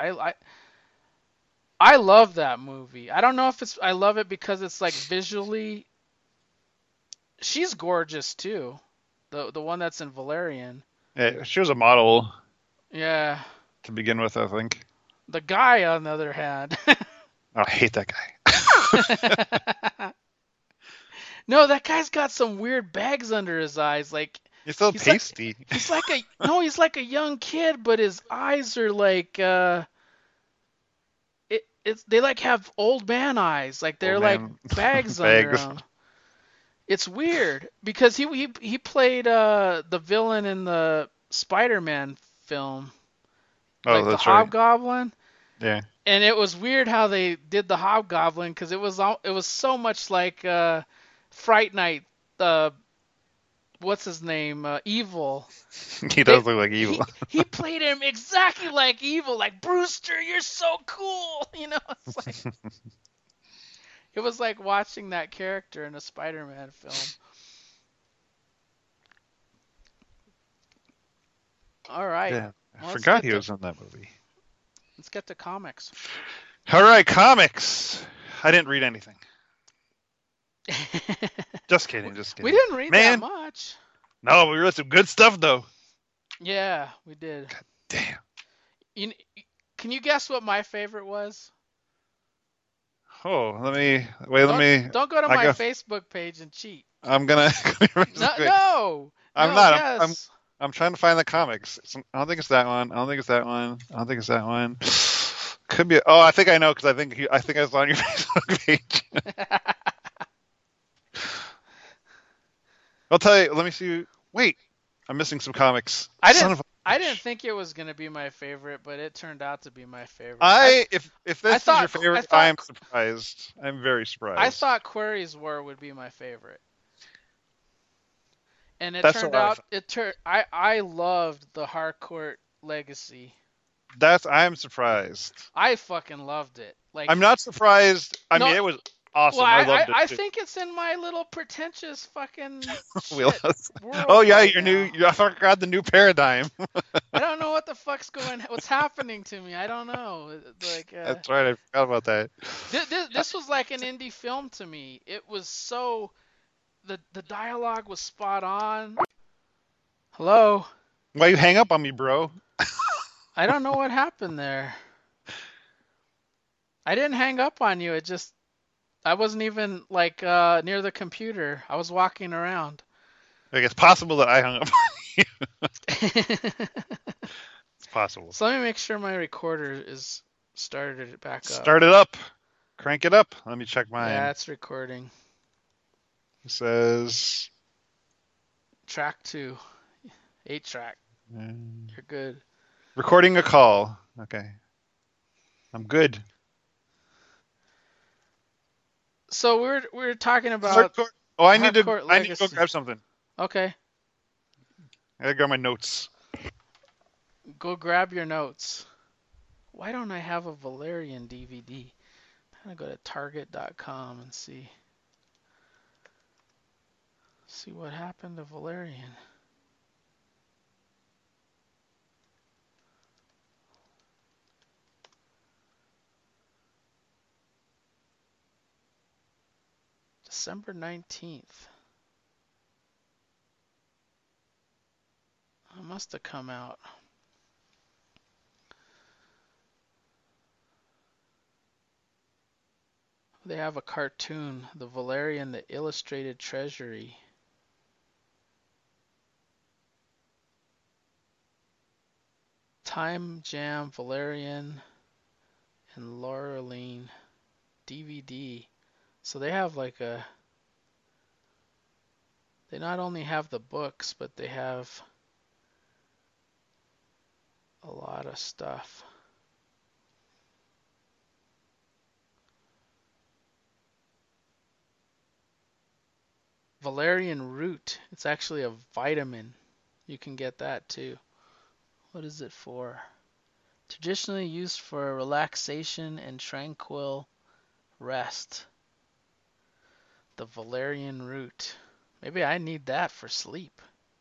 [SPEAKER 2] I love that movie. I don't know if I love it because it's like visually. She's gorgeous too. The one that's in Valerian.
[SPEAKER 5] Yeah, she was a model
[SPEAKER 2] Yeah.
[SPEAKER 5] to begin with, I think.
[SPEAKER 2] The guy, on the other hand.
[SPEAKER 5] Oh, I hate that guy.
[SPEAKER 2] No, that guy's got some weird bags under his eyes. Like
[SPEAKER 5] He's so
[SPEAKER 2] he's
[SPEAKER 5] pasty.
[SPEAKER 2] he's like a young kid, but his eyes are like they like have old man eyes. Like they're
[SPEAKER 5] Old
[SPEAKER 2] like
[SPEAKER 5] man
[SPEAKER 2] bags under
[SPEAKER 5] bags.
[SPEAKER 2] him. It's weird because he played the villain in the Spider-Man film,
[SPEAKER 5] Oh,
[SPEAKER 2] like the
[SPEAKER 5] that's right.
[SPEAKER 2] Hobgoblin.
[SPEAKER 5] Yeah.
[SPEAKER 2] And it was weird how they did the Hobgoblin because it was so much like Fright Night. What's his name? Evil.
[SPEAKER 5] He does look like evil.
[SPEAKER 2] He played him exactly like Evil. Like Brewster, you're so cool. You know, it's like it was like watching that character in a Spider-Man film. All right.
[SPEAKER 5] Yeah. I
[SPEAKER 2] Well,
[SPEAKER 5] forgot he was in that movie.
[SPEAKER 2] Let's get to comics.
[SPEAKER 5] All right, comics. I didn't read anything. Just kidding.
[SPEAKER 2] We didn't read that much.
[SPEAKER 5] No, we read some good stuff though.
[SPEAKER 2] Yeah, we did.
[SPEAKER 5] Damn.
[SPEAKER 2] Can you guess what my favorite was?
[SPEAKER 5] Oh, let me.
[SPEAKER 2] Don't go to my Facebook page and cheat.
[SPEAKER 5] I'm gonna.
[SPEAKER 2] No.
[SPEAKER 5] I'm not.
[SPEAKER 2] Yes.
[SPEAKER 5] I'm trying to find the comics. I don't think it's that one. I don't think it's that one. I don't think it's that one. Could be. Oh, I think I know because I think I was on your Facebook page. I'll tell you. Let me see. Wait, I'm missing some comics.
[SPEAKER 2] I didn't think it was gonna be my favorite, but it turned out to be my favorite.
[SPEAKER 5] If this is your favorite, I am surprised. I'm very surprised.
[SPEAKER 2] I thought Query's War would be my favorite. And it turned out I loved the Harcourt Legacy.
[SPEAKER 5] I am surprised.
[SPEAKER 2] I fucking loved it. Like
[SPEAKER 5] I'm not surprised. I mean, it was awesome.
[SPEAKER 2] Well,
[SPEAKER 5] I loved it.
[SPEAKER 2] I think it's in my little pretentious fucking
[SPEAKER 5] world
[SPEAKER 2] yeah,
[SPEAKER 5] your new. I forgot the new paradigm.
[SPEAKER 2] I don't know what the fuck's what's happening to me. I don't know. Like
[SPEAKER 5] that's right. I forgot about that.
[SPEAKER 2] This was like an indie film to me. It was so. The dialogue was spot on. Hello?
[SPEAKER 5] Why you hang up on me, bro?
[SPEAKER 2] I don't know what happened there. I didn't hang up on you. I wasn't even like near the computer. I was walking around.
[SPEAKER 5] Like it's possible that I hung up on you. It's possible.
[SPEAKER 2] So let me make sure my recorder is started back up.
[SPEAKER 5] Start it up. Crank it up. Let me check mine.
[SPEAKER 2] Yeah, it's recording.
[SPEAKER 5] It says
[SPEAKER 2] track 2. 8-track. You're good.
[SPEAKER 5] Recording a call. Okay. I'm good.
[SPEAKER 2] So we're talking about
[SPEAKER 5] I need to go grab something.
[SPEAKER 2] Okay.
[SPEAKER 5] I gotta grab my notes.
[SPEAKER 2] Go grab your notes. Why don't I have a Valerian DVD? I'm gonna go to Target.com and see what happened to Valerian. December 19th. It must have come out. They have a cartoon, the Valerian, the Illustrated Treasury. Time Jam, Valerian, and Laureline DVD. So they have like a... They not only have the books, but they have a lot of stuff. Valerian root. It's actually a vitamin. You can get that too. What is it for? Traditionally used for relaxation and tranquil rest. The valerian root. Maybe I need that for sleep.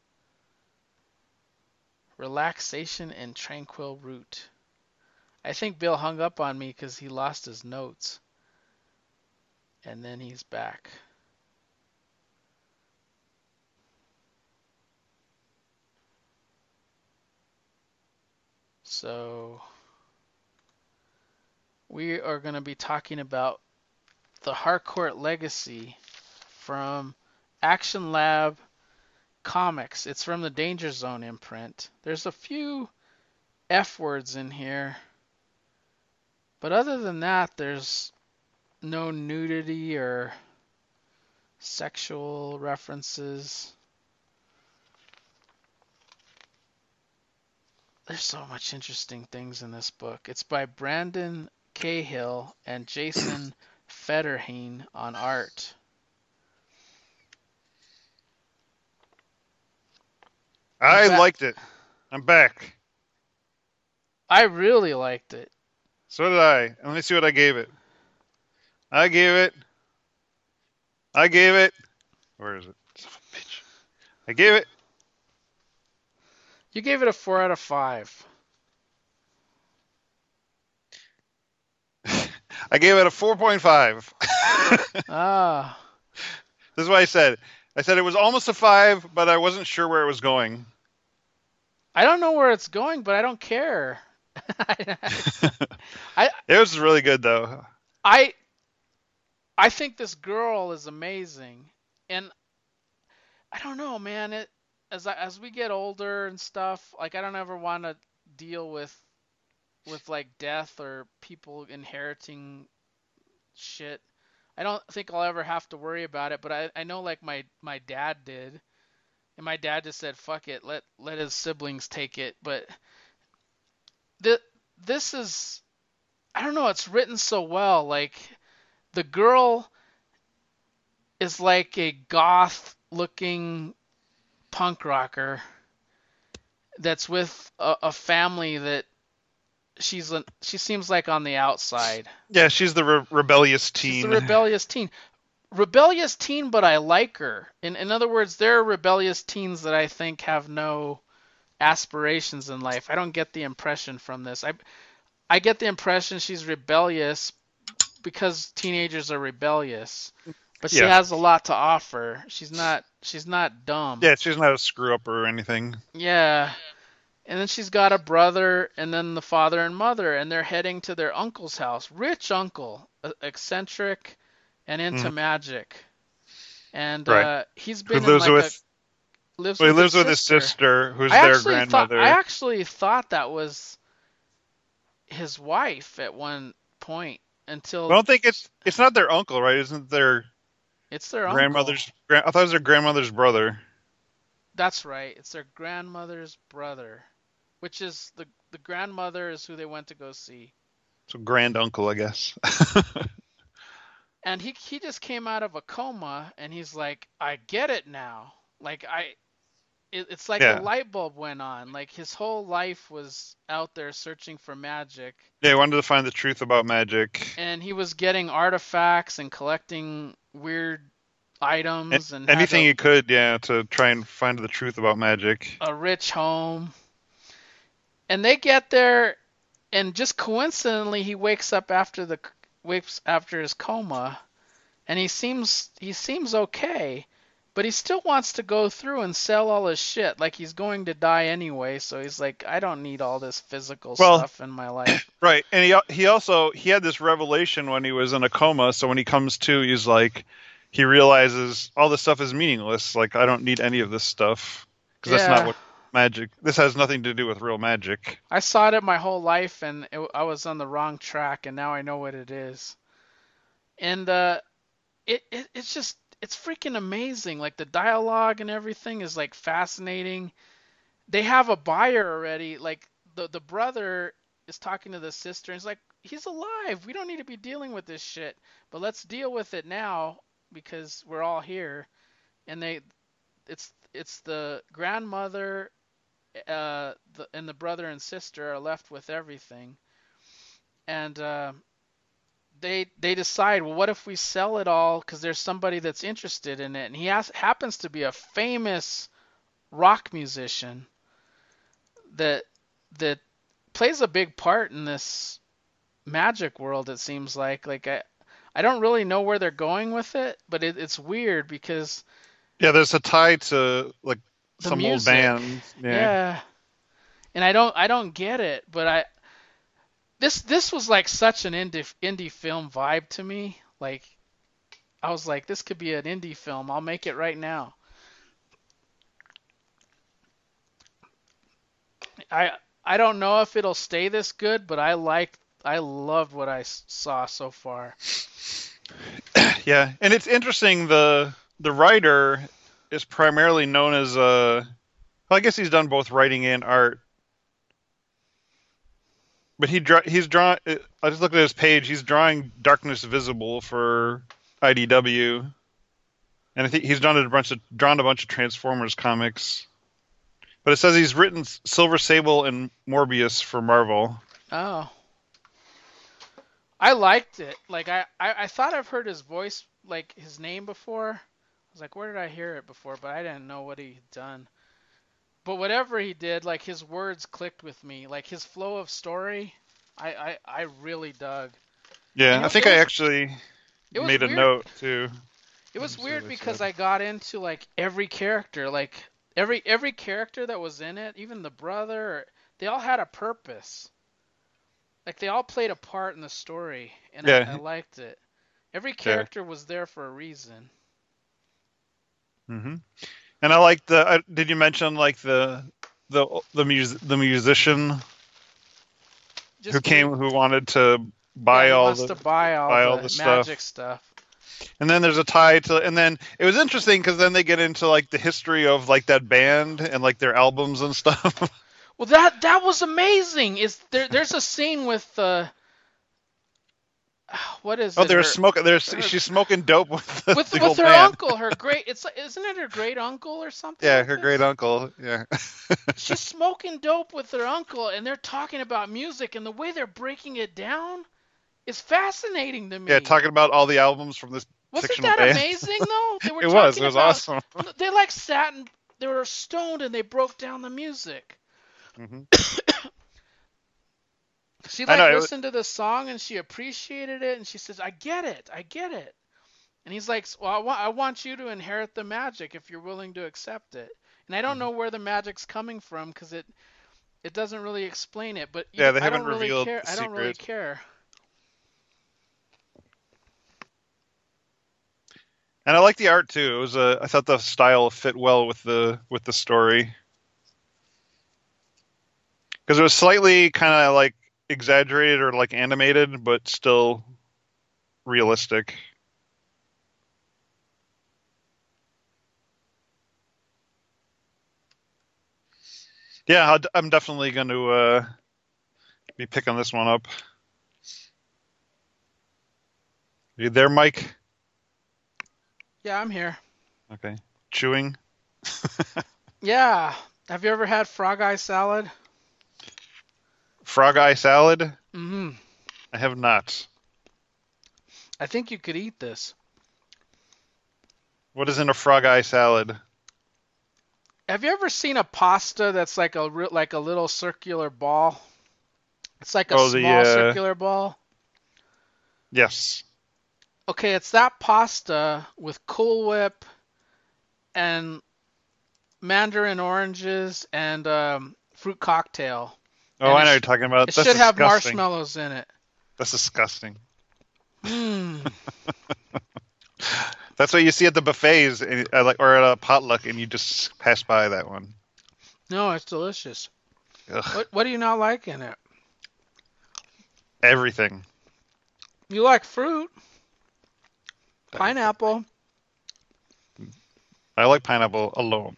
[SPEAKER 2] Relaxation and tranquil root. I think Bill hung up on me because he lost his notes. And then he's back. So we are going to be talking about the Harcourt Legacy from Action Lab Comics. It's from the Danger Zone imprint. There's a few F words in here, but other than that, there's no nudity or sexual references. There's so much interesting things in this book. It's by Brandon Cahill and Jason Federheen on art.
[SPEAKER 5] I liked it. I'm back.
[SPEAKER 2] I really liked it.
[SPEAKER 5] So did I. Let me see what I gave it. I gave it. Where is it? Son of a bitch. I gave it.
[SPEAKER 2] You gave it a 4 out of 5.
[SPEAKER 5] I gave it a 4.5.
[SPEAKER 2] Ah.
[SPEAKER 5] This is what I said. I said it was almost a 5, but I wasn't sure where it was going.
[SPEAKER 2] I don't know where it's going, but I don't care.
[SPEAKER 5] It was really good, though.
[SPEAKER 2] I think this girl is amazing, and I don't know, man. As we get older and stuff, like I don't ever want to deal with like death or people inheriting shit. I don't think I'll ever have to worry about it, but I know like my dad did, and my dad just said fuck it, let his siblings take it. But this is, I don't know, it's written so well. Like the girl is like a goth looking punk rocker that's with a family that she seems like on the outside.
[SPEAKER 5] Yeah, she's the rebellious teen.
[SPEAKER 2] She's the rebellious teen. Rebellious teen, but I like her. In other words, there are rebellious teens that I think have no aspirations in life. I don't get the impression from this. I get the impression she's rebellious because teenagers are rebellious. But she has a lot to offer. She's not dumb.
[SPEAKER 5] Yeah, she's not a screw up or anything.
[SPEAKER 2] Yeah. And then she's got a brother and then the father and mother, and they're heading to their uncle's house. Rich uncle, eccentric and into magic. And he's been
[SPEAKER 5] lives
[SPEAKER 2] in like
[SPEAKER 5] with
[SPEAKER 2] he
[SPEAKER 5] lives with his sister, who's their grandmother.
[SPEAKER 2] I actually thought that was his wife at one point until
[SPEAKER 5] I don't think it's not their uncle, right? Isn't their
[SPEAKER 2] It's their
[SPEAKER 5] grandmother's
[SPEAKER 2] uncle.
[SPEAKER 5] I thought it was their grandmother's brother.
[SPEAKER 2] That's right. It's their grandmother's brother, which is the grandmother is who they went to go see.
[SPEAKER 5] So grand uncle, I guess.
[SPEAKER 2] And he just came out of a coma, and he's like, I get it now. Like it's like
[SPEAKER 5] Yeah.
[SPEAKER 2] a light bulb went on. Like his whole life was out there searching for magic,
[SPEAKER 5] Yeah, he wanted to find the truth about magic.
[SPEAKER 2] and he was getting artifacts and collecting weird items, and had
[SPEAKER 5] Anything he could, yeah, to try and find the truth about magic.
[SPEAKER 2] a rich home. And they get there, and just coincidentally, he wakes after his coma, and he seems okay, but he still wants to go through and sell all his shit. Like he's going to die anyway, so he's like, I don't need all this physical stuff in my life.
[SPEAKER 5] Right, and he also had this revelation when he was in a coma. So when he comes to, he's like, he realizes all this stuff is meaningless. Like I don't need any of this stuff because that's not what magic. This has nothing to do with real magic.
[SPEAKER 2] I sought it my whole life, and I was on the wrong track, and now I know what it is. And it's just, it's freaking amazing. Like the dialogue and everything is like fascinating. They have a buyer already. Like the brother is talking to the sister, and he's like, he's alive. We don't need to be dealing with this shit, but let's deal with it now because we're all here. And it's the grandmother, and the brother and sister are left with everything, and they decide, well, what if we sell it all because there's somebody that's interested in it, and he happens to be a famous rock musician that plays a big part in this magic world. It seems like I don't really know where they're going with it, but it's weird because
[SPEAKER 5] there's a tie to like some
[SPEAKER 2] music.
[SPEAKER 5] old bands.
[SPEAKER 2] Yeah. And I don't get it, but this was like such an indie film vibe to me. Like I was like, this could be an indie film. I'll make it right now. I don't know if it'll stay this good, but I loved what I saw so far.
[SPEAKER 5] Yeah, and it's interesting. The writer is primarily known as well, I guess he's done both writing and art. But he's drawn. I just looked at his page. He's drawing Darkness Visible for IDW, and I think he's drawn a bunch of Transformers comics. But it says he's written Silver Sable and Morbius for Marvel.
[SPEAKER 2] Oh, I liked it. Like I thought I've heard his voice, like his name before. I was like, where did I hear it before? But I didn't know what he'd done. But whatever he did, like his words clicked with me. Like his flow of story, I really dug.
[SPEAKER 5] Yeah, I think I actually made a note too.
[SPEAKER 2] It was weird because I got into like every character, like every character that was in it, even the brother, they all had a purpose. Like they all played a part in the story, and I liked it. Every character was there for a reason.
[SPEAKER 5] Mm-hmm. And I like did you mention like the musician who wanted to buy all the
[SPEAKER 2] magic stuff.
[SPEAKER 5] And then there's a tie to, and then it was interesting because then they get into like the history of like that band and like their albums and stuff.
[SPEAKER 2] Well, that was amazing. There's a scene with what is it?
[SPEAKER 5] Oh, they're smoking. She's smoking dope with
[SPEAKER 2] her
[SPEAKER 5] band.
[SPEAKER 2] uncle. Her great. Isn't it her great uncle or something?
[SPEAKER 5] Yeah, her great uncle. Yeah.
[SPEAKER 2] She's smoking dope with her uncle, and they're talking about music, and the way they're breaking it down is fascinating to me.
[SPEAKER 5] Yeah, talking about all the albums from this fictional band.
[SPEAKER 2] Wasn't that amazing though? They were
[SPEAKER 5] it was awesome.
[SPEAKER 2] They like sat and they were stoned, and they broke down the music.
[SPEAKER 5] Mm-hmm.
[SPEAKER 2] She listened to the song and she appreciated it, and she says, I get it. And he's like, well, I want you to inherit the magic if you're willing to accept it. And I don't know where the magic's coming from because it doesn't really explain it. But
[SPEAKER 5] they haven't revealed the secret.
[SPEAKER 2] I don't really care.
[SPEAKER 5] And I like the art too. It was I thought the style fit well with the story because it was slightly kind of like exaggerated or like animated, but still realistic. Yeah, I'm definitely going to be picking this one up. You there, Mike?
[SPEAKER 2] Yeah, I'm here.
[SPEAKER 5] Okay. Chewing?
[SPEAKER 2] Yeah. Have you ever had frog eye salad?
[SPEAKER 5] Frog eye salad?
[SPEAKER 2] Mm-hmm.
[SPEAKER 5] I have not.
[SPEAKER 2] I think you could eat this.
[SPEAKER 5] What is in a frog eye salad?
[SPEAKER 2] Have you ever seen a pasta that's like like a little circular ball? It's like a
[SPEAKER 5] Oh,
[SPEAKER 2] small circular ball.
[SPEAKER 5] yes.
[SPEAKER 2] Okay, it's that pasta with Cool Whip and mandarin oranges and fruit cocktail.
[SPEAKER 5] Oh,
[SPEAKER 2] And
[SPEAKER 5] I know what you're talking about.
[SPEAKER 2] It
[SPEAKER 5] That's
[SPEAKER 2] should have
[SPEAKER 5] disgusting.
[SPEAKER 2] marshmallows in it.
[SPEAKER 5] That's disgusting.
[SPEAKER 2] Mmm.
[SPEAKER 5] That's what you see at the buffets, or at a potluck, and you just pass by that one.
[SPEAKER 2] No, it's delicious.
[SPEAKER 5] Ugh.
[SPEAKER 2] What do you not like in it?
[SPEAKER 5] Everything.
[SPEAKER 2] You like fruit, pineapple.
[SPEAKER 5] I like pineapple alone.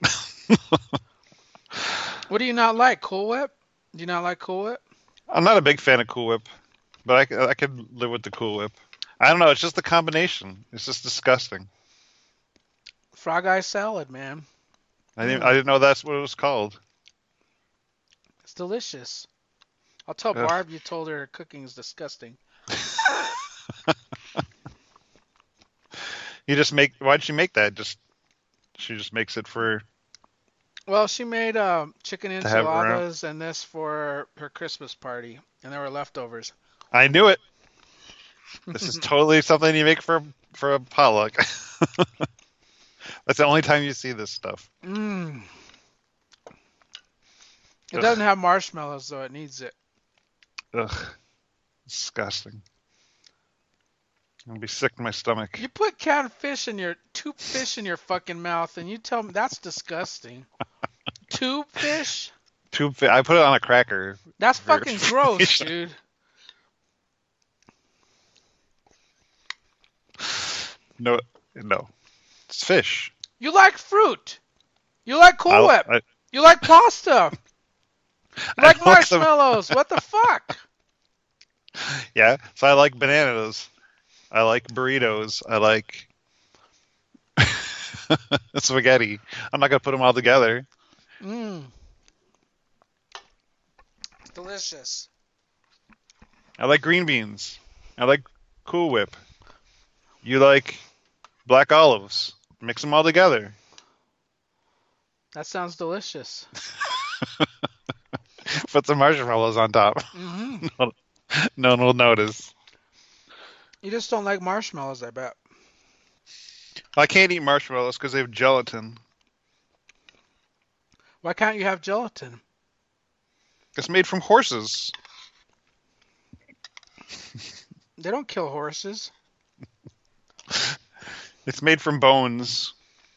[SPEAKER 2] What do you not like? Cool Whip? Do you not like Cool Whip?
[SPEAKER 5] I'm not a big fan of Cool Whip, but I could live with the Cool Whip. I don't know. It's just the combination. It's just disgusting.
[SPEAKER 2] Frog eye salad, man.
[SPEAKER 5] I didn't know that's what it was called.
[SPEAKER 2] It's delicious. I'll tell
[SPEAKER 5] Ugh.
[SPEAKER 2] Barb you told her cooking is disgusting.
[SPEAKER 5] Why'd she make that? She just makes it for.
[SPEAKER 2] Well, she made chicken
[SPEAKER 5] To have around.
[SPEAKER 2] enchiladas and this for her Christmas party, and there were leftovers.
[SPEAKER 5] I knew it. This is totally something you make for a potluck. That's the only time you see this stuff.
[SPEAKER 2] Mmm. It
[SPEAKER 5] Ugh.
[SPEAKER 2] doesn't have marshmallows, though. It needs it.
[SPEAKER 5] Ugh, disgusting. I'm gonna be sick in my stomach.
[SPEAKER 2] You put canned fish in tube fish in your fucking mouth, and you tell me that's disgusting. Tube fish?
[SPEAKER 5] I put it on a cracker.
[SPEAKER 2] That's
[SPEAKER 5] For-
[SPEAKER 2] fucking gross, dude.
[SPEAKER 5] No, it's fish.
[SPEAKER 2] You like fruit. You like Cool Whip. You like pasta. You
[SPEAKER 5] I
[SPEAKER 2] like
[SPEAKER 5] like some-
[SPEAKER 2] marshmallows. What the fuck?
[SPEAKER 5] Yeah, so I like bananas. I like burritos. I like spaghetti. I'm not gonna put them all together.
[SPEAKER 2] Mmm. Delicious.
[SPEAKER 5] I like green beans. I like Cool Whip. You like black olives. Mix them all together.
[SPEAKER 2] That sounds delicious.
[SPEAKER 5] Put some marshmallows on top.
[SPEAKER 2] Hmm.
[SPEAKER 5] No one will notice.
[SPEAKER 2] You just don't like marshmallows, I bet.
[SPEAKER 5] I can't eat marshmallows because they have gelatin.
[SPEAKER 2] Why can't you have gelatin?
[SPEAKER 5] It's made from horses.
[SPEAKER 2] They don't kill horses.
[SPEAKER 5] It's made from bones.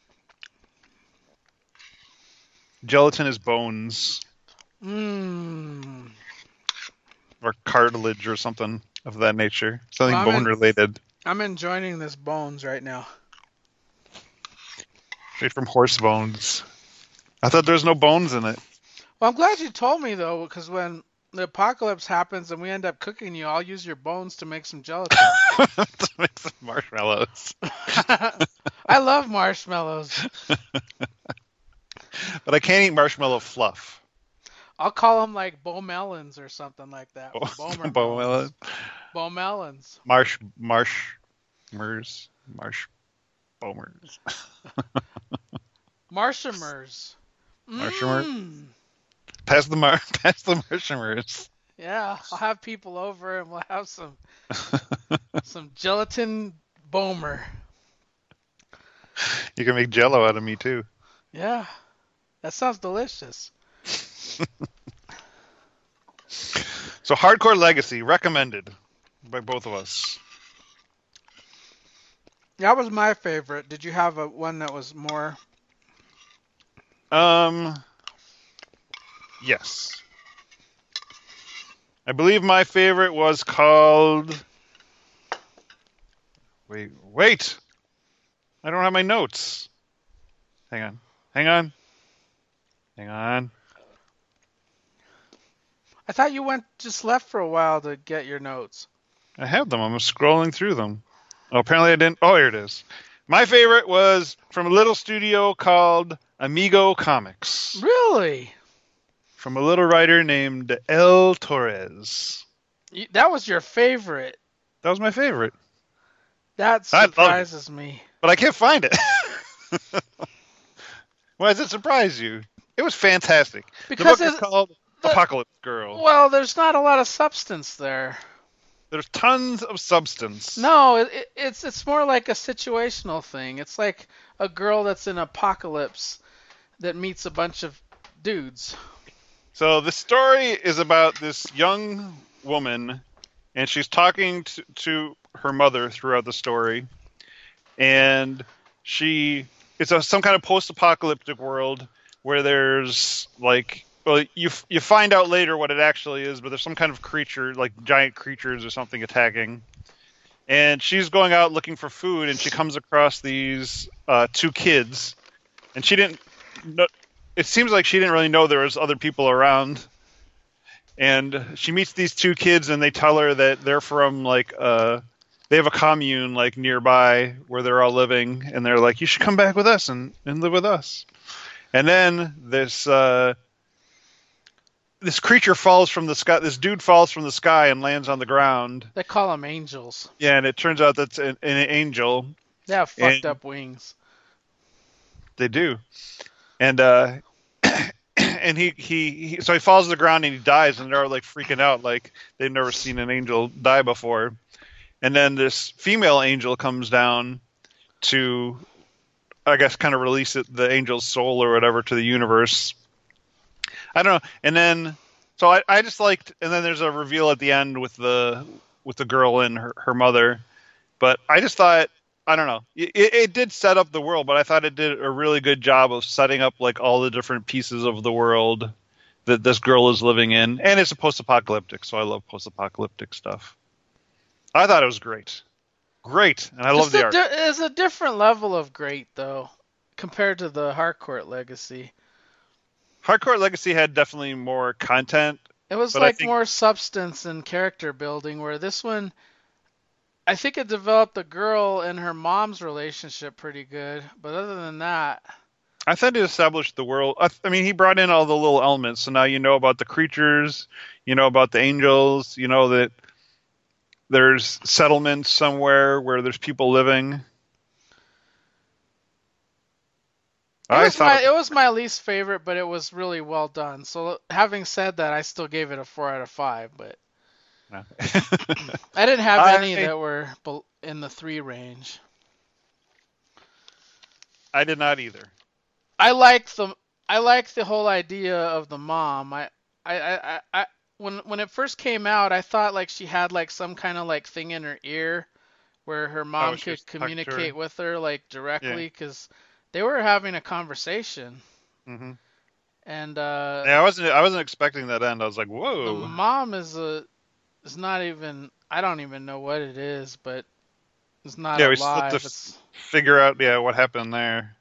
[SPEAKER 5] Gelatin is bones
[SPEAKER 2] Mmm.
[SPEAKER 5] or cartilage or something of that nature. Something
[SPEAKER 2] Well,
[SPEAKER 5] bone related.
[SPEAKER 2] I'm enjoying this bones right now.
[SPEAKER 5] Made from horse bones. I thought there was no bones in it.
[SPEAKER 2] Well, I'm glad you told me, though, because when the apocalypse happens and we end up cooking you, I'll use your bones to make some gelatin.
[SPEAKER 5] To make some marshmallows.
[SPEAKER 2] I love marshmallows.
[SPEAKER 5] But I can't eat marshmallow fluff.
[SPEAKER 2] I'll call them like bow melons or something like that. Bomer
[SPEAKER 5] Bomelon.
[SPEAKER 2] Bow melons.
[SPEAKER 5] Marshmers. Bomers.
[SPEAKER 2] Marshamers.
[SPEAKER 5] Marshamer?
[SPEAKER 2] Mm.
[SPEAKER 5] Pass the marshmers.
[SPEAKER 2] Yeah, I'll have people over and we'll have some gelatin bomer.
[SPEAKER 5] You can make jello out of me too.
[SPEAKER 2] Yeah, that sounds delicious.
[SPEAKER 5] So Hardcore Legacy, recommended by both of us.
[SPEAKER 2] That was my favorite. Did you have one that was more?
[SPEAKER 5] Yes. I believe my favorite was called... Wait! I don't have my notes. Hang on.
[SPEAKER 2] I thought you just left for a while to get your notes.
[SPEAKER 5] I have them. I'm scrolling through them. Oh, apparently I didn't. Oh, here it is. My favorite was from a little studio called Amigo Comics
[SPEAKER 2] Really?
[SPEAKER 5] from a little writer named El Torres.
[SPEAKER 2] That was your favorite.
[SPEAKER 5] That was my favorite.
[SPEAKER 2] That
[SPEAKER 5] I loved it.
[SPEAKER 2] surprises me.
[SPEAKER 5] But I can't find it. Why does it surprise you? It was fantastic.
[SPEAKER 2] Because
[SPEAKER 5] the book is called Apocalypse Girl.
[SPEAKER 2] Well, there's not a lot of substance there.
[SPEAKER 5] There's tons of substance.
[SPEAKER 2] No, it's more like a situational thing. It's like a girl that's in apocalypse that meets a bunch of dudes.
[SPEAKER 5] So the story is about this young woman, and she's talking to her mother throughout the story, and it's some kind of post-apocalyptic world where there's like, well, you find out later what it actually is, but there's some kind of creature, like giant creatures or something attacking, and she's going out looking for food, and she comes across these two kids, and she didn't know. It seems like she didn't really know there was other people around. And she meets these two kids, and they tell her that they're from, like, they have a commune, like, nearby where they're all living. And they're like, you should come back with us and live with us. And then this creature falls from the sky. This dude falls from the sky and lands on the ground.
[SPEAKER 2] They call them angels.
[SPEAKER 5] Yeah, and it turns out that's an angel.
[SPEAKER 2] They have fucked up wings.
[SPEAKER 5] They do. And and he so he falls to the ground and he dies, and they're like freaking out, like they've never seen an angel die before. And then this female angel comes down to, I guess, kind of release the angel's soul or whatever to the universe. I don't know. And then so I just liked, and then there's a reveal at the end with the girl and her mother. But I just thought, I don't know. It did set up the world, but I thought it did a really good job of setting up like all the different pieces of the world that this girl is living in. And it's a post-apocalyptic, so I love post-apocalyptic stuff. I thought it was great. Great. And I love the art.
[SPEAKER 2] It's a different level of great, though, compared to the Harcourt Legacy.
[SPEAKER 5] Harcourt Legacy had definitely more content.
[SPEAKER 2] It was like more substance and character building, where this one, I think it developed the girl and her mom's relationship pretty good, but other than that,
[SPEAKER 5] I thought it established the world. I mean, he brought in all the little elements, so now you know about the creatures, you know about the angels, you know that there's settlements somewhere where there's people living.
[SPEAKER 2] It was my least favorite, but it was really well done. So having said that, I still gave it a 4 out of 5, but
[SPEAKER 5] no.
[SPEAKER 2] I didn't have any that were in the 3 range.
[SPEAKER 5] I did not either.
[SPEAKER 2] I like the whole idea of the mom. When it first came out, I thought like she had like some kind of like thing in her ear where her mom could communicate with her like directly, because they were having a conversation. Mm-hmm. And
[SPEAKER 5] I wasn't expecting that end. I was like, whoa.
[SPEAKER 2] The mom is not even, I don't even know what it is, but it's not alive.
[SPEAKER 5] Yeah, we still have to figure out what happened there.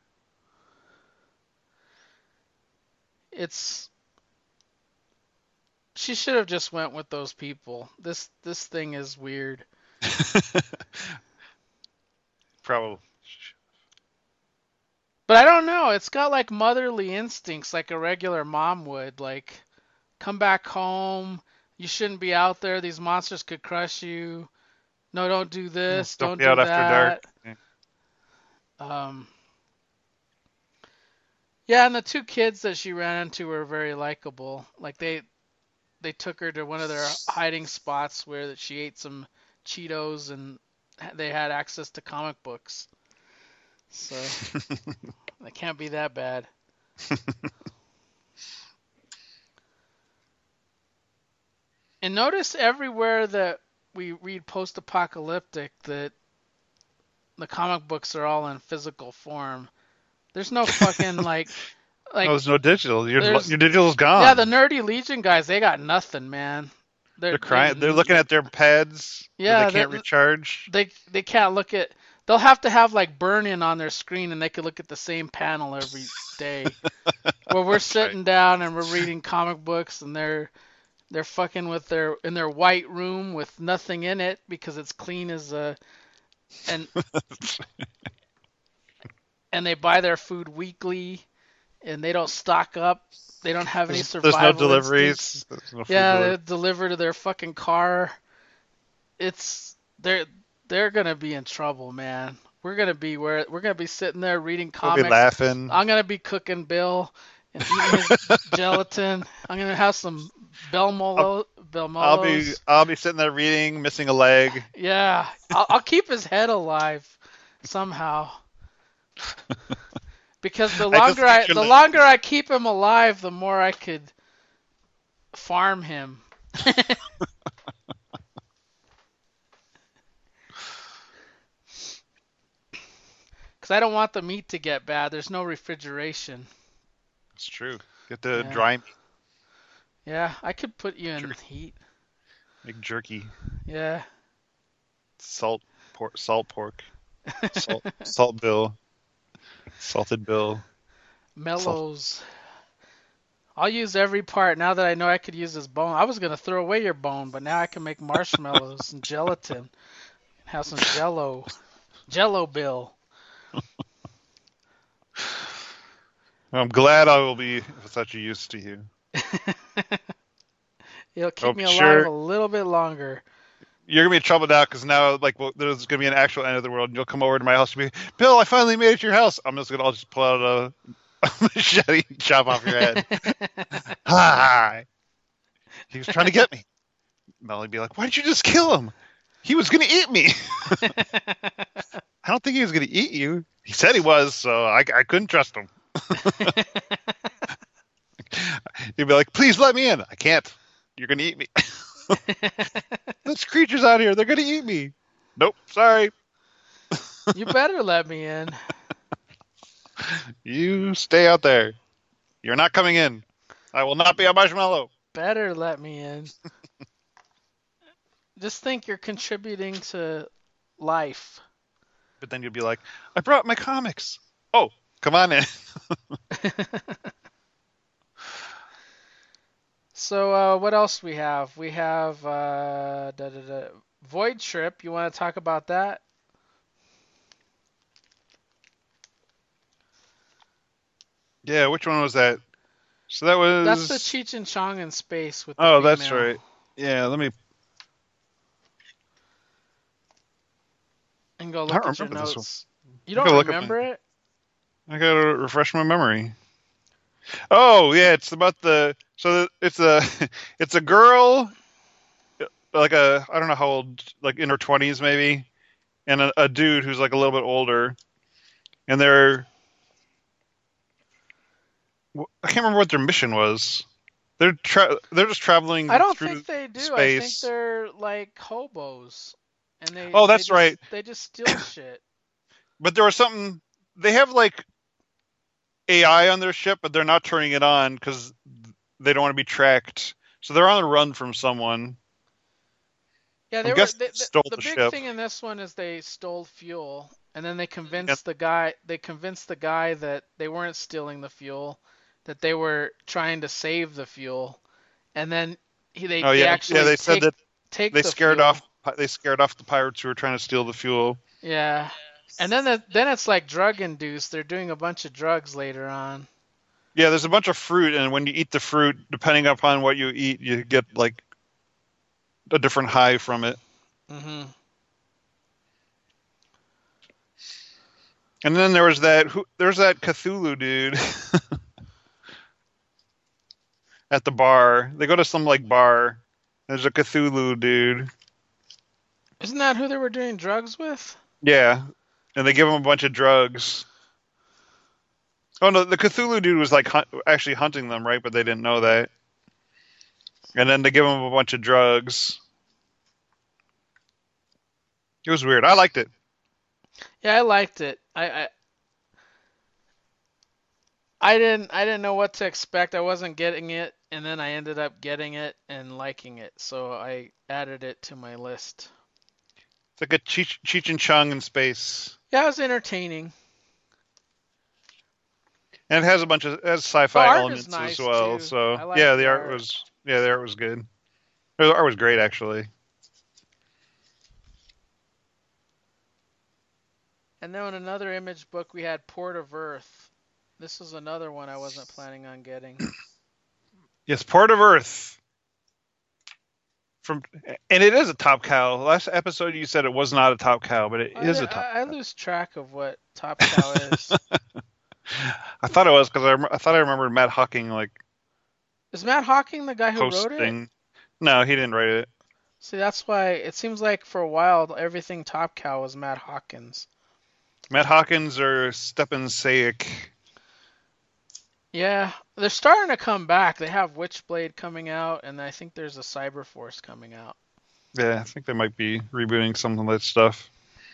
[SPEAKER 2] She should have just went with those people. This thing is weird.
[SPEAKER 5] Probably.
[SPEAKER 2] But I don't know. It's got like motherly instincts, like a regular mom would. Like, come back home. You shouldn't be out there. These monsters could crush you. No, don't do this. Don't do
[SPEAKER 5] out
[SPEAKER 2] that.
[SPEAKER 5] After dark.
[SPEAKER 2] Yeah, and the 2 kids that she ran into were very likable. Like they took her to one of their hiding spots where she ate some Cheetos and they had access to comic books. So that can't be that bad. And notice everywhere that we read post-apocalyptic that the comic books are all in physical form. There's no fucking like
[SPEAKER 5] no, there's no digital. Your digital's gone.
[SPEAKER 2] Yeah, the Nerdy Legion guys, they got nothing, man.
[SPEAKER 5] They're crying. They're looking at their pads. Yeah, they can't recharge.
[SPEAKER 2] They can't look at. They'll have to have like burn-in on their screen, and they could look at the same panel every day. Where we're sitting down and we're reading comic books, and they're fucking with in their white room with nothing in it because it's clean as a and they buy their food weekly, and they don't stock up. They don't have any
[SPEAKER 5] There's no
[SPEAKER 2] survival
[SPEAKER 5] deliveries.
[SPEAKER 2] instincts.
[SPEAKER 5] There's no food
[SPEAKER 2] Yeah,
[SPEAKER 5] delivery.
[SPEAKER 2] they deliver to their fucking car. They're gonna be in trouble, man. We're gonna be sitting there reading
[SPEAKER 5] We'll be
[SPEAKER 2] comics.
[SPEAKER 5] laughing.
[SPEAKER 2] I'm gonna be cooking Bill and eating his gelatin. I'm gonna have some Belmolos.
[SPEAKER 5] I'll be sitting there reading, missing a leg.
[SPEAKER 2] Yeah, I'll keep his head alive somehow. Because the longer I keep him alive, the more I could farm him. Because I don't want the meat to get bad. There's no refrigeration.
[SPEAKER 5] It's true. Get the
[SPEAKER 2] Yeah.
[SPEAKER 5] dry meat,
[SPEAKER 2] Yeah, I could put you in heat.
[SPEAKER 5] make jerky,
[SPEAKER 2] Yeah.
[SPEAKER 5] salt pork, salt bill, salted bill.
[SPEAKER 2] Mellows. I'll use every part now that I know I could use his bone. I was going to throw away your bone, but now I can make marshmallows and gelatin. Have some jello. Jello Bill.
[SPEAKER 5] I'm glad I will be of such a use to you.
[SPEAKER 2] It'll keep
[SPEAKER 5] Oh,
[SPEAKER 2] me alive
[SPEAKER 5] sure.
[SPEAKER 2] a little bit longer.
[SPEAKER 5] You're gonna be in trouble now because now, like, there's gonna be an actual end of the world, and you'll come over to my house and be, Bill, I finally made it to your house. I'll just pull out a machete and chop off your head. Hi. He was trying to get me. Melanie be like, why did you just kill him? He was gonna eat me. I don't think he was gonna eat you. He said he was, so I couldn't trust him. He'd be like, please let me in. I can't. You're gonna eat me. There's creatures out here. They're gonna eat me. Nope. Sorry.
[SPEAKER 2] You better let me in.
[SPEAKER 5] You stay out there. You're not coming in. I will not be a marshmallow.
[SPEAKER 2] Better let me in. Just think you're contributing to life.
[SPEAKER 5] But then you'll be like, I brought my comics. Oh, come on in.
[SPEAKER 2] So what else we have? We have Void Trip. You want to talk about that?
[SPEAKER 5] Yeah, which one was that? So that was...
[SPEAKER 2] That's the Cheech and Chong in space with the
[SPEAKER 5] Oh, that's
[SPEAKER 2] female.
[SPEAKER 5] right. Yeah, let me...
[SPEAKER 2] And go
[SPEAKER 5] I
[SPEAKER 2] look
[SPEAKER 5] don't
[SPEAKER 2] at your
[SPEAKER 5] remember this
[SPEAKER 2] notes. You
[SPEAKER 5] gotta
[SPEAKER 2] don't
[SPEAKER 5] look up
[SPEAKER 2] remember it?
[SPEAKER 5] I gotta refresh my memory. Oh, yeah, it's about the... So it's a it's a girl, like I don't know how old, like in her 20s maybe, and a dude who's like a little bit older, and I can't remember what their mission was. They're just traveling
[SPEAKER 2] I don't
[SPEAKER 5] through
[SPEAKER 2] think they do.
[SPEAKER 5] space.
[SPEAKER 2] I think they're like hobos. And
[SPEAKER 5] Oh, that's right.
[SPEAKER 2] They just steal shit.
[SPEAKER 5] But there was something. They have like AI on their ship, but they're not turning it on because they don't want to be tracked. So they're on the run from someone.
[SPEAKER 2] Yeah,
[SPEAKER 5] I'm guessing
[SPEAKER 2] they
[SPEAKER 5] stole
[SPEAKER 2] the
[SPEAKER 5] the
[SPEAKER 2] big
[SPEAKER 5] ship.
[SPEAKER 2] thing in this one is they stole fuel, and then they convinced the guy that they weren't stealing the fuel, that they were trying to save the fuel, and then they actually
[SPEAKER 5] they said that
[SPEAKER 2] take
[SPEAKER 5] they
[SPEAKER 2] the
[SPEAKER 5] scared
[SPEAKER 2] fuel.
[SPEAKER 5] off the pirates who were trying to steal the fuel.
[SPEAKER 2] Yeah, and then it's like drug induced. They're doing a bunch of drugs later on.
[SPEAKER 5] Yeah, there's a bunch of fruit, and when you eat the fruit, depending upon what you eat, you get like a different high from it.
[SPEAKER 2] Mm-hmm.
[SPEAKER 5] And then there's that Cthulhu dude at the bar. They go to some like bar. There's a Cthulhu dude.
[SPEAKER 2] Isn't that who they were doing drugs with?
[SPEAKER 5] Yeah, and they give him a bunch of drugs. Oh no, the Cthulhu dude was like actually hunting them, right? But they didn't know that. And then they give him a bunch of drugs. It was weird. I liked it.
[SPEAKER 2] Yeah, I liked it. I didn't know what to expect. I wasn't getting it, and then I ended up getting it and liking it. So I added it to my list.
[SPEAKER 5] It's like a Cheech and Chong in space.
[SPEAKER 2] Yeah, it was entertaining.
[SPEAKER 5] And it has sci-fi
[SPEAKER 2] The art is
[SPEAKER 5] elements
[SPEAKER 2] nice,
[SPEAKER 5] as well.
[SPEAKER 2] too.
[SPEAKER 5] So
[SPEAKER 2] I like
[SPEAKER 5] yeah,
[SPEAKER 2] the
[SPEAKER 5] the art
[SPEAKER 2] art.
[SPEAKER 5] was good. The art was great actually.
[SPEAKER 2] And then in another image book, we had Port of Earth. This is another one I wasn't planning on getting.
[SPEAKER 5] Yes, Port of Earth. And it is a top cow. Last episode you said it was not a top cow, but it is a top
[SPEAKER 2] I
[SPEAKER 5] cow.
[SPEAKER 2] lose track of what Top Cow is.
[SPEAKER 5] I thought it was because I thought I remembered Matt Hawking like
[SPEAKER 2] Is Matt Hawking the guy who wrote it?
[SPEAKER 5] posting. No, he didn't write it.
[SPEAKER 2] See, that's why it seems like for a while everything Top Cow was Matt Hawkins.
[SPEAKER 5] Matt Hawkins or Stepan Sayic.
[SPEAKER 2] Yeah, they're starting to come back. They have Witchblade coming out, and I think there's a Cyberforce coming out.
[SPEAKER 5] Yeah, I think they might be rebooting some of that stuff.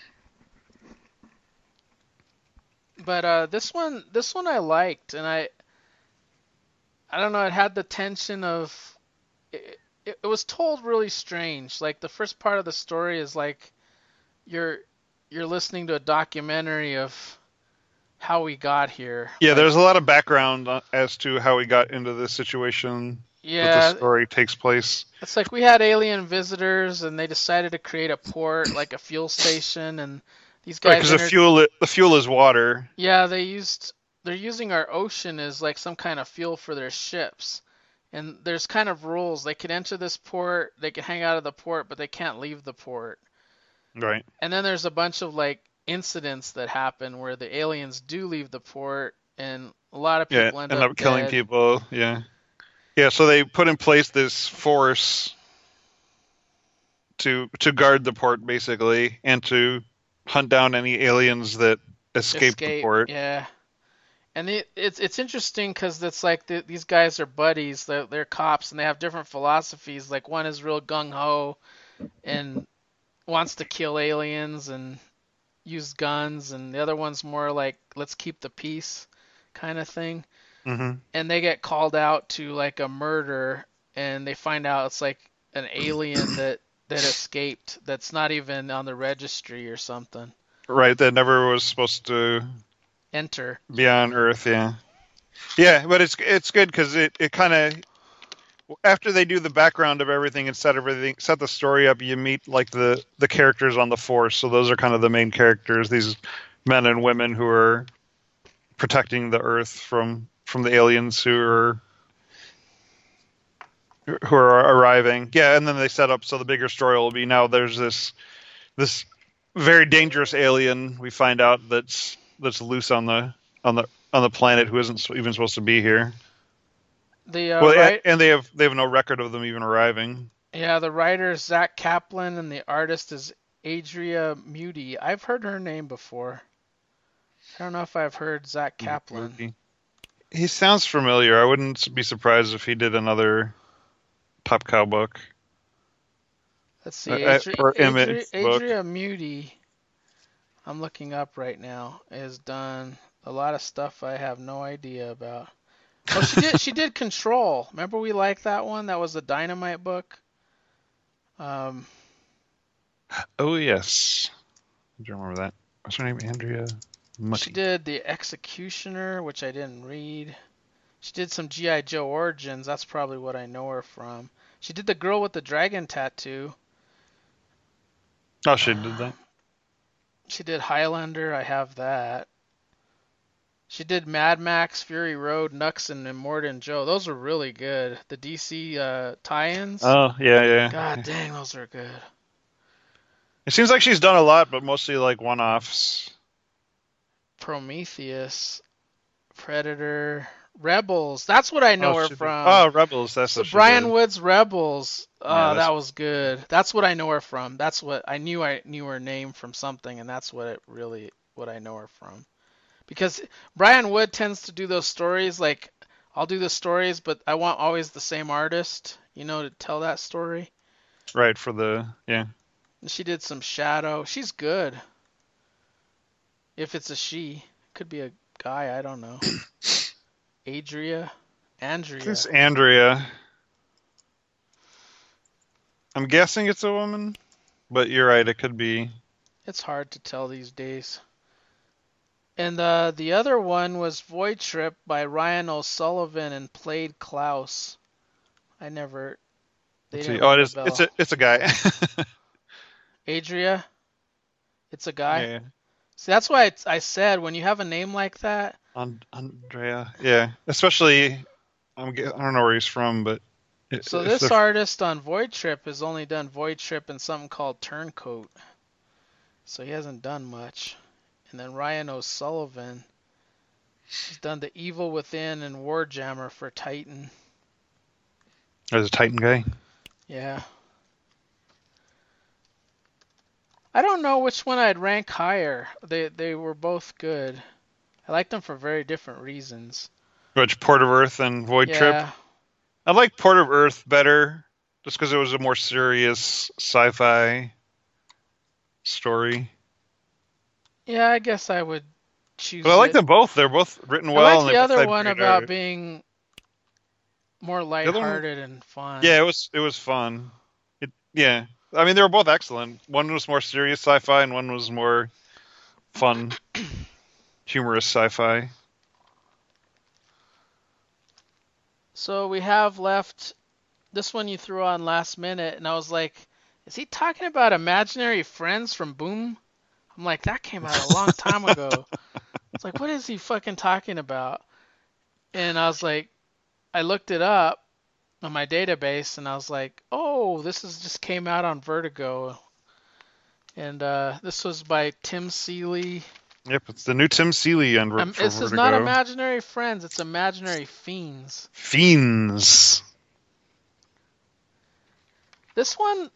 [SPEAKER 2] But this one I liked, and I don't know. It had the tension of it was told really strange. Like the first part of the story is like you're listening to a documentary of how we got here.
[SPEAKER 5] Yeah,
[SPEAKER 2] Like,
[SPEAKER 5] there's a lot of background as to how we got into this situation that
[SPEAKER 2] yeah,
[SPEAKER 5] the story takes place.
[SPEAKER 2] it's like we had alien visitors, and they decided to create a port, like a fuel station, and these
[SPEAKER 5] Right,
[SPEAKER 2] guys.
[SPEAKER 5] because the fuel is water.
[SPEAKER 2] Yeah, they're using our ocean as like some kind of fuel for their ships. And there's kind of rules. They can enter this port, they can hang out of the port, but they can't leave the port.
[SPEAKER 5] Right.
[SPEAKER 2] And then there's a bunch of like incidents that happen where the aliens do leave the port, and a lot of people
[SPEAKER 5] Yeah,
[SPEAKER 2] end
[SPEAKER 5] end
[SPEAKER 2] up
[SPEAKER 5] up killing
[SPEAKER 2] dead.
[SPEAKER 5] people. Yeah. Yeah, so they put in place this force to guard the port basically, and to hunt down any aliens that escape the port.
[SPEAKER 2] Yeah. And it's interesting because it's like these guys are buddies. They're cops, and they have different philosophies. Like one is real gung ho and wants to kill aliens and use guns, and the other one's more like let's keep the peace kind of thing.
[SPEAKER 5] Hmm.
[SPEAKER 2] And they get called out to like a murder, and they find out it's like an alien that escaped that's not even on the registry or something.
[SPEAKER 5] Right, that never was supposed to
[SPEAKER 2] Enter.
[SPEAKER 5] be on Earth. Yeah. Yeah, but it's good because it kind of, after they do the background of everything and set the story up, you meet like the characters on the force. So those are kind of the main characters, these men and women who are protecting the Earth from the aliens who are arriving. Yeah, and then they set up so the bigger story will be now there's this very dangerous alien we find out that's loose on the planet who isn't even supposed to be here. And they have no record of them even arriving.
[SPEAKER 2] Yeah, the writer is Zach Kaplan, and the artist is Adria Muti. I've heard her name before. I don't know if I've heard Zach Kaplan.
[SPEAKER 5] He sounds familiar. I wouldn't be surprised if he did another Top Cow book.
[SPEAKER 2] Let's see.
[SPEAKER 5] Or Image book.
[SPEAKER 2] Adria Muti, I'm looking up right now, has done a lot of stuff I have no idea about. Oh, she did Control. Remember we liked that one? That was a Dynamite book.
[SPEAKER 5] Oh yes, I do remember that. What's her name? Andrea Mutti.
[SPEAKER 2] She did The Executioner, which I didn't read. She did some G.I. Joe Origins. That's probably what I know her from. She did The Girl with the Dragon Tattoo.
[SPEAKER 5] Oh, she did that.
[SPEAKER 2] She did Highlander. I have that. She did Mad Max, Fury Road, Nux, and Immortan Joe. Those are really good. The DC tie-ins.
[SPEAKER 5] Oh, yeah.
[SPEAKER 2] God dang, those are good.
[SPEAKER 5] It seems like she's done a lot, but mostly like one-offs.
[SPEAKER 2] Prometheus, Predator, Rebels. That's what I know her from.
[SPEAKER 5] Oh, Rebels. That's
[SPEAKER 2] so
[SPEAKER 5] what she
[SPEAKER 2] Brian
[SPEAKER 5] did.
[SPEAKER 2] Wood's Rebels. Oh,
[SPEAKER 5] Yeah,
[SPEAKER 2] that was good. That's what I know her from. That's what I knew. I knew her name from something, and that's what I know her from. Because Brian Wood tends to do those stories. Like I'll do the stories, but I want always the same artist, to tell that story.
[SPEAKER 5] Right, yeah.
[SPEAKER 2] And she did some Shadow. She's good. If it's a she, could be a guy. I don't know. Andrea.
[SPEAKER 5] It's Andrea. I'm guessing it's a woman, but you're right. It could be.
[SPEAKER 2] It's hard to tell these days. And the other one was Void Trip by Ryan O'Sullivan and played Klaus. I never.
[SPEAKER 5] It's a guy.
[SPEAKER 2] Adria. It's a guy.
[SPEAKER 5] Yeah.
[SPEAKER 2] See, that's why I said when you have a name like that.
[SPEAKER 5] Andrea. Yeah, especially I don't know where he's from, but
[SPEAKER 2] So
[SPEAKER 5] if
[SPEAKER 2] this
[SPEAKER 5] they're-
[SPEAKER 2] artist on Void Trip has only done Void Trip and something called Turncoat. So he hasn't done much. And then Ryan O'Sullivan, he's done The Evil Within and Warjammer for Titan.
[SPEAKER 5] there's a Titan guy.
[SPEAKER 2] Yeah. I don't know which one I'd rank higher. They were both good. I liked them for very different reasons.
[SPEAKER 5] Which Port of Earth and Void Trip.
[SPEAKER 2] Yeah.
[SPEAKER 5] I like Port of Earth better, just because it was a more serious sci-fi story.
[SPEAKER 2] Yeah, I guess I would choose
[SPEAKER 5] But I like
[SPEAKER 2] it.
[SPEAKER 5] them both. They're both written
[SPEAKER 2] I
[SPEAKER 5] well.
[SPEAKER 2] like
[SPEAKER 5] and
[SPEAKER 2] the
[SPEAKER 5] they both
[SPEAKER 2] other
[SPEAKER 5] had
[SPEAKER 2] one
[SPEAKER 5] great
[SPEAKER 2] about
[SPEAKER 5] art.
[SPEAKER 2] being more
[SPEAKER 5] other one-
[SPEAKER 2] lighthearted and fun.
[SPEAKER 5] Yeah, it was fun. Yeah, I mean they were both excellent. One was more serious sci-fi, and one was more fun, humorous sci-fi.
[SPEAKER 2] So we have left this one you threw on last minute, and I was like, is he talking about imaginary friends from Boom? I'm like, that came out a long time ago. It's like, what is he fucking talking about? And I was like, I looked it up on my database, and I was like, oh, this just came out on Vertigo. And this was by Tim Seeley.
[SPEAKER 5] Yep, it's the new Tim Seeley on for
[SPEAKER 2] This
[SPEAKER 5] Vertigo.
[SPEAKER 2] is not Imaginary Friends, it's Imaginary Fiends.
[SPEAKER 5] Fiends.
[SPEAKER 2] This one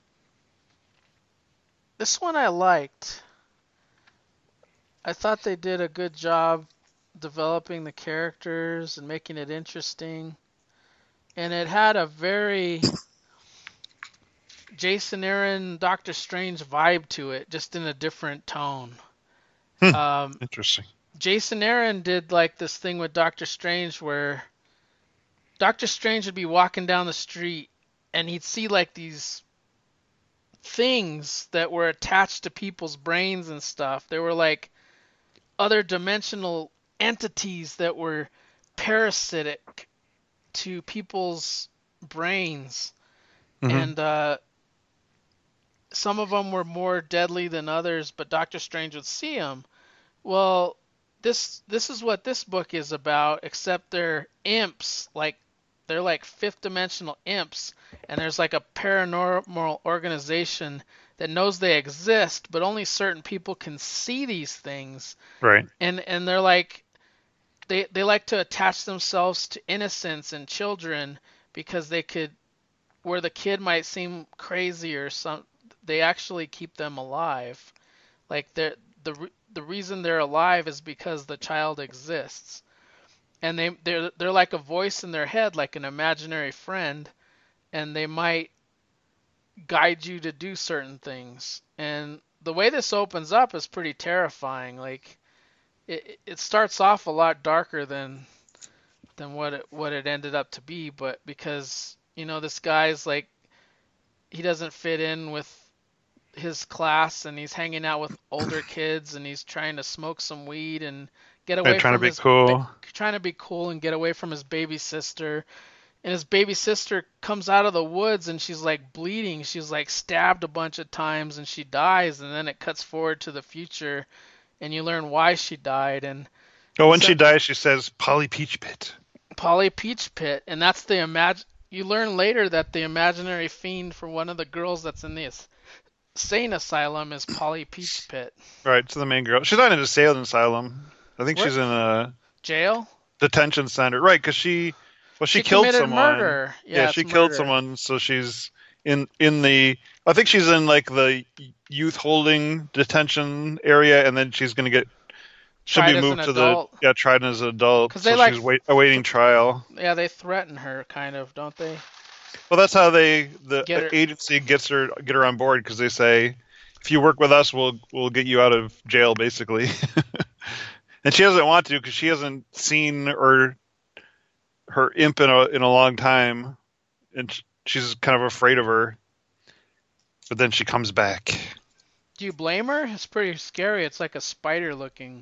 [SPEAKER 2] I liked. I thought they did a good job developing the characters and making it interesting. And it had a very Jason Aaron, Doctor Strange vibe to it, just in a different tone.
[SPEAKER 5] Interesting.
[SPEAKER 2] Jason Aaron did like this thing with Doctor Strange where Doctor Strange would be walking down the street and he'd see like these things that were attached to people's brains and stuff. They were like other dimensional entities that were parasitic to people's brains.
[SPEAKER 5] Mhm.
[SPEAKER 2] And some of them were more deadly than others, but Doctor Strange would see them. Well, this is what this book is about, except they're imps, like they're like fifth dimensional imps, and there's like a paranormal organization that knows they exist, but only certain people can see these things.
[SPEAKER 5] Right.
[SPEAKER 2] And they're like they like to attach themselves to innocents and children because they could, where the kid might seem crazy or some, they actually keep them alive. Like the reason they're alive is because the child exists. And they're like a voice in their head, like an imaginary friend, and they might guide you to do certain things. And the way this opens up is pretty terrifying. Like it starts off a lot darker than what it ended up to be, but because this guy's like, he doesn't fit in with his class, and he's hanging out with older kids, and he's trying to smoke some weed and get away
[SPEAKER 5] Trying to
[SPEAKER 2] from
[SPEAKER 5] be
[SPEAKER 2] his
[SPEAKER 5] cool.
[SPEAKER 2] trying to be cool and get away from his baby sister. And his baby sister comes out of the woods and she's like bleeding. She's like stabbed a bunch of times and she dies, and then it cuts forward to the future and you learn why she died. And
[SPEAKER 5] Oh, when she dies, she says Polly Peach Pit.
[SPEAKER 2] Polly Peach Pit, and that's you learn later that the imaginary fiend for one of the girls that's in the insane asylum is Polly Peach Pit.
[SPEAKER 5] Right, to the main girl. She's not in a insane asylum. I think she's in a
[SPEAKER 2] Jail?
[SPEAKER 5] detention center. Right, because she killed
[SPEAKER 2] committed
[SPEAKER 5] someone.
[SPEAKER 2] murder.
[SPEAKER 5] Yeah,
[SPEAKER 2] it's
[SPEAKER 5] she killed
[SPEAKER 2] murder.
[SPEAKER 5] someone, so she's in the. I think she's in like the youth holding detention area, and then she'll
[SPEAKER 2] Tried
[SPEAKER 5] be
[SPEAKER 2] as
[SPEAKER 5] moved
[SPEAKER 2] an
[SPEAKER 5] to
[SPEAKER 2] adult.
[SPEAKER 5] tried as an adult.
[SPEAKER 2] 'Cause
[SPEAKER 5] So
[SPEAKER 2] they, like,
[SPEAKER 5] she's awaiting trial.
[SPEAKER 2] Yeah, they threaten her, kind of, don't they?
[SPEAKER 5] Well, that's how
[SPEAKER 2] Get her-
[SPEAKER 5] the agency get her on board, because they say, if you work with us, we'll get you out of jail, basically. And she doesn't want to, because she hasn't seen her imp in a long time, and she's kind of afraid of her. But then she comes back.
[SPEAKER 2] Do you blame her? It's pretty scary. It's like a spider-looking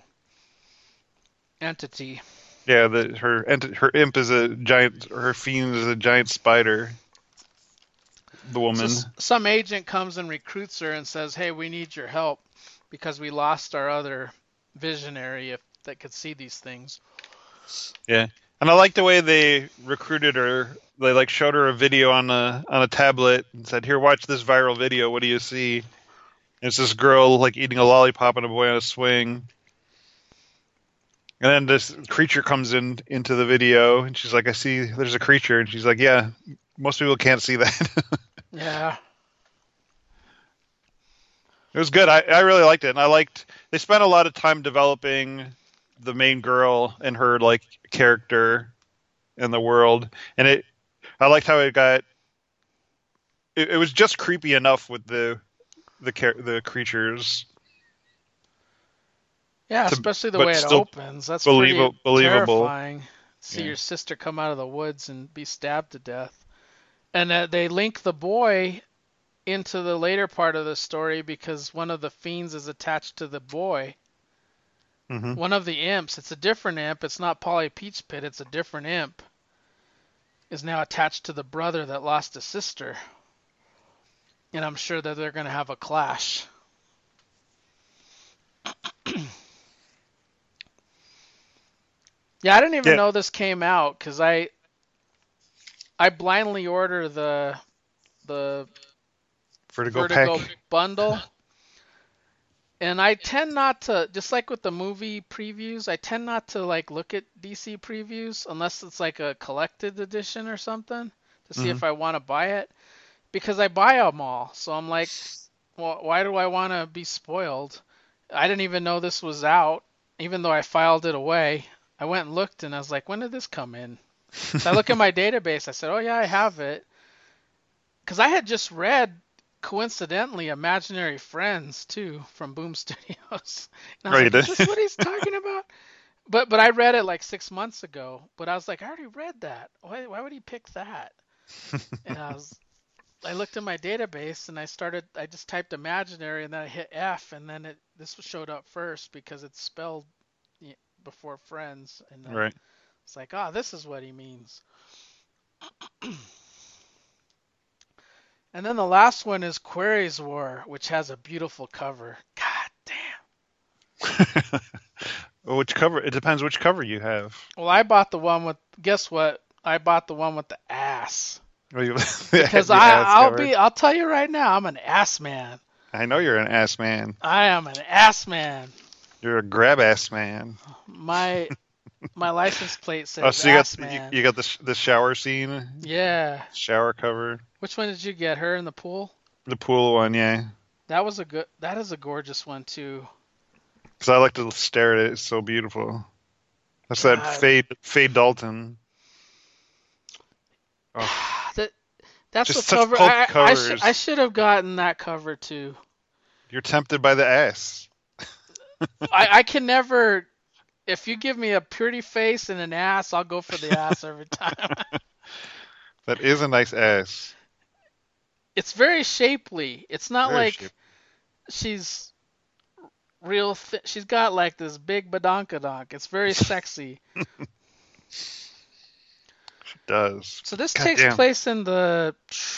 [SPEAKER 2] entity.
[SPEAKER 5] Yeah, her imp is a giant. Her fiend is a giant spider. The woman.
[SPEAKER 2] So some agent comes and recruits her and says, "Hey, we need your help." because we lost our other visionary that could see these things.
[SPEAKER 5] Yeah, and I like the way they recruited her. They like showed her a video on a tablet and said, "Here, watch this viral video. What do you see?" And it's this girl like eating a lollipop and a boy on a swing. And then this creature comes into the video, and she's like, "I see there's a creature," and she's like, "Yeah, most people can't see that."
[SPEAKER 2] Yeah.
[SPEAKER 5] It was good. I really liked it, and they spent a lot of time developing the main girl and her like character in the world, and I liked how it was just creepy enough with the creatures.
[SPEAKER 2] Yeah,
[SPEAKER 5] To-
[SPEAKER 2] especially the
[SPEAKER 5] but
[SPEAKER 2] way it
[SPEAKER 5] still
[SPEAKER 2] opens. That's
[SPEAKER 5] believable.
[SPEAKER 2] pretty terrifying. See
[SPEAKER 5] Yeah.
[SPEAKER 2] your sister come out of the woods and be stabbed to death. And they link the boy into the later part of the story because one of the fiends is attached to the boy.
[SPEAKER 5] Hmm.
[SPEAKER 2] One of the imps, it's a different imp. It's not Polly Peachpit. It's a different imp. Is now attached to the brother that lost a sister. And I'm sure that they're going to have a clash. Yeah, I didn't even
[SPEAKER 5] Yeah.
[SPEAKER 2] know this came out because I blindly order the
[SPEAKER 5] Vertigo
[SPEAKER 2] Vertigo
[SPEAKER 5] pack.
[SPEAKER 2] bundle, and I tend not to, just like with the movie previews, I tend not to like look at DC previews unless it's like a collected edition or something to see if I want to buy it, because I buy them all. So I'm like, well, why do I want to be spoiled? I didn't even know this was out, even though I filed it away. I went and looked, and I was like, when did this come in? So I look at my database. I said, oh, yeah, I have it. Because I had just read, coincidentally, Imaginary Friends, too, from Boom Studios. And I was
[SPEAKER 5] Right.
[SPEAKER 2] like, is this what he's talking about? But I read it like 6 months ago. But I was like, I already read that. Why would he pick that? And I looked in my database, and I just typed Imaginary, and then I hit F, and then this showed up first because it's spelled before Friends. And then
[SPEAKER 5] Right.
[SPEAKER 2] it's like, oh, this is what he means. And then the last one is Queries War, which has a beautiful cover. God damn.
[SPEAKER 5] Which cover? It depends which cover you have.
[SPEAKER 2] Well, I bought the one with, guess what? I bought the one with the ass. Because
[SPEAKER 5] The ass cover.
[SPEAKER 2] I'll tell you right now, I'm an ass man.
[SPEAKER 5] I know you're an ass man.
[SPEAKER 2] I am an ass man.
[SPEAKER 5] You're a grab ass man.
[SPEAKER 2] My license plate says
[SPEAKER 5] Oh, so
[SPEAKER 2] ass man.
[SPEAKER 5] you got the shower scene,
[SPEAKER 2] Yeah.
[SPEAKER 5] shower cover,
[SPEAKER 2] Which one did you get? Her in the pool?
[SPEAKER 5] the pool one, yeah.
[SPEAKER 2] That is a gorgeous one too.
[SPEAKER 5] Because I like to stare at it. It's so beautiful. That's that
[SPEAKER 2] God.
[SPEAKER 5] Faye Dalton. Oh,
[SPEAKER 2] That's
[SPEAKER 5] Just
[SPEAKER 2] the
[SPEAKER 5] such
[SPEAKER 2] cover.
[SPEAKER 5] pulp
[SPEAKER 2] I
[SPEAKER 5] covers.
[SPEAKER 2] should have gotten that cover too.
[SPEAKER 5] you're tempted by the ass.
[SPEAKER 2] I can never. If you give me a pretty face and an ass, I'll go for the ass every time.
[SPEAKER 5] That is a nice ass.
[SPEAKER 2] It's very shapely. It's not
[SPEAKER 5] Very
[SPEAKER 2] like
[SPEAKER 5] shapely.
[SPEAKER 2] she's real. She's got like this big badonkadonk. It's very sexy.
[SPEAKER 5] She does.
[SPEAKER 2] So this
[SPEAKER 5] God
[SPEAKER 2] takes
[SPEAKER 5] damn.
[SPEAKER 2] place in the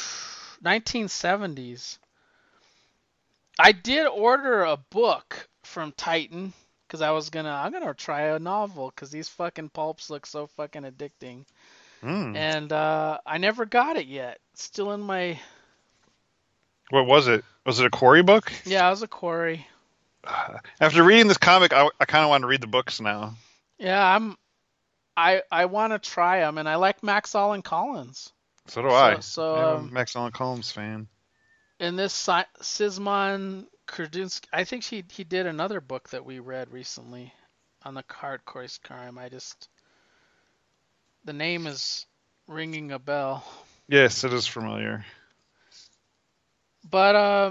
[SPEAKER 2] 1970s. I did order a book from Titan because I'm gonna try a novel because these fucking pulps look so fucking addicting.
[SPEAKER 5] Mm.
[SPEAKER 2] And I never got it yet. It's still in my.
[SPEAKER 5] What was it? Was it a Quarry book?
[SPEAKER 2] Yeah, it was a quarry.
[SPEAKER 5] After reading this comic, I kind of want to read the books now.
[SPEAKER 2] Yeah, I want to try them, and I like Max Allan Collins.
[SPEAKER 5] So do I.
[SPEAKER 2] So,
[SPEAKER 5] I'm a Max Allan Collins fan.
[SPEAKER 2] And this Sisman Kurdunsky, I think he did another book that we read recently on the hardcore crime. The name is ringing a bell.
[SPEAKER 5] Yes, it is familiar.
[SPEAKER 2] But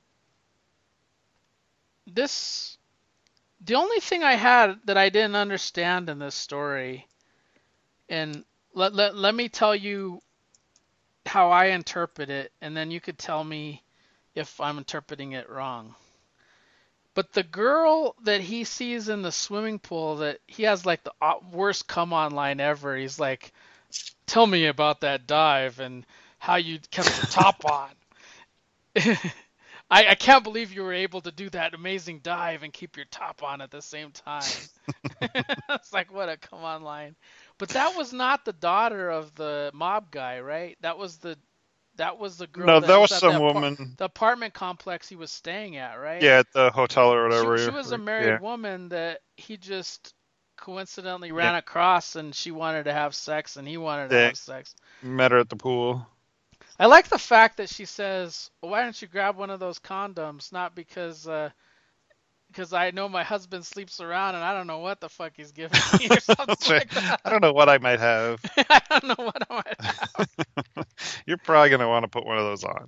[SPEAKER 2] the only thing I had that I didn't understand in this story, and let me tell you how I interpret it, and then you could tell me if I'm interpreting it wrong. But the girl that he sees in the swimming pool, that he has like the worst come on line ever. He's like, tell me about that dive and how you kept the top on. I can't believe you were able to do that amazing dive and keep your top on at the same time. It's like, what a come on line. But that was not the daughter of the mob guy, right? That was the girl
[SPEAKER 5] No, that was
[SPEAKER 2] at
[SPEAKER 5] some woman.
[SPEAKER 2] the apartment complex he was staying at, right?
[SPEAKER 5] Yeah, at the hotel or whatever.
[SPEAKER 2] She was a married
[SPEAKER 5] Yeah.
[SPEAKER 2] woman that he just coincidentally ran across, and she wanted to have sex, and he wanted to have sex.
[SPEAKER 5] Met her at the pool.
[SPEAKER 2] I like the fact that she says, well, "Why don't you grab one of those condoms?" Not because I know my husband sleeps around and I don't know what the fuck he's giving me or something
[SPEAKER 5] That's
[SPEAKER 2] like
[SPEAKER 5] right.
[SPEAKER 2] that.
[SPEAKER 5] I don't know what I might have.
[SPEAKER 2] I don't know what I might have.
[SPEAKER 5] You're probably going to want to put one of those on.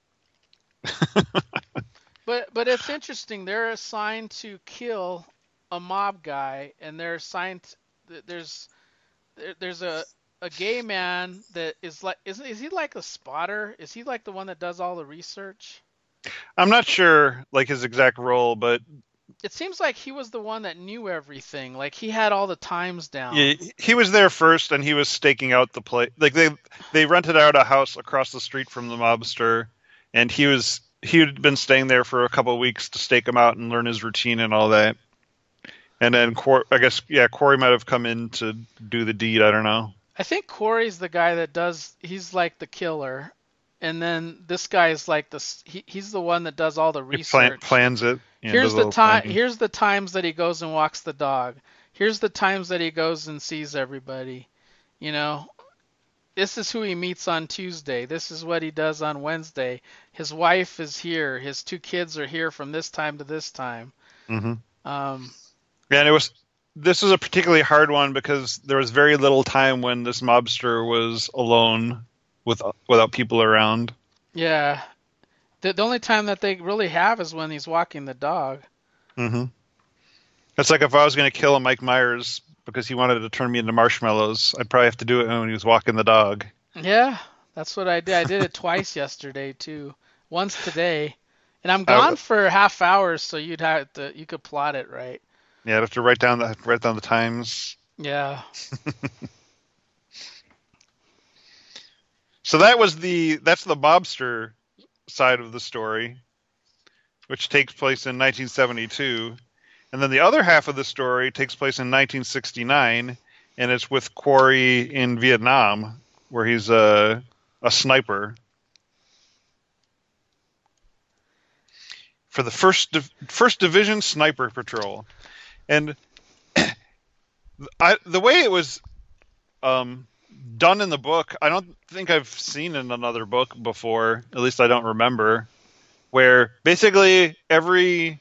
[SPEAKER 2] But it's interesting. They're assigned to kill a mob guy, and they're assigned. There's a gay man that is like, is he like a spotter? Is he like the one that does all the research?
[SPEAKER 5] I'm not sure like his exact role, but
[SPEAKER 2] it seems like he was the one that knew everything. Like he had all the times down.
[SPEAKER 5] yeah, he was there first, and he was staking out the place. Like they rented out a house across the street from the mobster, and he'd been staying there for a couple of weeks to stake him out and learn his routine and all that. And then Corey might have come in to do the deed. I don't know.
[SPEAKER 2] I think Corey's the guy that he's like the killer. And then this guy is like he's the one that does all the research.
[SPEAKER 5] Plans it. Yeah,
[SPEAKER 2] here's the times that he goes and walks the dog. Here's the times that he goes and sees everybody. You know, this is who he meets on Tuesday. This is what he does on Wednesday. His wife is here. His 2 kids are here from this time to this time.
[SPEAKER 5] Mm-hmm. And this was a particularly hard one because there was very little time when this mobster was alone without people around.
[SPEAKER 2] Yeah. The only time that they really have is when he's walking the dog.
[SPEAKER 5] Mm-hmm. It's like if I was going to kill a Mike Myers because he wanted to turn me into marshmallows, I'd probably have to do it when he was walking the dog.
[SPEAKER 2] Yeah, that's what I did. I did it twice yesterday too. Once today. And I'm gone for half hour, so you could plot it right.
[SPEAKER 5] Yeah, I'd have to write down the times.
[SPEAKER 2] Yeah.
[SPEAKER 5] So that's the mobster side of the story, which takes place in 1972. And then the other half of the story takes place in 1969, and it's with Quarry in Vietnam, where he's a sniper. For the first Division Sniper Patrol. And the way it was done in the book, I don't think I've seen in another book before, at least I don't remember, where basically every,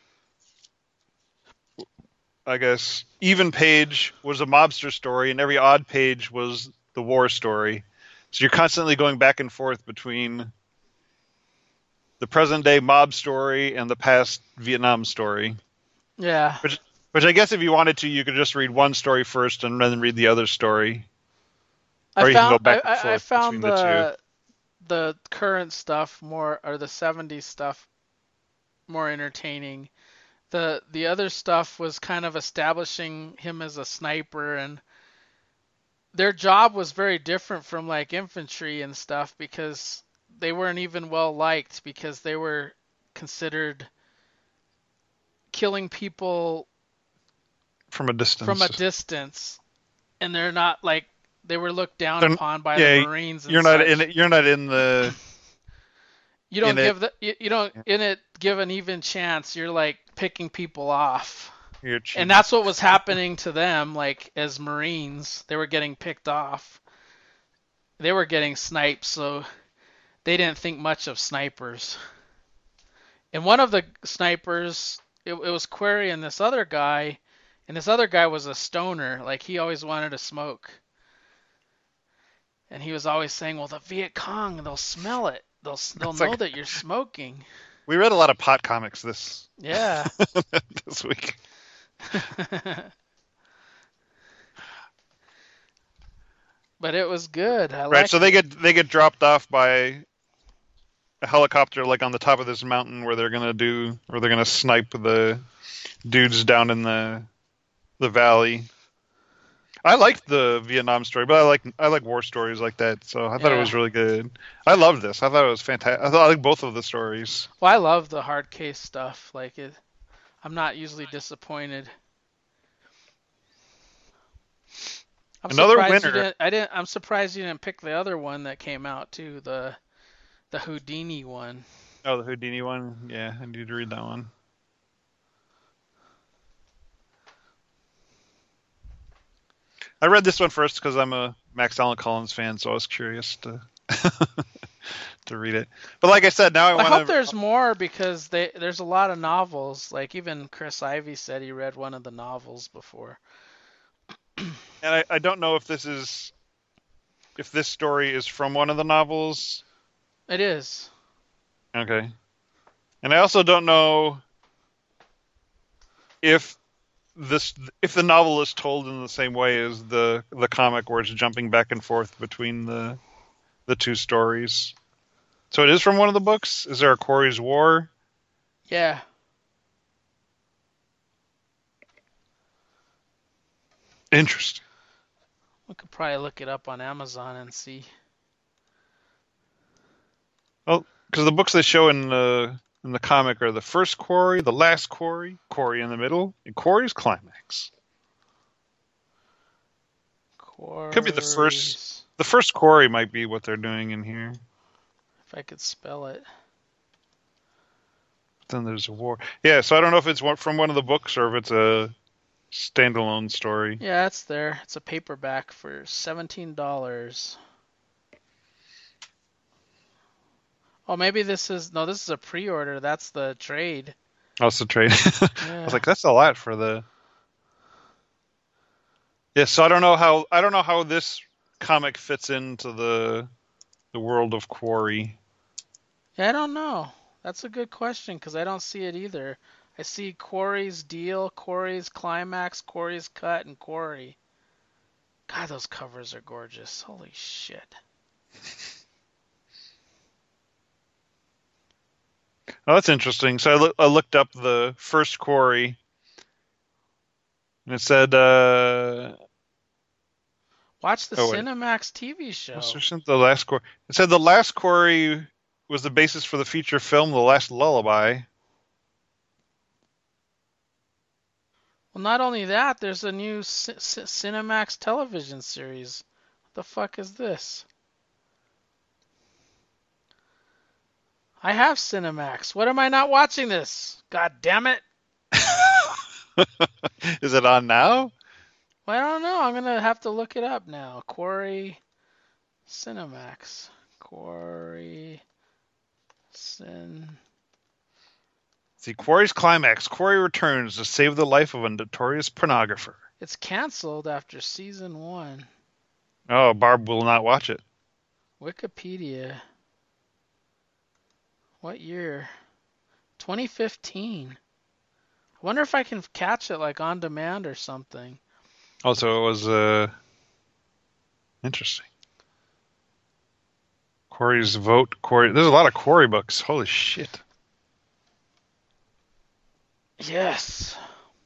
[SPEAKER 5] I guess, even page was a mobster story and every odd page was the war story. So you're constantly going back and forth between the present day mob story and the past Vietnam story.
[SPEAKER 2] Yeah.
[SPEAKER 5] Which I guess if you wanted to, you could just read one story first and then read the other story. Or you can go back and forth
[SPEAKER 2] I found
[SPEAKER 5] between the
[SPEAKER 2] the current stuff more, or the 70s stuff more entertaining. The other stuff was kind of establishing him as a sniper, and their job was very different from like infantry and stuff because they weren't even well liked because they were considered killing people
[SPEAKER 5] from a distance.
[SPEAKER 2] And they're not like, they were looked down upon by the Marines. And
[SPEAKER 5] you're not in the.
[SPEAKER 2] You don't give an even chance. You're like picking people off. And that's what was happening to them. Like as Marines, they were getting picked off. They were getting sniped, so they didn't think much of snipers. And one of the snipers, it was Query and this other guy. And this other guy was a stoner. Like, he always wanted to smoke. And he was always saying, well, the Viet Cong, they'll smell it. They'll know that you're smoking.
[SPEAKER 5] We read a lot of pot comics this week.
[SPEAKER 2] But it was good.
[SPEAKER 5] So they get dropped off by a helicopter like on the top of this mountain where they're gonna snipe the dudes down in the valley. I liked the Vietnam story, but I like war stories like that, so I thought it
[SPEAKER 2] Yeah.
[SPEAKER 5] was really good. I loved this. I thought it was fantastic. I like both of the stories.
[SPEAKER 2] Well, I love the hard case stuff. Like it, I'm not usually disappointed. I'm
[SPEAKER 5] Another
[SPEAKER 2] surprised you
[SPEAKER 5] winner.
[SPEAKER 2] didn't. I'm surprised you didn't pick the other one that came out too. The Houdini one.
[SPEAKER 5] Oh, the Houdini one. Yeah, I need to read that one. I read this one first because I'm a Max Allan Collins fan, so I was curious to to read it. But like I said, now I
[SPEAKER 2] I
[SPEAKER 5] want
[SPEAKER 2] hope
[SPEAKER 5] to.
[SPEAKER 2] there's more because there's a lot of novels. Like even Chris Ivy said he read one of the novels before.
[SPEAKER 5] And I don't know if this story is from one of the novels.
[SPEAKER 2] It is.
[SPEAKER 5] Okay. And I also don't know if the novel is told in the same way as the comic, where it's jumping back and forth between the two stories. So it is from one of the books. Is there a Corey's War?
[SPEAKER 2] Yeah.
[SPEAKER 5] Interesting.
[SPEAKER 2] We could probably look it up on Amazon and see.
[SPEAKER 5] Well, because the books they show in the comic are the first Corey, the last Corey, Corey in the middle, and Corey's climax. Could be the first. The first Corey might be what they're doing in here.
[SPEAKER 2] If I could spell it.
[SPEAKER 5] Then there's a war. Yeah, so I don't know if it's from one of the books or if it's a standalone story.
[SPEAKER 2] Yeah, it's there. It's a paperback for $17. Oh, maybe this is a pre-order. That's the trade.
[SPEAKER 5] Oh, it's a trade. I
[SPEAKER 2] Yeah.
[SPEAKER 5] was like, that's a lot for the. Yeah, so I don't know how this comic fits into the world of Quarry.
[SPEAKER 2] Yeah, I don't know. That's a good question because I don't see it either. I see Quarry's deal, Quarry's climax, Quarry's cut, and Quarry. God, those covers are gorgeous. Holy shit.
[SPEAKER 5] Oh, that's interesting. So I looked up the first Quarry, and it said,
[SPEAKER 2] Watch the
[SPEAKER 5] Oh, wait.
[SPEAKER 2] Cinemax TV show.
[SPEAKER 5] the last Quarry. It said the last Quarry was the basis for the feature film The Last Lullaby.
[SPEAKER 2] Well, not only that, there's a new Cinemax television series. What the fuck is this? I have Cinemax. What am I not watching this? God damn it.
[SPEAKER 5] Is it on now?
[SPEAKER 2] Well, I don't know. I'm going to have to look it up now. Quarry Cinemax. Quarry Sin.
[SPEAKER 5] See, Quarry's climax. Quarry returns to save the life of a notorious pornographer.
[SPEAKER 2] It's canceled after season 1.
[SPEAKER 5] Oh, Barb will not watch it.
[SPEAKER 2] Wikipedia. What year? 2015. I wonder if I can catch it like on demand or something.
[SPEAKER 5] Also, it was interesting. Quarry's vote. Quarry. There's a lot of Quarry books. Holy shit.
[SPEAKER 2] Yes.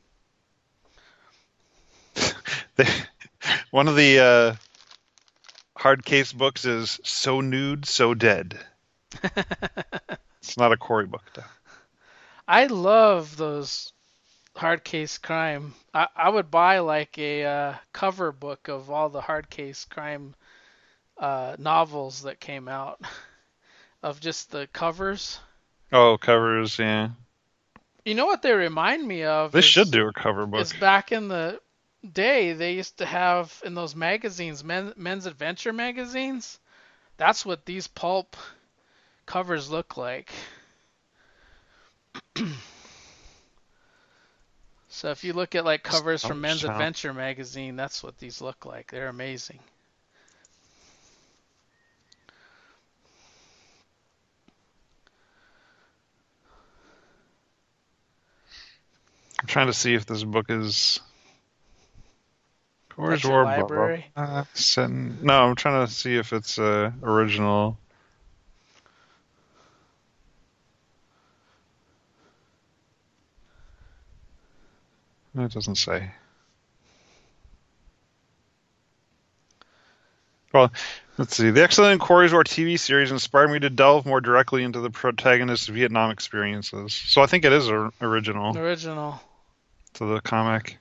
[SPEAKER 5] One of the hard case books is So Nude, So Dead. It's not a Quarry book, though.
[SPEAKER 2] I love those hard case crime. I would buy like a cover book of all the hard case crime novels that came out of just the covers.
[SPEAKER 5] Oh, covers, yeah.
[SPEAKER 2] You know what they remind me of?
[SPEAKER 5] They should do a cover book.
[SPEAKER 2] Is back in the day they used to have in those magazines, men's adventure magazines. That's what these pulp covers look like. So if you look at like covers from Men's Adventure magazine, that's what these look like. They're amazing.
[SPEAKER 5] I'm trying to see if this book is.
[SPEAKER 2] That's your library?
[SPEAKER 5] No, I'm trying to see if it's original. It doesn't say. Well, let's see. The excellent Quarry's War TV series inspired me to delve more directly into the protagonist's Vietnam experiences. So I think it is original
[SPEAKER 2] Original.
[SPEAKER 5] to the comic.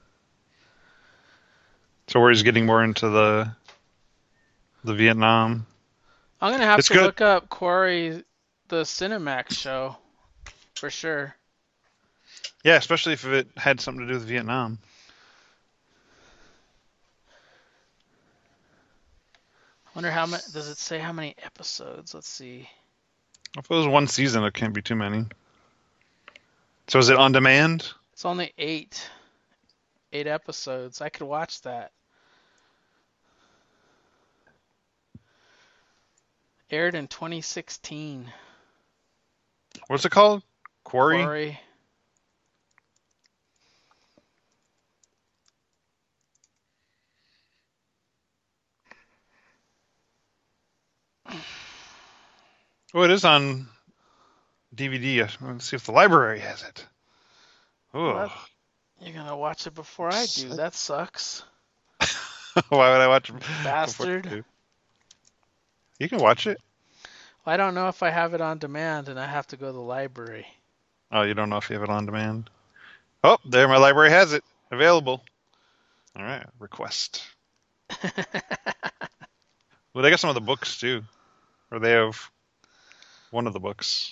[SPEAKER 5] So where he's getting more into the Vietnam.
[SPEAKER 2] I'm gonna have
[SPEAKER 5] It's
[SPEAKER 2] to
[SPEAKER 5] good.
[SPEAKER 2] look up Quarry, the Cinemax show, for sure.
[SPEAKER 5] Yeah, especially if it had something to do with Vietnam.
[SPEAKER 2] I wonder how many. Does it say how many episodes? Let's see.
[SPEAKER 5] If it was one season, it can't be too many. So is it on demand?
[SPEAKER 2] It's only 8 episodes. I could watch that. Aired in 2016.
[SPEAKER 5] What's it called? Quarry?
[SPEAKER 2] Quarry.
[SPEAKER 5] Oh, it is on DVD. Let's see if the library has it. Oh,
[SPEAKER 2] What? You're gonna watch it before I do. That sucks.
[SPEAKER 5] why would I watch it?
[SPEAKER 2] Bastard.
[SPEAKER 5] You can watch it.
[SPEAKER 2] Well, I don't know if I have it on demand and I have to go to the library.
[SPEAKER 5] Oh, you don't know if you have it on demand. Oh, there, my library has it available. All right, request. Well, they got some of the books too, or they have one of the books.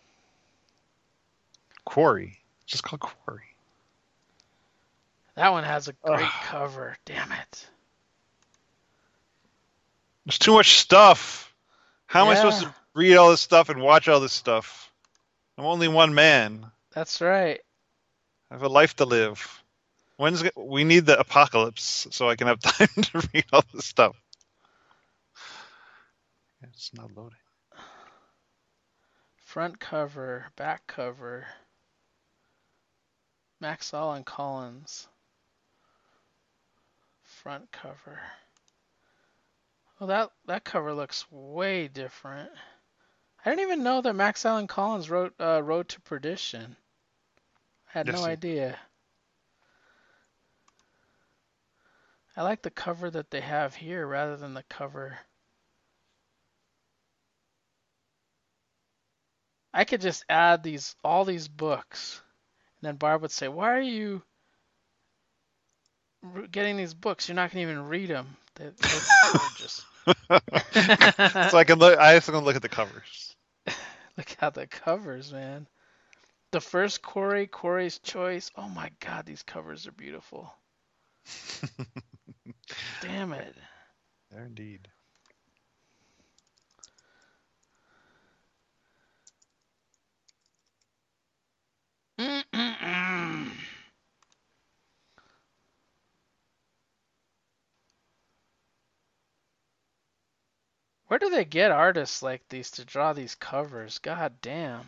[SPEAKER 5] Quarry. It's just called Quarry.
[SPEAKER 2] That one has a great
[SPEAKER 5] Ugh.
[SPEAKER 2] cover. Damn it.
[SPEAKER 5] There's too much stuff. How am I supposed
[SPEAKER 2] Yeah.
[SPEAKER 5] to read all this stuff and watch all this stuff? I'm only one man.
[SPEAKER 2] That's right.
[SPEAKER 5] I have a life to live. We need the apocalypse so I can have time to read all this stuff. It's not loading.
[SPEAKER 2] Front cover, back cover. Max Allen Collins. Front cover. Well, that cover looks way different. I didn't even know that Max Allen Collins wrote Road to Perdition. I had
[SPEAKER 5] Yes,
[SPEAKER 2] no
[SPEAKER 5] he-
[SPEAKER 2] idea. I like the cover that they have here rather than the cover. I could just add all these books, and then Barb would say, "Why are you getting these books? You're not gonna even read them. They're gorgeous."
[SPEAKER 5] So I can look. I have to look at the covers.
[SPEAKER 2] Look at the covers, man. The first Quarry's Choice. Oh my God, these covers are beautiful. Damn it.
[SPEAKER 5] There indeed.
[SPEAKER 2] Mm-mm-mm. Where do they get artists like these to draw these covers? God damn.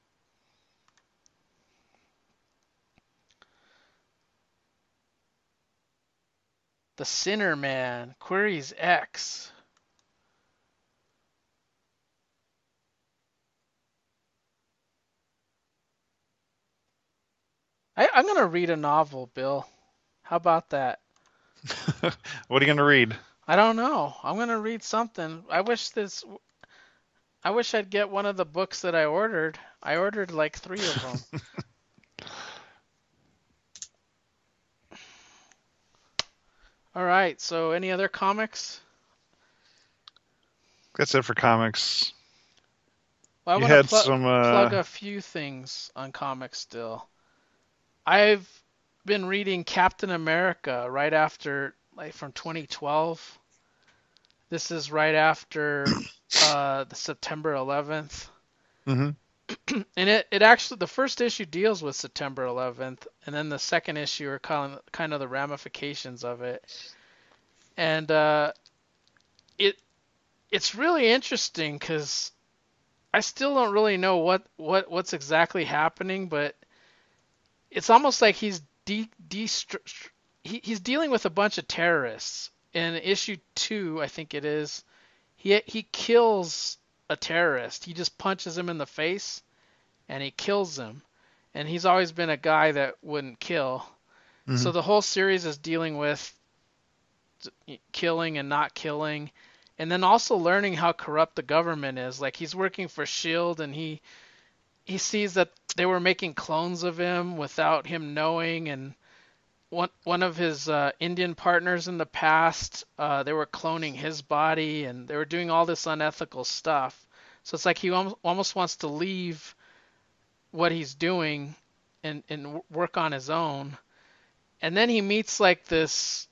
[SPEAKER 2] The Sinner Man, Query's X. I'm gonna read a novel, Bill. How about that?
[SPEAKER 5] What are you gonna read?
[SPEAKER 2] I don't know. I'm gonna read something. I wish I'd get one of the books that I ordered. I ordered like 3 of them. All right. So any other comics?
[SPEAKER 5] That's it for comics.
[SPEAKER 2] Well, I
[SPEAKER 5] You
[SPEAKER 2] want to
[SPEAKER 5] had some.
[SPEAKER 2] plug a few things on comics still. I've been reading Captain America right after, like from 2012. This is right after the September 11th.
[SPEAKER 5] Mm-hmm.
[SPEAKER 2] And it actually, the first issue deals with September 11th, and then the second issue are kind of the ramifications of it. And it's really interesting because I still don't really know what's exactly happening, but it's almost like he's he's dealing with a bunch of terrorists. In issue 2, I think it is, he kills a terrorist. He just punches him in the face, and he kills him. And he's always been a guy that wouldn't kill.
[SPEAKER 5] Mhm.
[SPEAKER 2] So the whole series is dealing with just killing and not killing, and then also learning how corrupt the government is. Like he's working for Shield, and he sees that they were making clones of him without him knowing, and one of his Indian partners in the past, they were cloning his body, and they were doing all this unethical stuff. So it's like he almost wants to leave what he's doing and work on his own. And then he meets like this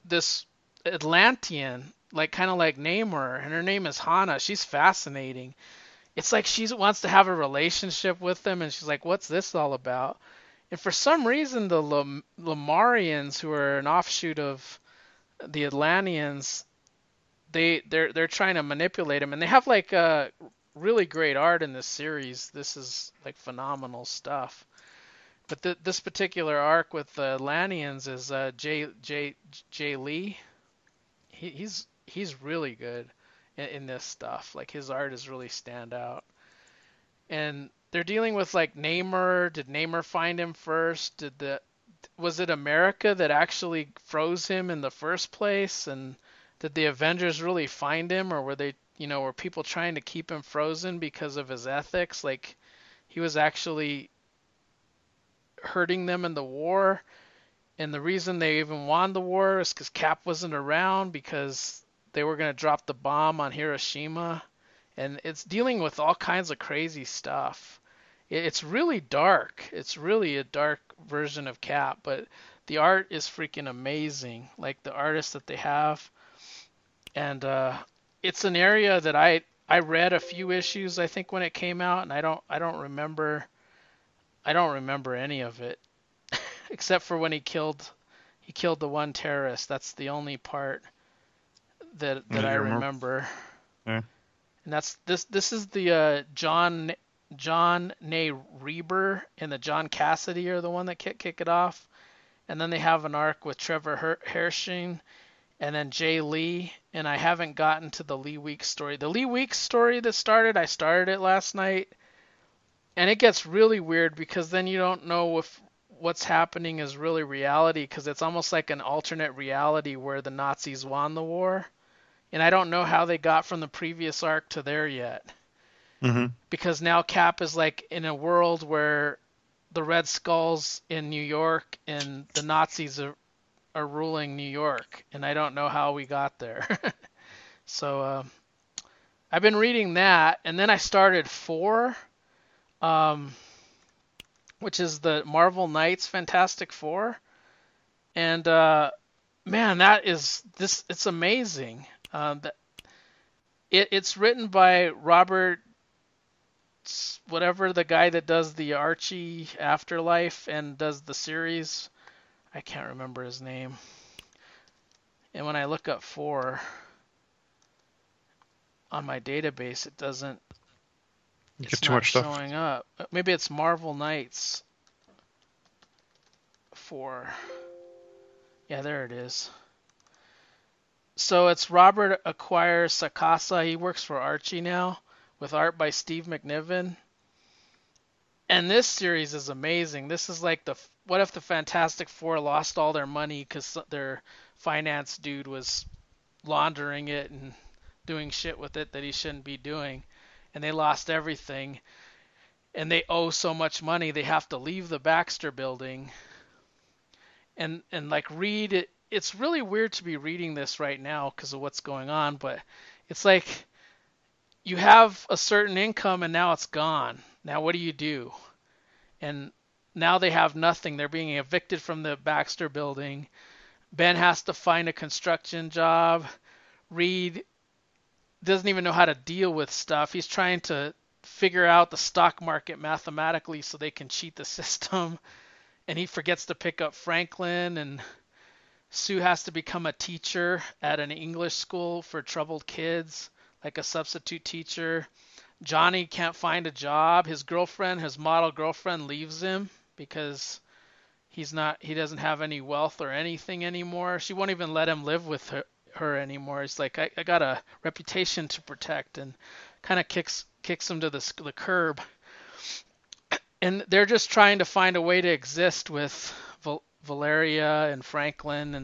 [SPEAKER 2] Atlantean, like kind of like Namor, and her name is Hana. She's fascinating. It's like she wants to have a relationship with him, and she's like, "What's this all about?" And for some reason, the Lamarians, who are an offshoot of the Atlanteans, they're trying to manipulate him, and they have like really great art in this series. This is like phenomenal stuff. But this particular arc with the Atlanteans is Jay Lee. He's really good in this stuff. Like his art is really stand out. And they're dealing with like Namor. Did Namor find him first? Was it America that actually froze him in the first place? And did the Avengers really find him, or were people trying to keep him frozen because of his ethics? Like he was actually hurting them in the war, and the reason they even won the war is because Cap wasn't around, because they were going to drop the bomb on Hiroshima. And it's dealing with all kinds of crazy stuff. It's really dark. It's really a dark version of Cap, but the art is freaking amazing. Like the artists that they have. And it's an area that I read a few issues, I think, when it came out, and I don't remember any of it except for when he killed the one terrorist. That's the only part that I remember.
[SPEAKER 5] Yeah.
[SPEAKER 2] And that's this is the John Nay Reber and the John Cassidy are the one that kick it off. And then they have an arc with Trevor Hershing and then Jay Lee, and I haven't gotten to the Lee Weeks story. The Lee Weeks story that I started it last night, and it gets really weird because then you don't know if what's happening is really reality, because it's almost like an alternate reality where the Nazis won the war. And I don't know how they got from the previous arc to there yet.
[SPEAKER 5] Mm-hmm.
[SPEAKER 2] Because now Cap is like in a world where the Red Skull's in New York and the Nazis are ruling New York. And I don't know how we got there. So I've been reading that. And then I started 4, which is the Marvel Knights Fantastic Four. And man, it's amazing. It's written by Robert, whatever, the guy that does the Archie Afterlife and does the series. I can't remember his name. And when I look up 4 on my database, it doesn't.
[SPEAKER 5] You
[SPEAKER 2] It's
[SPEAKER 5] get too
[SPEAKER 2] not
[SPEAKER 5] much stuff.
[SPEAKER 2] showing up. Maybe it's Marvel Knights 4. Yeah, there it is. So it's Robert Acquire Sakasa. He works for Archie now, with art by Steve McNiven. And this series is amazing. This is like what if the Fantastic Four lost all their money because their finance dude was laundering it and doing shit with it that he shouldn't be doing, and they lost everything, and they owe so much money they have to leave the Baxter Building and like read it. It's really weird to be reading this right now because of what's going on, but it's like you have a certain income and now it's gone. Now what do you do? And now they have nothing. They're being evicted from the Baxter Building. Ben has to find a construction job. Reed doesn't even know how to deal with stuff. He's trying to figure out the stock market mathematically so they can cheat the system. And he forgets to pick up Franklin, and Sue has to become a teacher at an English school for troubled kids, like a substitute teacher. Johnny can't find a job. His model girlfriend leaves him because he doesn't have any wealth or anything anymore. She won't even let him live with her anymore. He's like, I got a reputation to protect, and kind of kicks him to the curb. And they're just trying to find a way to exist with Valeria and Franklin, and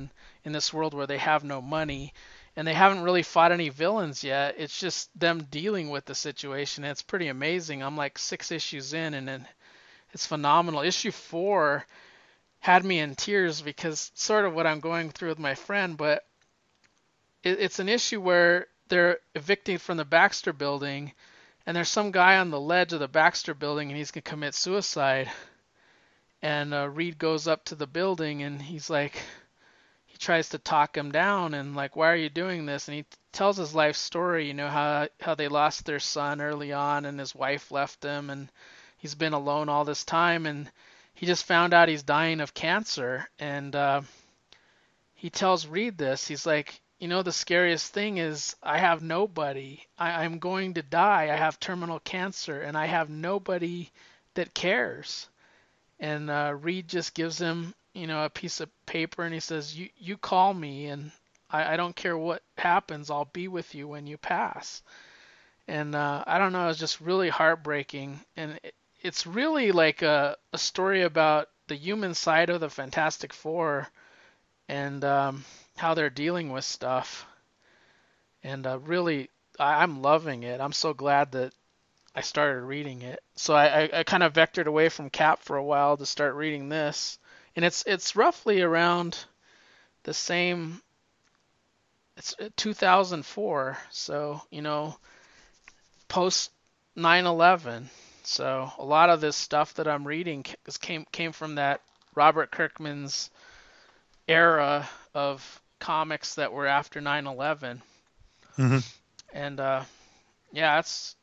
[SPEAKER 2] in this world where they have no money, and they haven't really fought any villains yet. It's just them dealing with the situation. It's pretty amazing. I'm like 6 issues in, and then it's phenomenal. Issue 4 had me in tears because sort of what I'm going through with my friend, but it's an issue where they're evicting from the Baxter building, and there's some guy on the ledge of the Baxter building, and he's going to commit suicide. And Reed goes up to the building, and he's like, he tries to talk him down, and like, why are you doing this? And he tells his life story, you know, how they lost their son early on, and his wife left him, and he's been alone all this time, and he just found out he's dying of cancer. And he tells Reed this. He's like, you know, the scariest thing is I have nobody. I'm going to die. I have terminal cancer, and I have nobody that cares. And Reed just gives him, you know, a piece of paper, and he says, you call me, and I don't care what happens. I'll be with you when you pass. And I don't know, it's just really heartbreaking. And it's really like a story about the human side of the Fantastic Four, and how they're dealing with stuff. And really, I'm loving it. I'm so glad that I started reading it. So I kind of vectored away from Cap for a while to start reading this. And it's roughly around the same, it's 2004. So, you know, post 9/11. So a lot of this stuff that I'm reading came from that Robert Kirkman's era of comics that were after 9/11.
[SPEAKER 5] Mm-hmm.
[SPEAKER 2] And yeah,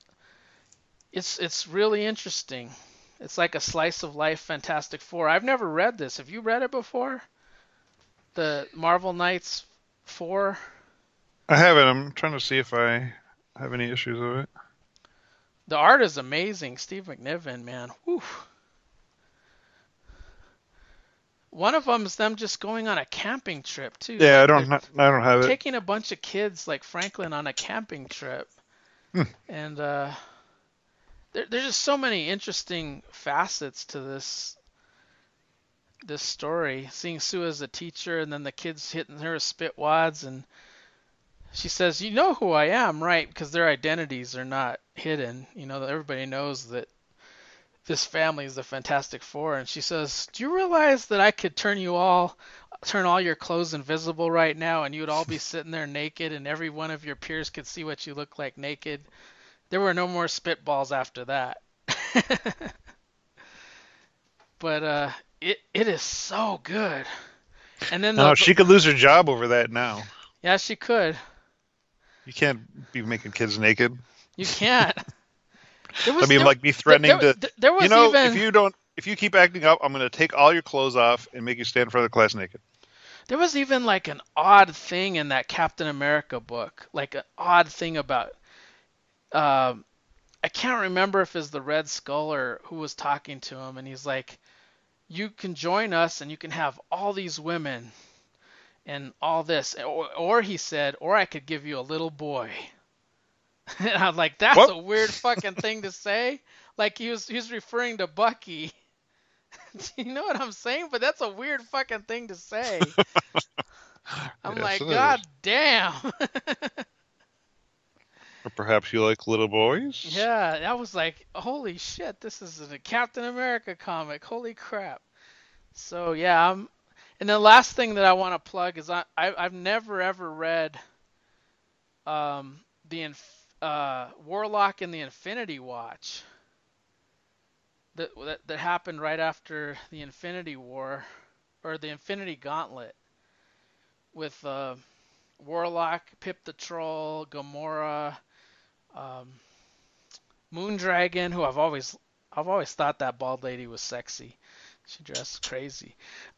[SPEAKER 2] it's really interesting. It's like a slice of life Fantastic Four. I've never read this. Have you read it before? The Marvel Knights 4?
[SPEAKER 5] I haven't. I'm trying to see if I have any issues of it.
[SPEAKER 2] The art is amazing. Steve McNiven, man. Whew. One of them is them just going on a camping trip too.
[SPEAKER 5] Yeah,
[SPEAKER 2] Like,
[SPEAKER 5] I don't have it.
[SPEAKER 2] taking a bunch of kids like Franklin on a camping trip. And there's just so many interesting facets to this story. Seeing Sue as a teacher, and then the kids hitting her with spit wads, and she says, "You know who I am, right?" Because their identities are not hidden. You know, everybody knows that this family is the Fantastic Four. And she says, "Do you realize that I could turn all your clothes invisible right now, and you would all be sitting there naked, and every one of your peers could see what you look like naked?" There were no more spitballs after that. But it is so good. And then
[SPEAKER 5] She could lose her job over that now.
[SPEAKER 2] yeah, she could.
[SPEAKER 5] You can't be making kids naked.
[SPEAKER 2] You can't.
[SPEAKER 5] Be threatening to.
[SPEAKER 2] There was
[SPEAKER 5] If you keep acting up, I'm going to take all your clothes off and make you stand in front of the class naked.
[SPEAKER 2] There was even like an odd thing in that Captain America book, like an odd thing about. I can't remember if it's the Red Skull or who was talking to him, and he's like, "You can join us, and you can have all these women, and all this," or he said, "Or I could give you a little boy." And I'm like, that's
[SPEAKER 5] What?
[SPEAKER 2] a weird fucking thing to say. Like he was referring to Bucky. Do you know what I'm saying? But that's a weird fucking thing to say. I'm
[SPEAKER 5] Yes,
[SPEAKER 2] like,
[SPEAKER 5] it
[SPEAKER 2] God
[SPEAKER 5] is.
[SPEAKER 2] damn.
[SPEAKER 5] Or perhaps you like little boys?
[SPEAKER 2] Yeah, that was like, holy shit, this is a Captain America comic. Holy crap. So yeah, and the last thing that I want to plug is I've never ever read the Warlock and the Infinity Watch that happened right after the Infinity War, or the Infinity Gauntlet, with Warlock, Pip the Troll, Gamora, Moondragon, who I've always thought that bald lady was sexy. She dressed crazy.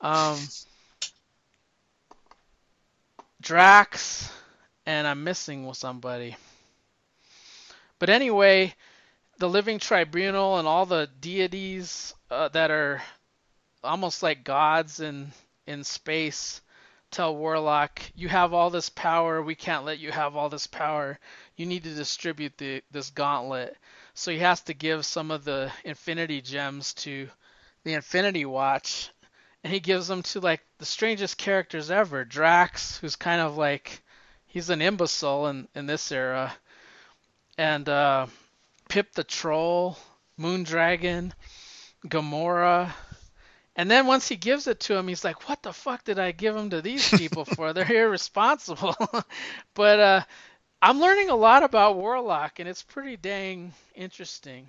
[SPEAKER 2] Drax, and I'm missing somebody. But anyway, the Living Tribunal and all the deities that are almost like gods in space tell Warlock, "You have all this power. We can't let you have all this power. You need to distribute this gauntlet." So he has to give some of the Infinity Gems to the Infinity Watch, and he gives them to like the strangest characters ever. Drax, who's kind of like he's an imbecile in this era, and Pip the Troll, Moondragon, Gamora. And then once he gives it to him, he's like, what the fuck did I give him to these people for? They're irresponsible. But I'm learning a lot about Warlock, and it's pretty dang interesting.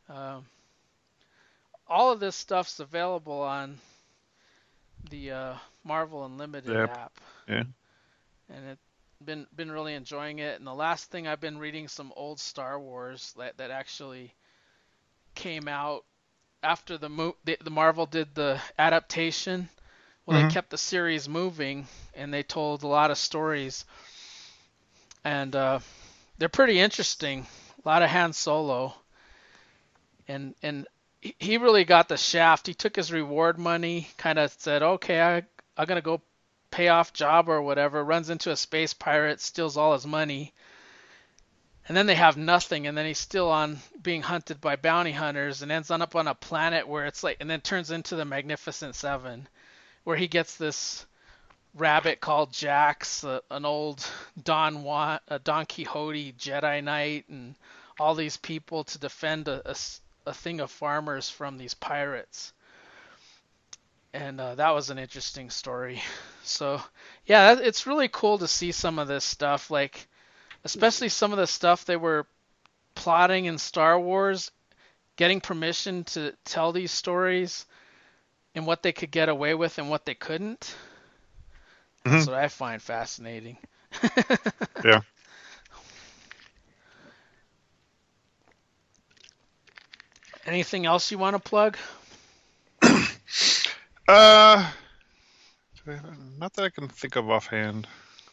[SPEAKER 2] All of this stuff's available on the Marvel Unlimited app.
[SPEAKER 5] Yeah.
[SPEAKER 2] And it's been really enjoying it. And the last thing I've been reading some old Star Wars that actually came out after the Marvel did the adaptation. Well, they kept the series moving, and they told a lot of stories, and they're pretty interesting. A lot of Han Solo, and he really got the shaft. He took his reward money, kind of said, "Okay, I'm gonna go pay off Jabba or whatever." Runs into a space pirate, steals all his money. And then they have nothing, and then he's still on being hunted by bounty hunters, and ends up on a planet where it's like, and then turns into the Magnificent Seven, where he gets this rabbit called Jax, an old Don Quixote Jedi Knight, and all these people to defend a thing of farmers from these pirates. And that was an interesting story. So, yeah, it's really cool to see some of this stuff, like, especially some of the stuff they were plotting in Star Wars, getting permission to tell these stories and what they could get away with and what they couldn't. That's what I find fascinating.
[SPEAKER 5] Yeah.
[SPEAKER 2] Anything else you want to plug?
[SPEAKER 5] Not that I can think of offhand.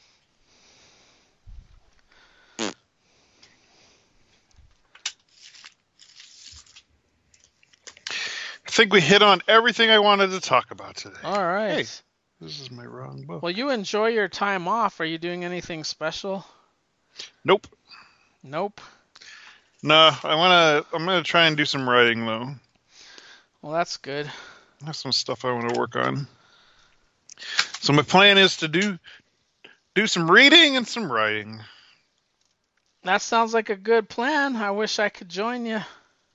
[SPEAKER 5] I think we hit on everything I wanted to talk about today.
[SPEAKER 2] All right.
[SPEAKER 5] Hey, this is my wrong book.
[SPEAKER 2] Well, you enjoy your time off. Are you doing anything special?
[SPEAKER 5] Nope.
[SPEAKER 2] Nope.
[SPEAKER 5] No, I'm gonna try and do some writing though.
[SPEAKER 2] Well, that's good.
[SPEAKER 5] I have some stuff I want to work on. So my plan is to do some reading and some writing.
[SPEAKER 2] That sounds like a good plan. I wish I could join you.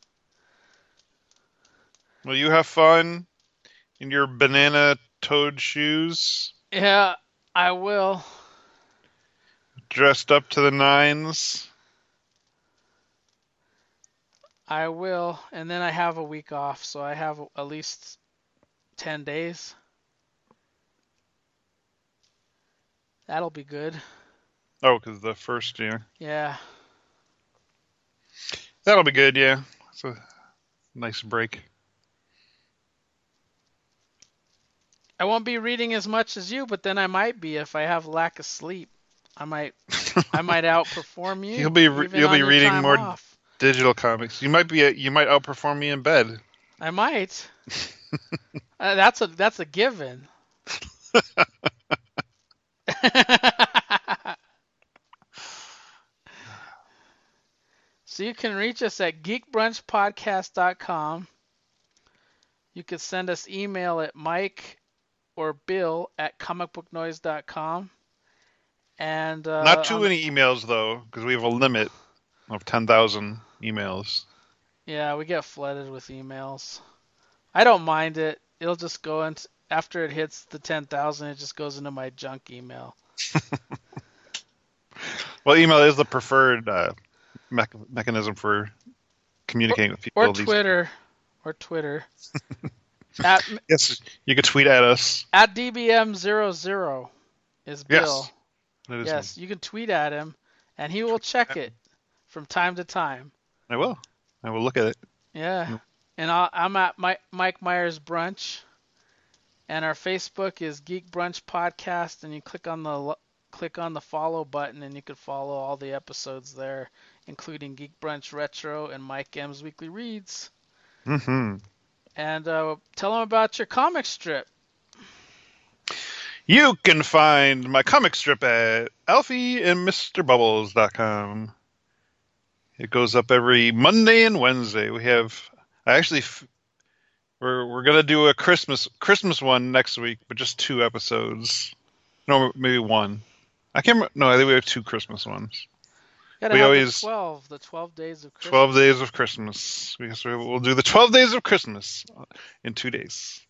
[SPEAKER 5] Well, you have fun in your banana toad shoes,
[SPEAKER 2] Yeah, I will.
[SPEAKER 5] dressed up to the nines.
[SPEAKER 2] I will. And then I have a week off, so I have at least 10 days. That'll be good.
[SPEAKER 5] Oh, because the first year.
[SPEAKER 2] Yeah.
[SPEAKER 5] That'll be good, yeah. It's a nice break.
[SPEAKER 2] I won't be reading as much as you, but then I might be if I have lack of sleep. I might outperform you.
[SPEAKER 5] You'll be
[SPEAKER 2] even
[SPEAKER 5] you'll
[SPEAKER 2] on
[SPEAKER 5] be
[SPEAKER 2] your
[SPEAKER 5] reading
[SPEAKER 2] time
[SPEAKER 5] more
[SPEAKER 2] off.
[SPEAKER 5] digital comics. You might outperform me in bed.
[SPEAKER 2] I might. That's a given. So you can reach us at geekbrunchpodcast.com. You could send us email at Mike or Bill at comicbooknoise.com. And
[SPEAKER 5] Not too many emails though, because we have a limit of 10,000 emails.
[SPEAKER 2] Yeah, we get flooded with emails. I don't mind it. It'll just go into after it hits the 10,000. It just goes into my junk email.
[SPEAKER 5] Well, email is the preferred mechanism for communicating with people.
[SPEAKER 2] Or Twitter.
[SPEAKER 5] Yes, you could tweet at us.
[SPEAKER 2] At DBM00 is Bill.
[SPEAKER 5] Yes, that is
[SPEAKER 2] Yes, you can tweet at him, and he will check it from time to time.
[SPEAKER 5] I will look at it.
[SPEAKER 2] Yeah. And I'm at Mike Myers Brunch, and our Facebook is Geek Brunch Podcast, and you click on the follow button, and you can follow all the episodes there, including Geek Brunch Retro and Mike M's Weekly Reads.
[SPEAKER 5] Mm-hmm.
[SPEAKER 2] And tell them about your comic strip.
[SPEAKER 5] You can find my comic strip at alfieandmrbubbles.com. It goes up every Monday and Wednesday. I actually We're gonna do a Christmas one next week, but just 2 episodes. No, maybe 1. I can't remember. No, I think we have 2 Christmas ones.
[SPEAKER 2] Gotta
[SPEAKER 5] We
[SPEAKER 2] have
[SPEAKER 5] always-
[SPEAKER 2] the 12 days of Christmas.
[SPEAKER 5] 12 days of Christmas. We'll do the 12 days of Christmas in 2 days.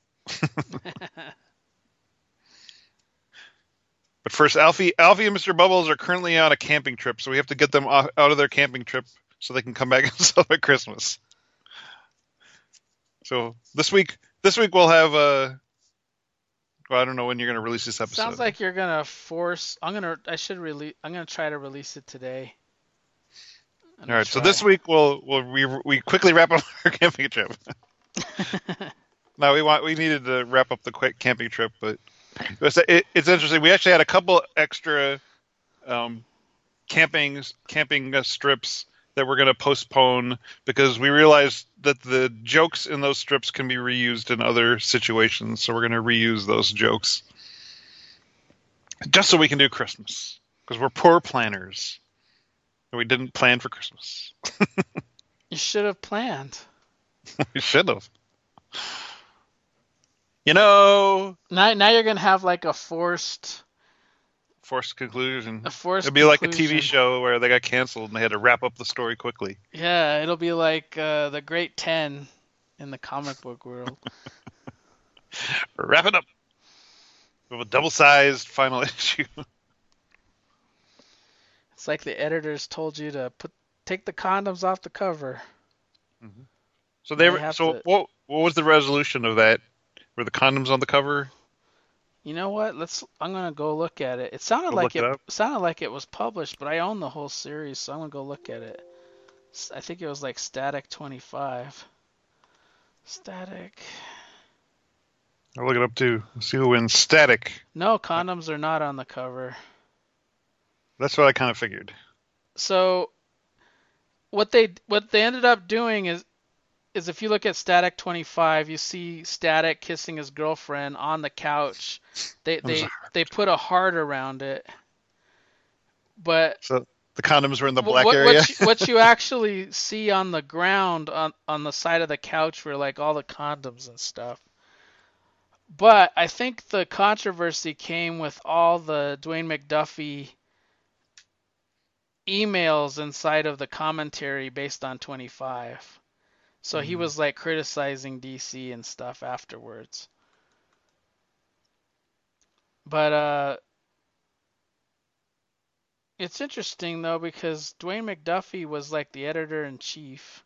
[SPEAKER 5] But first, Alfie and Mr. Bubbles are currently on a camping trip, so we have to get them out of their camping trip so they can come back and celebrate Christmas. So this week we'll have well, I don't know when you're going to release this episode.
[SPEAKER 2] Sounds like you're gonna force. I'm gonna try to release it today.
[SPEAKER 5] All right. So this week we quickly wrap up our camping trip. No, we needed to wrap up the quick camping trip, but it's interesting. We actually had a couple extra camping strips that we're going to postpone because we realized that the jokes in those strips can be reused in other situations. So we're going to reuse those jokes just so we can do Christmas because we're poor planners. We didn't plan for Christmas.
[SPEAKER 2] You should have planned.
[SPEAKER 5] We should have. You know.
[SPEAKER 2] Now you're gonna have like a forced
[SPEAKER 5] conclusion.
[SPEAKER 2] It'd
[SPEAKER 5] be like a TV show where they got canceled and they had to wrap up the story quickly.
[SPEAKER 2] Yeah, it'll be like the Great 10 in the comic book world.
[SPEAKER 5] Wrap it up. We have a double-sized final issue.
[SPEAKER 2] It's like the editors told you to take the condoms off the cover.
[SPEAKER 5] Mm-hmm. So what was the resolution of that? Were the condoms on the cover?
[SPEAKER 2] You know what? I'm gonna go look at it. It sounded like it was published, but I own the whole series, so I'm gonna go look at it. I think it was like Static 25. Static.
[SPEAKER 5] I'll look it up too. See who wins. Static.
[SPEAKER 2] No, condoms are not on the cover.
[SPEAKER 5] That's what I kind of figured.
[SPEAKER 2] So what they ended up doing is if you look at Static 25, you see Static kissing his girlfriend on the couch. They put a heart around it. But
[SPEAKER 5] so the condoms were in the black area.
[SPEAKER 2] What you actually see on the ground on the side of the couch were like all the condoms and stuff. But I think the controversy came with all the Dwayne McDuffie emails inside of the commentary based on 25. So he was like criticizing DC and stuff afterwards. But it's interesting though because Dwayne McDuffie was like the editor-in-chief.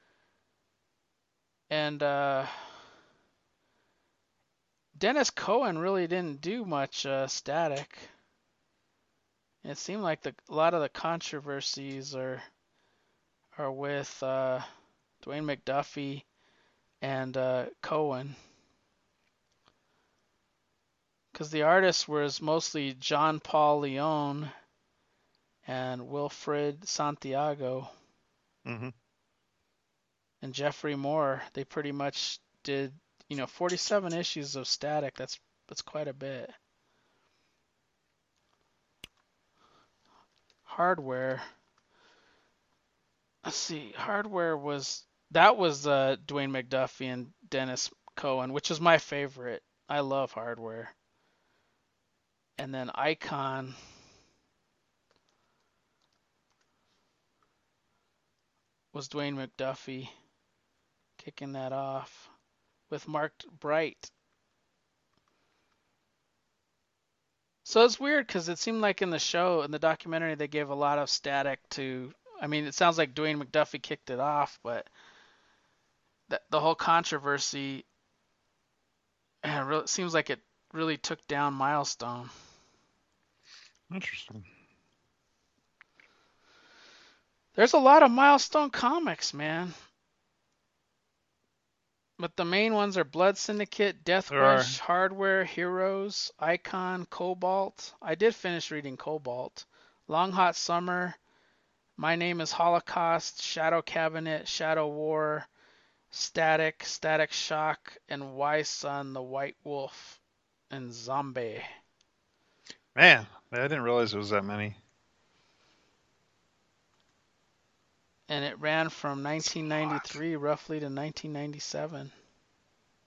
[SPEAKER 2] And Dennis Cohen really didn't do much Static. It seemed like a lot of the controversies are with Dwayne McDuffie and Cohen. Because the artist was mostly John Paul Leon and Wilfred Santiago.
[SPEAKER 5] Mm-hmm.
[SPEAKER 2] And Jeffrey Moore. They pretty much did, 47 issues of Static. That's quite a bit. Hardware. Let's see. Hardware was Dwayne McDuffie and Dennis Cohen, which is my favorite. I love Hardware. And then Icon was Dwayne McDuffie kicking that off with Mark Bright. So it's weird because it seemed like in the documentary, they gave a lot of Static to. I mean, it sounds like Dwayne McDuffie kicked it off, but the whole controversy, it seems like it really took down Milestone.
[SPEAKER 5] Interesting.
[SPEAKER 2] There's a lot of Milestone comics, man. But the main ones are Blood Syndicate, Death Wish, Hardware, Heroes, Icon, Cobalt. I did finish reading Cobalt. Long Hot Summer, My Name is Holocaust, Shadow Cabinet, Shadow War, Static, Static Shock, and Y Son, the White Wolf, and Zombie.
[SPEAKER 5] Man, I didn't realize it was that many.
[SPEAKER 2] And it ran from 1993 roughly to 1997.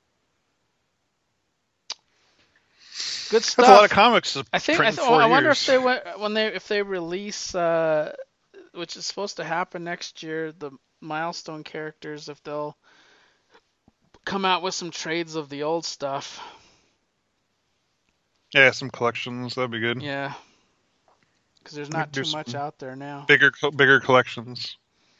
[SPEAKER 2] Good
[SPEAKER 5] That's
[SPEAKER 2] stuff.
[SPEAKER 5] a lot of comics. To
[SPEAKER 2] I think.
[SPEAKER 5] print in 4
[SPEAKER 2] I wonder
[SPEAKER 5] years.
[SPEAKER 2] if they if they release, which is supposed to happen next year, the milestone characters, if they'll come out with some trades of the old stuff.
[SPEAKER 5] Yeah, some collections. That'd be good.
[SPEAKER 2] Yeah, because there's
[SPEAKER 5] We
[SPEAKER 2] not
[SPEAKER 5] could do
[SPEAKER 2] too much
[SPEAKER 5] some
[SPEAKER 2] out there now.
[SPEAKER 5] Bigger collections.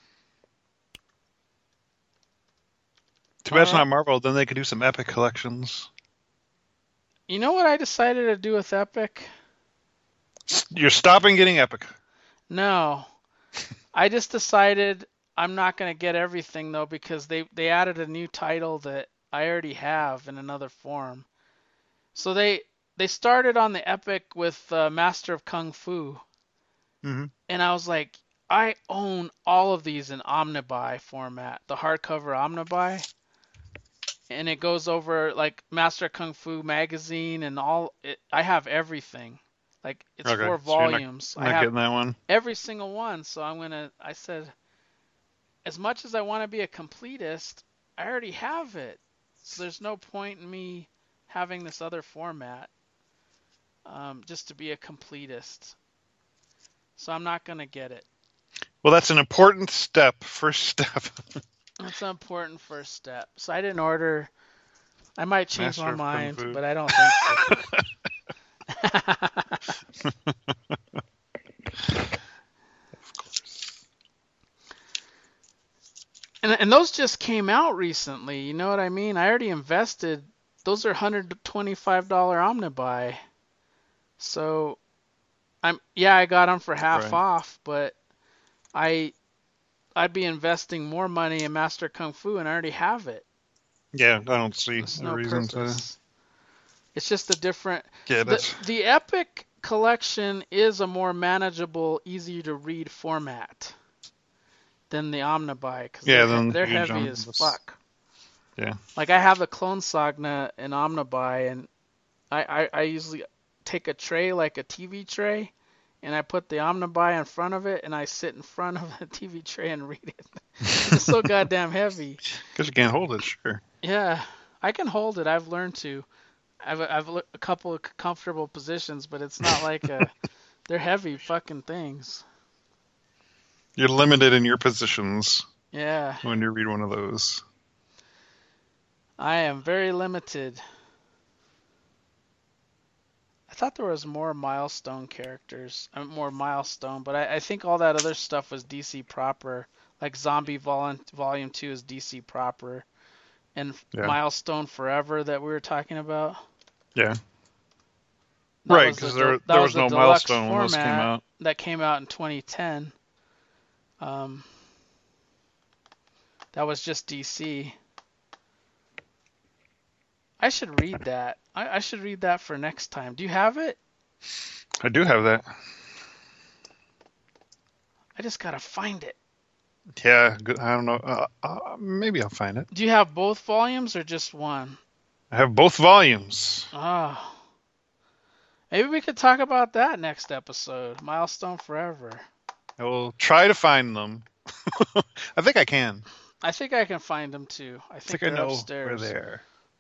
[SPEAKER 5] Too bad it's not Marvel. Then they could do some Epic collections.
[SPEAKER 2] You know what I decided to do with Epic?
[SPEAKER 5] You're stopping getting Epic.
[SPEAKER 2] No, I just decided I'm not going to get everything though, because they added a new title that I already have in another form. So they started on the Epic with Master of Kung Fu,
[SPEAKER 5] Mhm.
[SPEAKER 2] and I was like, I own all of these in Omnibuy format, the hardcover Omnibuy, and it goes over like Master of Kung Fu magazine and all. I have everything. Like it's
[SPEAKER 5] Okay,
[SPEAKER 2] 4
[SPEAKER 5] so you're
[SPEAKER 2] volumes.
[SPEAKER 5] Not
[SPEAKER 2] I have
[SPEAKER 5] getting that one.
[SPEAKER 2] every single one. So I said, as much as I want to be a completist, I already have it. So there's no point in me having this other format just to be a completist. So I'm not going to get it.
[SPEAKER 5] Well, that's an important step. First step.
[SPEAKER 2] That's an important first step. So I didn't order. I might change
[SPEAKER 5] Master
[SPEAKER 2] my
[SPEAKER 5] of Kung Fu.
[SPEAKER 2] mind, but I don't think so. And those just came out recently. You know what I mean? I already invested. Those are $125 Omnibuy. So I got them for half
[SPEAKER 5] Right.
[SPEAKER 2] off, but I'd be investing more money in Master Kung Fu, and I already have it.
[SPEAKER 5] Yeah, I don't see
[SPEAKER 2] There's
[SPEAKER 5] a
[SPEAKER 2] no
[SPEAKER 5] reason
[SPEAKER 2] purpose. It's just a different.
[SPEAKER 5] to get it.
[SPEAKER 2] The Epic collection is a more manageable, easier to read format than the Omnibuy, because they're
[SPEAKER 5] huge
[SPEAKER 2] heavy as
[SPEAKER 5] omnibus.
[SPEAKER 2] fuck.
[SPEAKER 5] Yeah.
[SPEAKER 2] Like I have the Clone Sagna in Omnibuy, and I usually take a tray like a TV tray, and I put the Omnibuy in front of it, and I sit in front of the TV tray and read it. It's so goddamn heavy.
[SPEAKER 5] Because you can't hold it, sure.
[SPEAKER 2] Yeah, I can hold it. I've learned to. I've a couple of comfortable positions, but it's not like they're heavy fucking things.
[SPEAKER 5] You're limited in your positions
[SPEAKER 2] Yeah,
[SPEAKER 5] when you read one of those.
[SPEAKER 2] I am very limited. I thought there was more milestone characters, more milestone, but I think all that other stuff was DC proper. Like Zombie Volume 2 is DC proper, and
[SPEAKER 5] Yeah.
[SPEAKER 2] Milestone Forever that we were talking about.
[SPEAKER 5] Yeah.
[SPEAKER 2] That
[SPEAKER 5] Right,
[SPEAKER 2] was the
[SPEAKER 5] because
[SPEAKER 2] del-
[SPEAKER 5] there
[SPEAKER 2] that
[SPEAKER 5] was
[SPEAKER 2] the
[SPEAKER 5] no
[SPEAKER 2] deluxe
[SPEAKER 5] milestone when those came
[SPEAKER 2] format
[SPEAKER 5] out.
[SPEAKER 2] that came out in 2010. That was just DC. I should read that. I should read that for next time. Do you have it?
[SPEAKER 5] I do have that.
[SPEAKER 2] I just gotta find it.
[SPEAKER 5] Yeah, good. I don't know. Maybe I'll find it.
[SPEAKER 2] Do you have both volumes or just one?
[SPEAKER 5] I have both volumes.
[SPEAKER 2] Oh. Maybe we could talk about that next episode. Milestone Forever.
[SPEAKER 5] I will try to find them. I think I can.
[SPEAKER 2] I think I can find them too. I think
[SPEAKER 5] I
[SPEAKER 2] they're
[SPEAKER 5] know
[SPEAKER 2] upstairs.
[SPEAKER 5] where they are.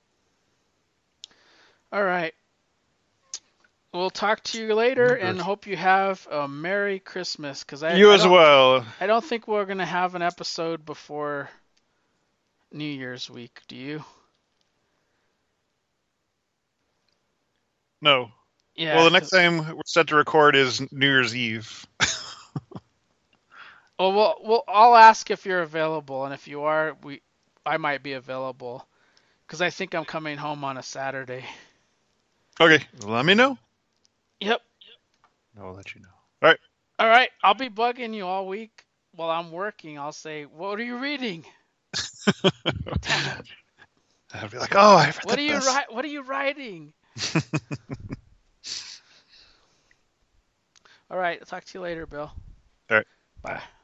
[SPEAKER 2] All right. We'll talk to you later,
[SPEAKER 5] Good.
[SPEAKER 2] and hope you have a Merry Christmas. Because
[SPEAKER 5] You as well.
[SPEAKER 2] I don't think we're gonna have an episode before New Year's week. Do you?
[SPEAKER 5] No.
[SPEAKER 2] Yeah.
[SPEAKER 5] Well, the next time we're set to record is New Year's Eve.
[SPEAKER 2] Well, I'll ask if you're available, and if you are, I might be available, because I think I'm coming home on a Saturday.
[SPEAKER 5] Okay, let me know.
[SPEAKER 2] Yep.
[SPEAKER 5] I'll let you know.
[SPEAKER 2] All right. I'll be bugging you all week while I'm working. I'll say, "What are you reading?"
[SPEAKER 5] I'll be like, oh, I read
[SPEAKER 2] What are you
[SPEAKER 5] this.
[SPEAKER 2] What are you writing? All right. I'll talk to you later, Bill.
[SPEAKER 5] All right.
[SPEAKER 2] Bye.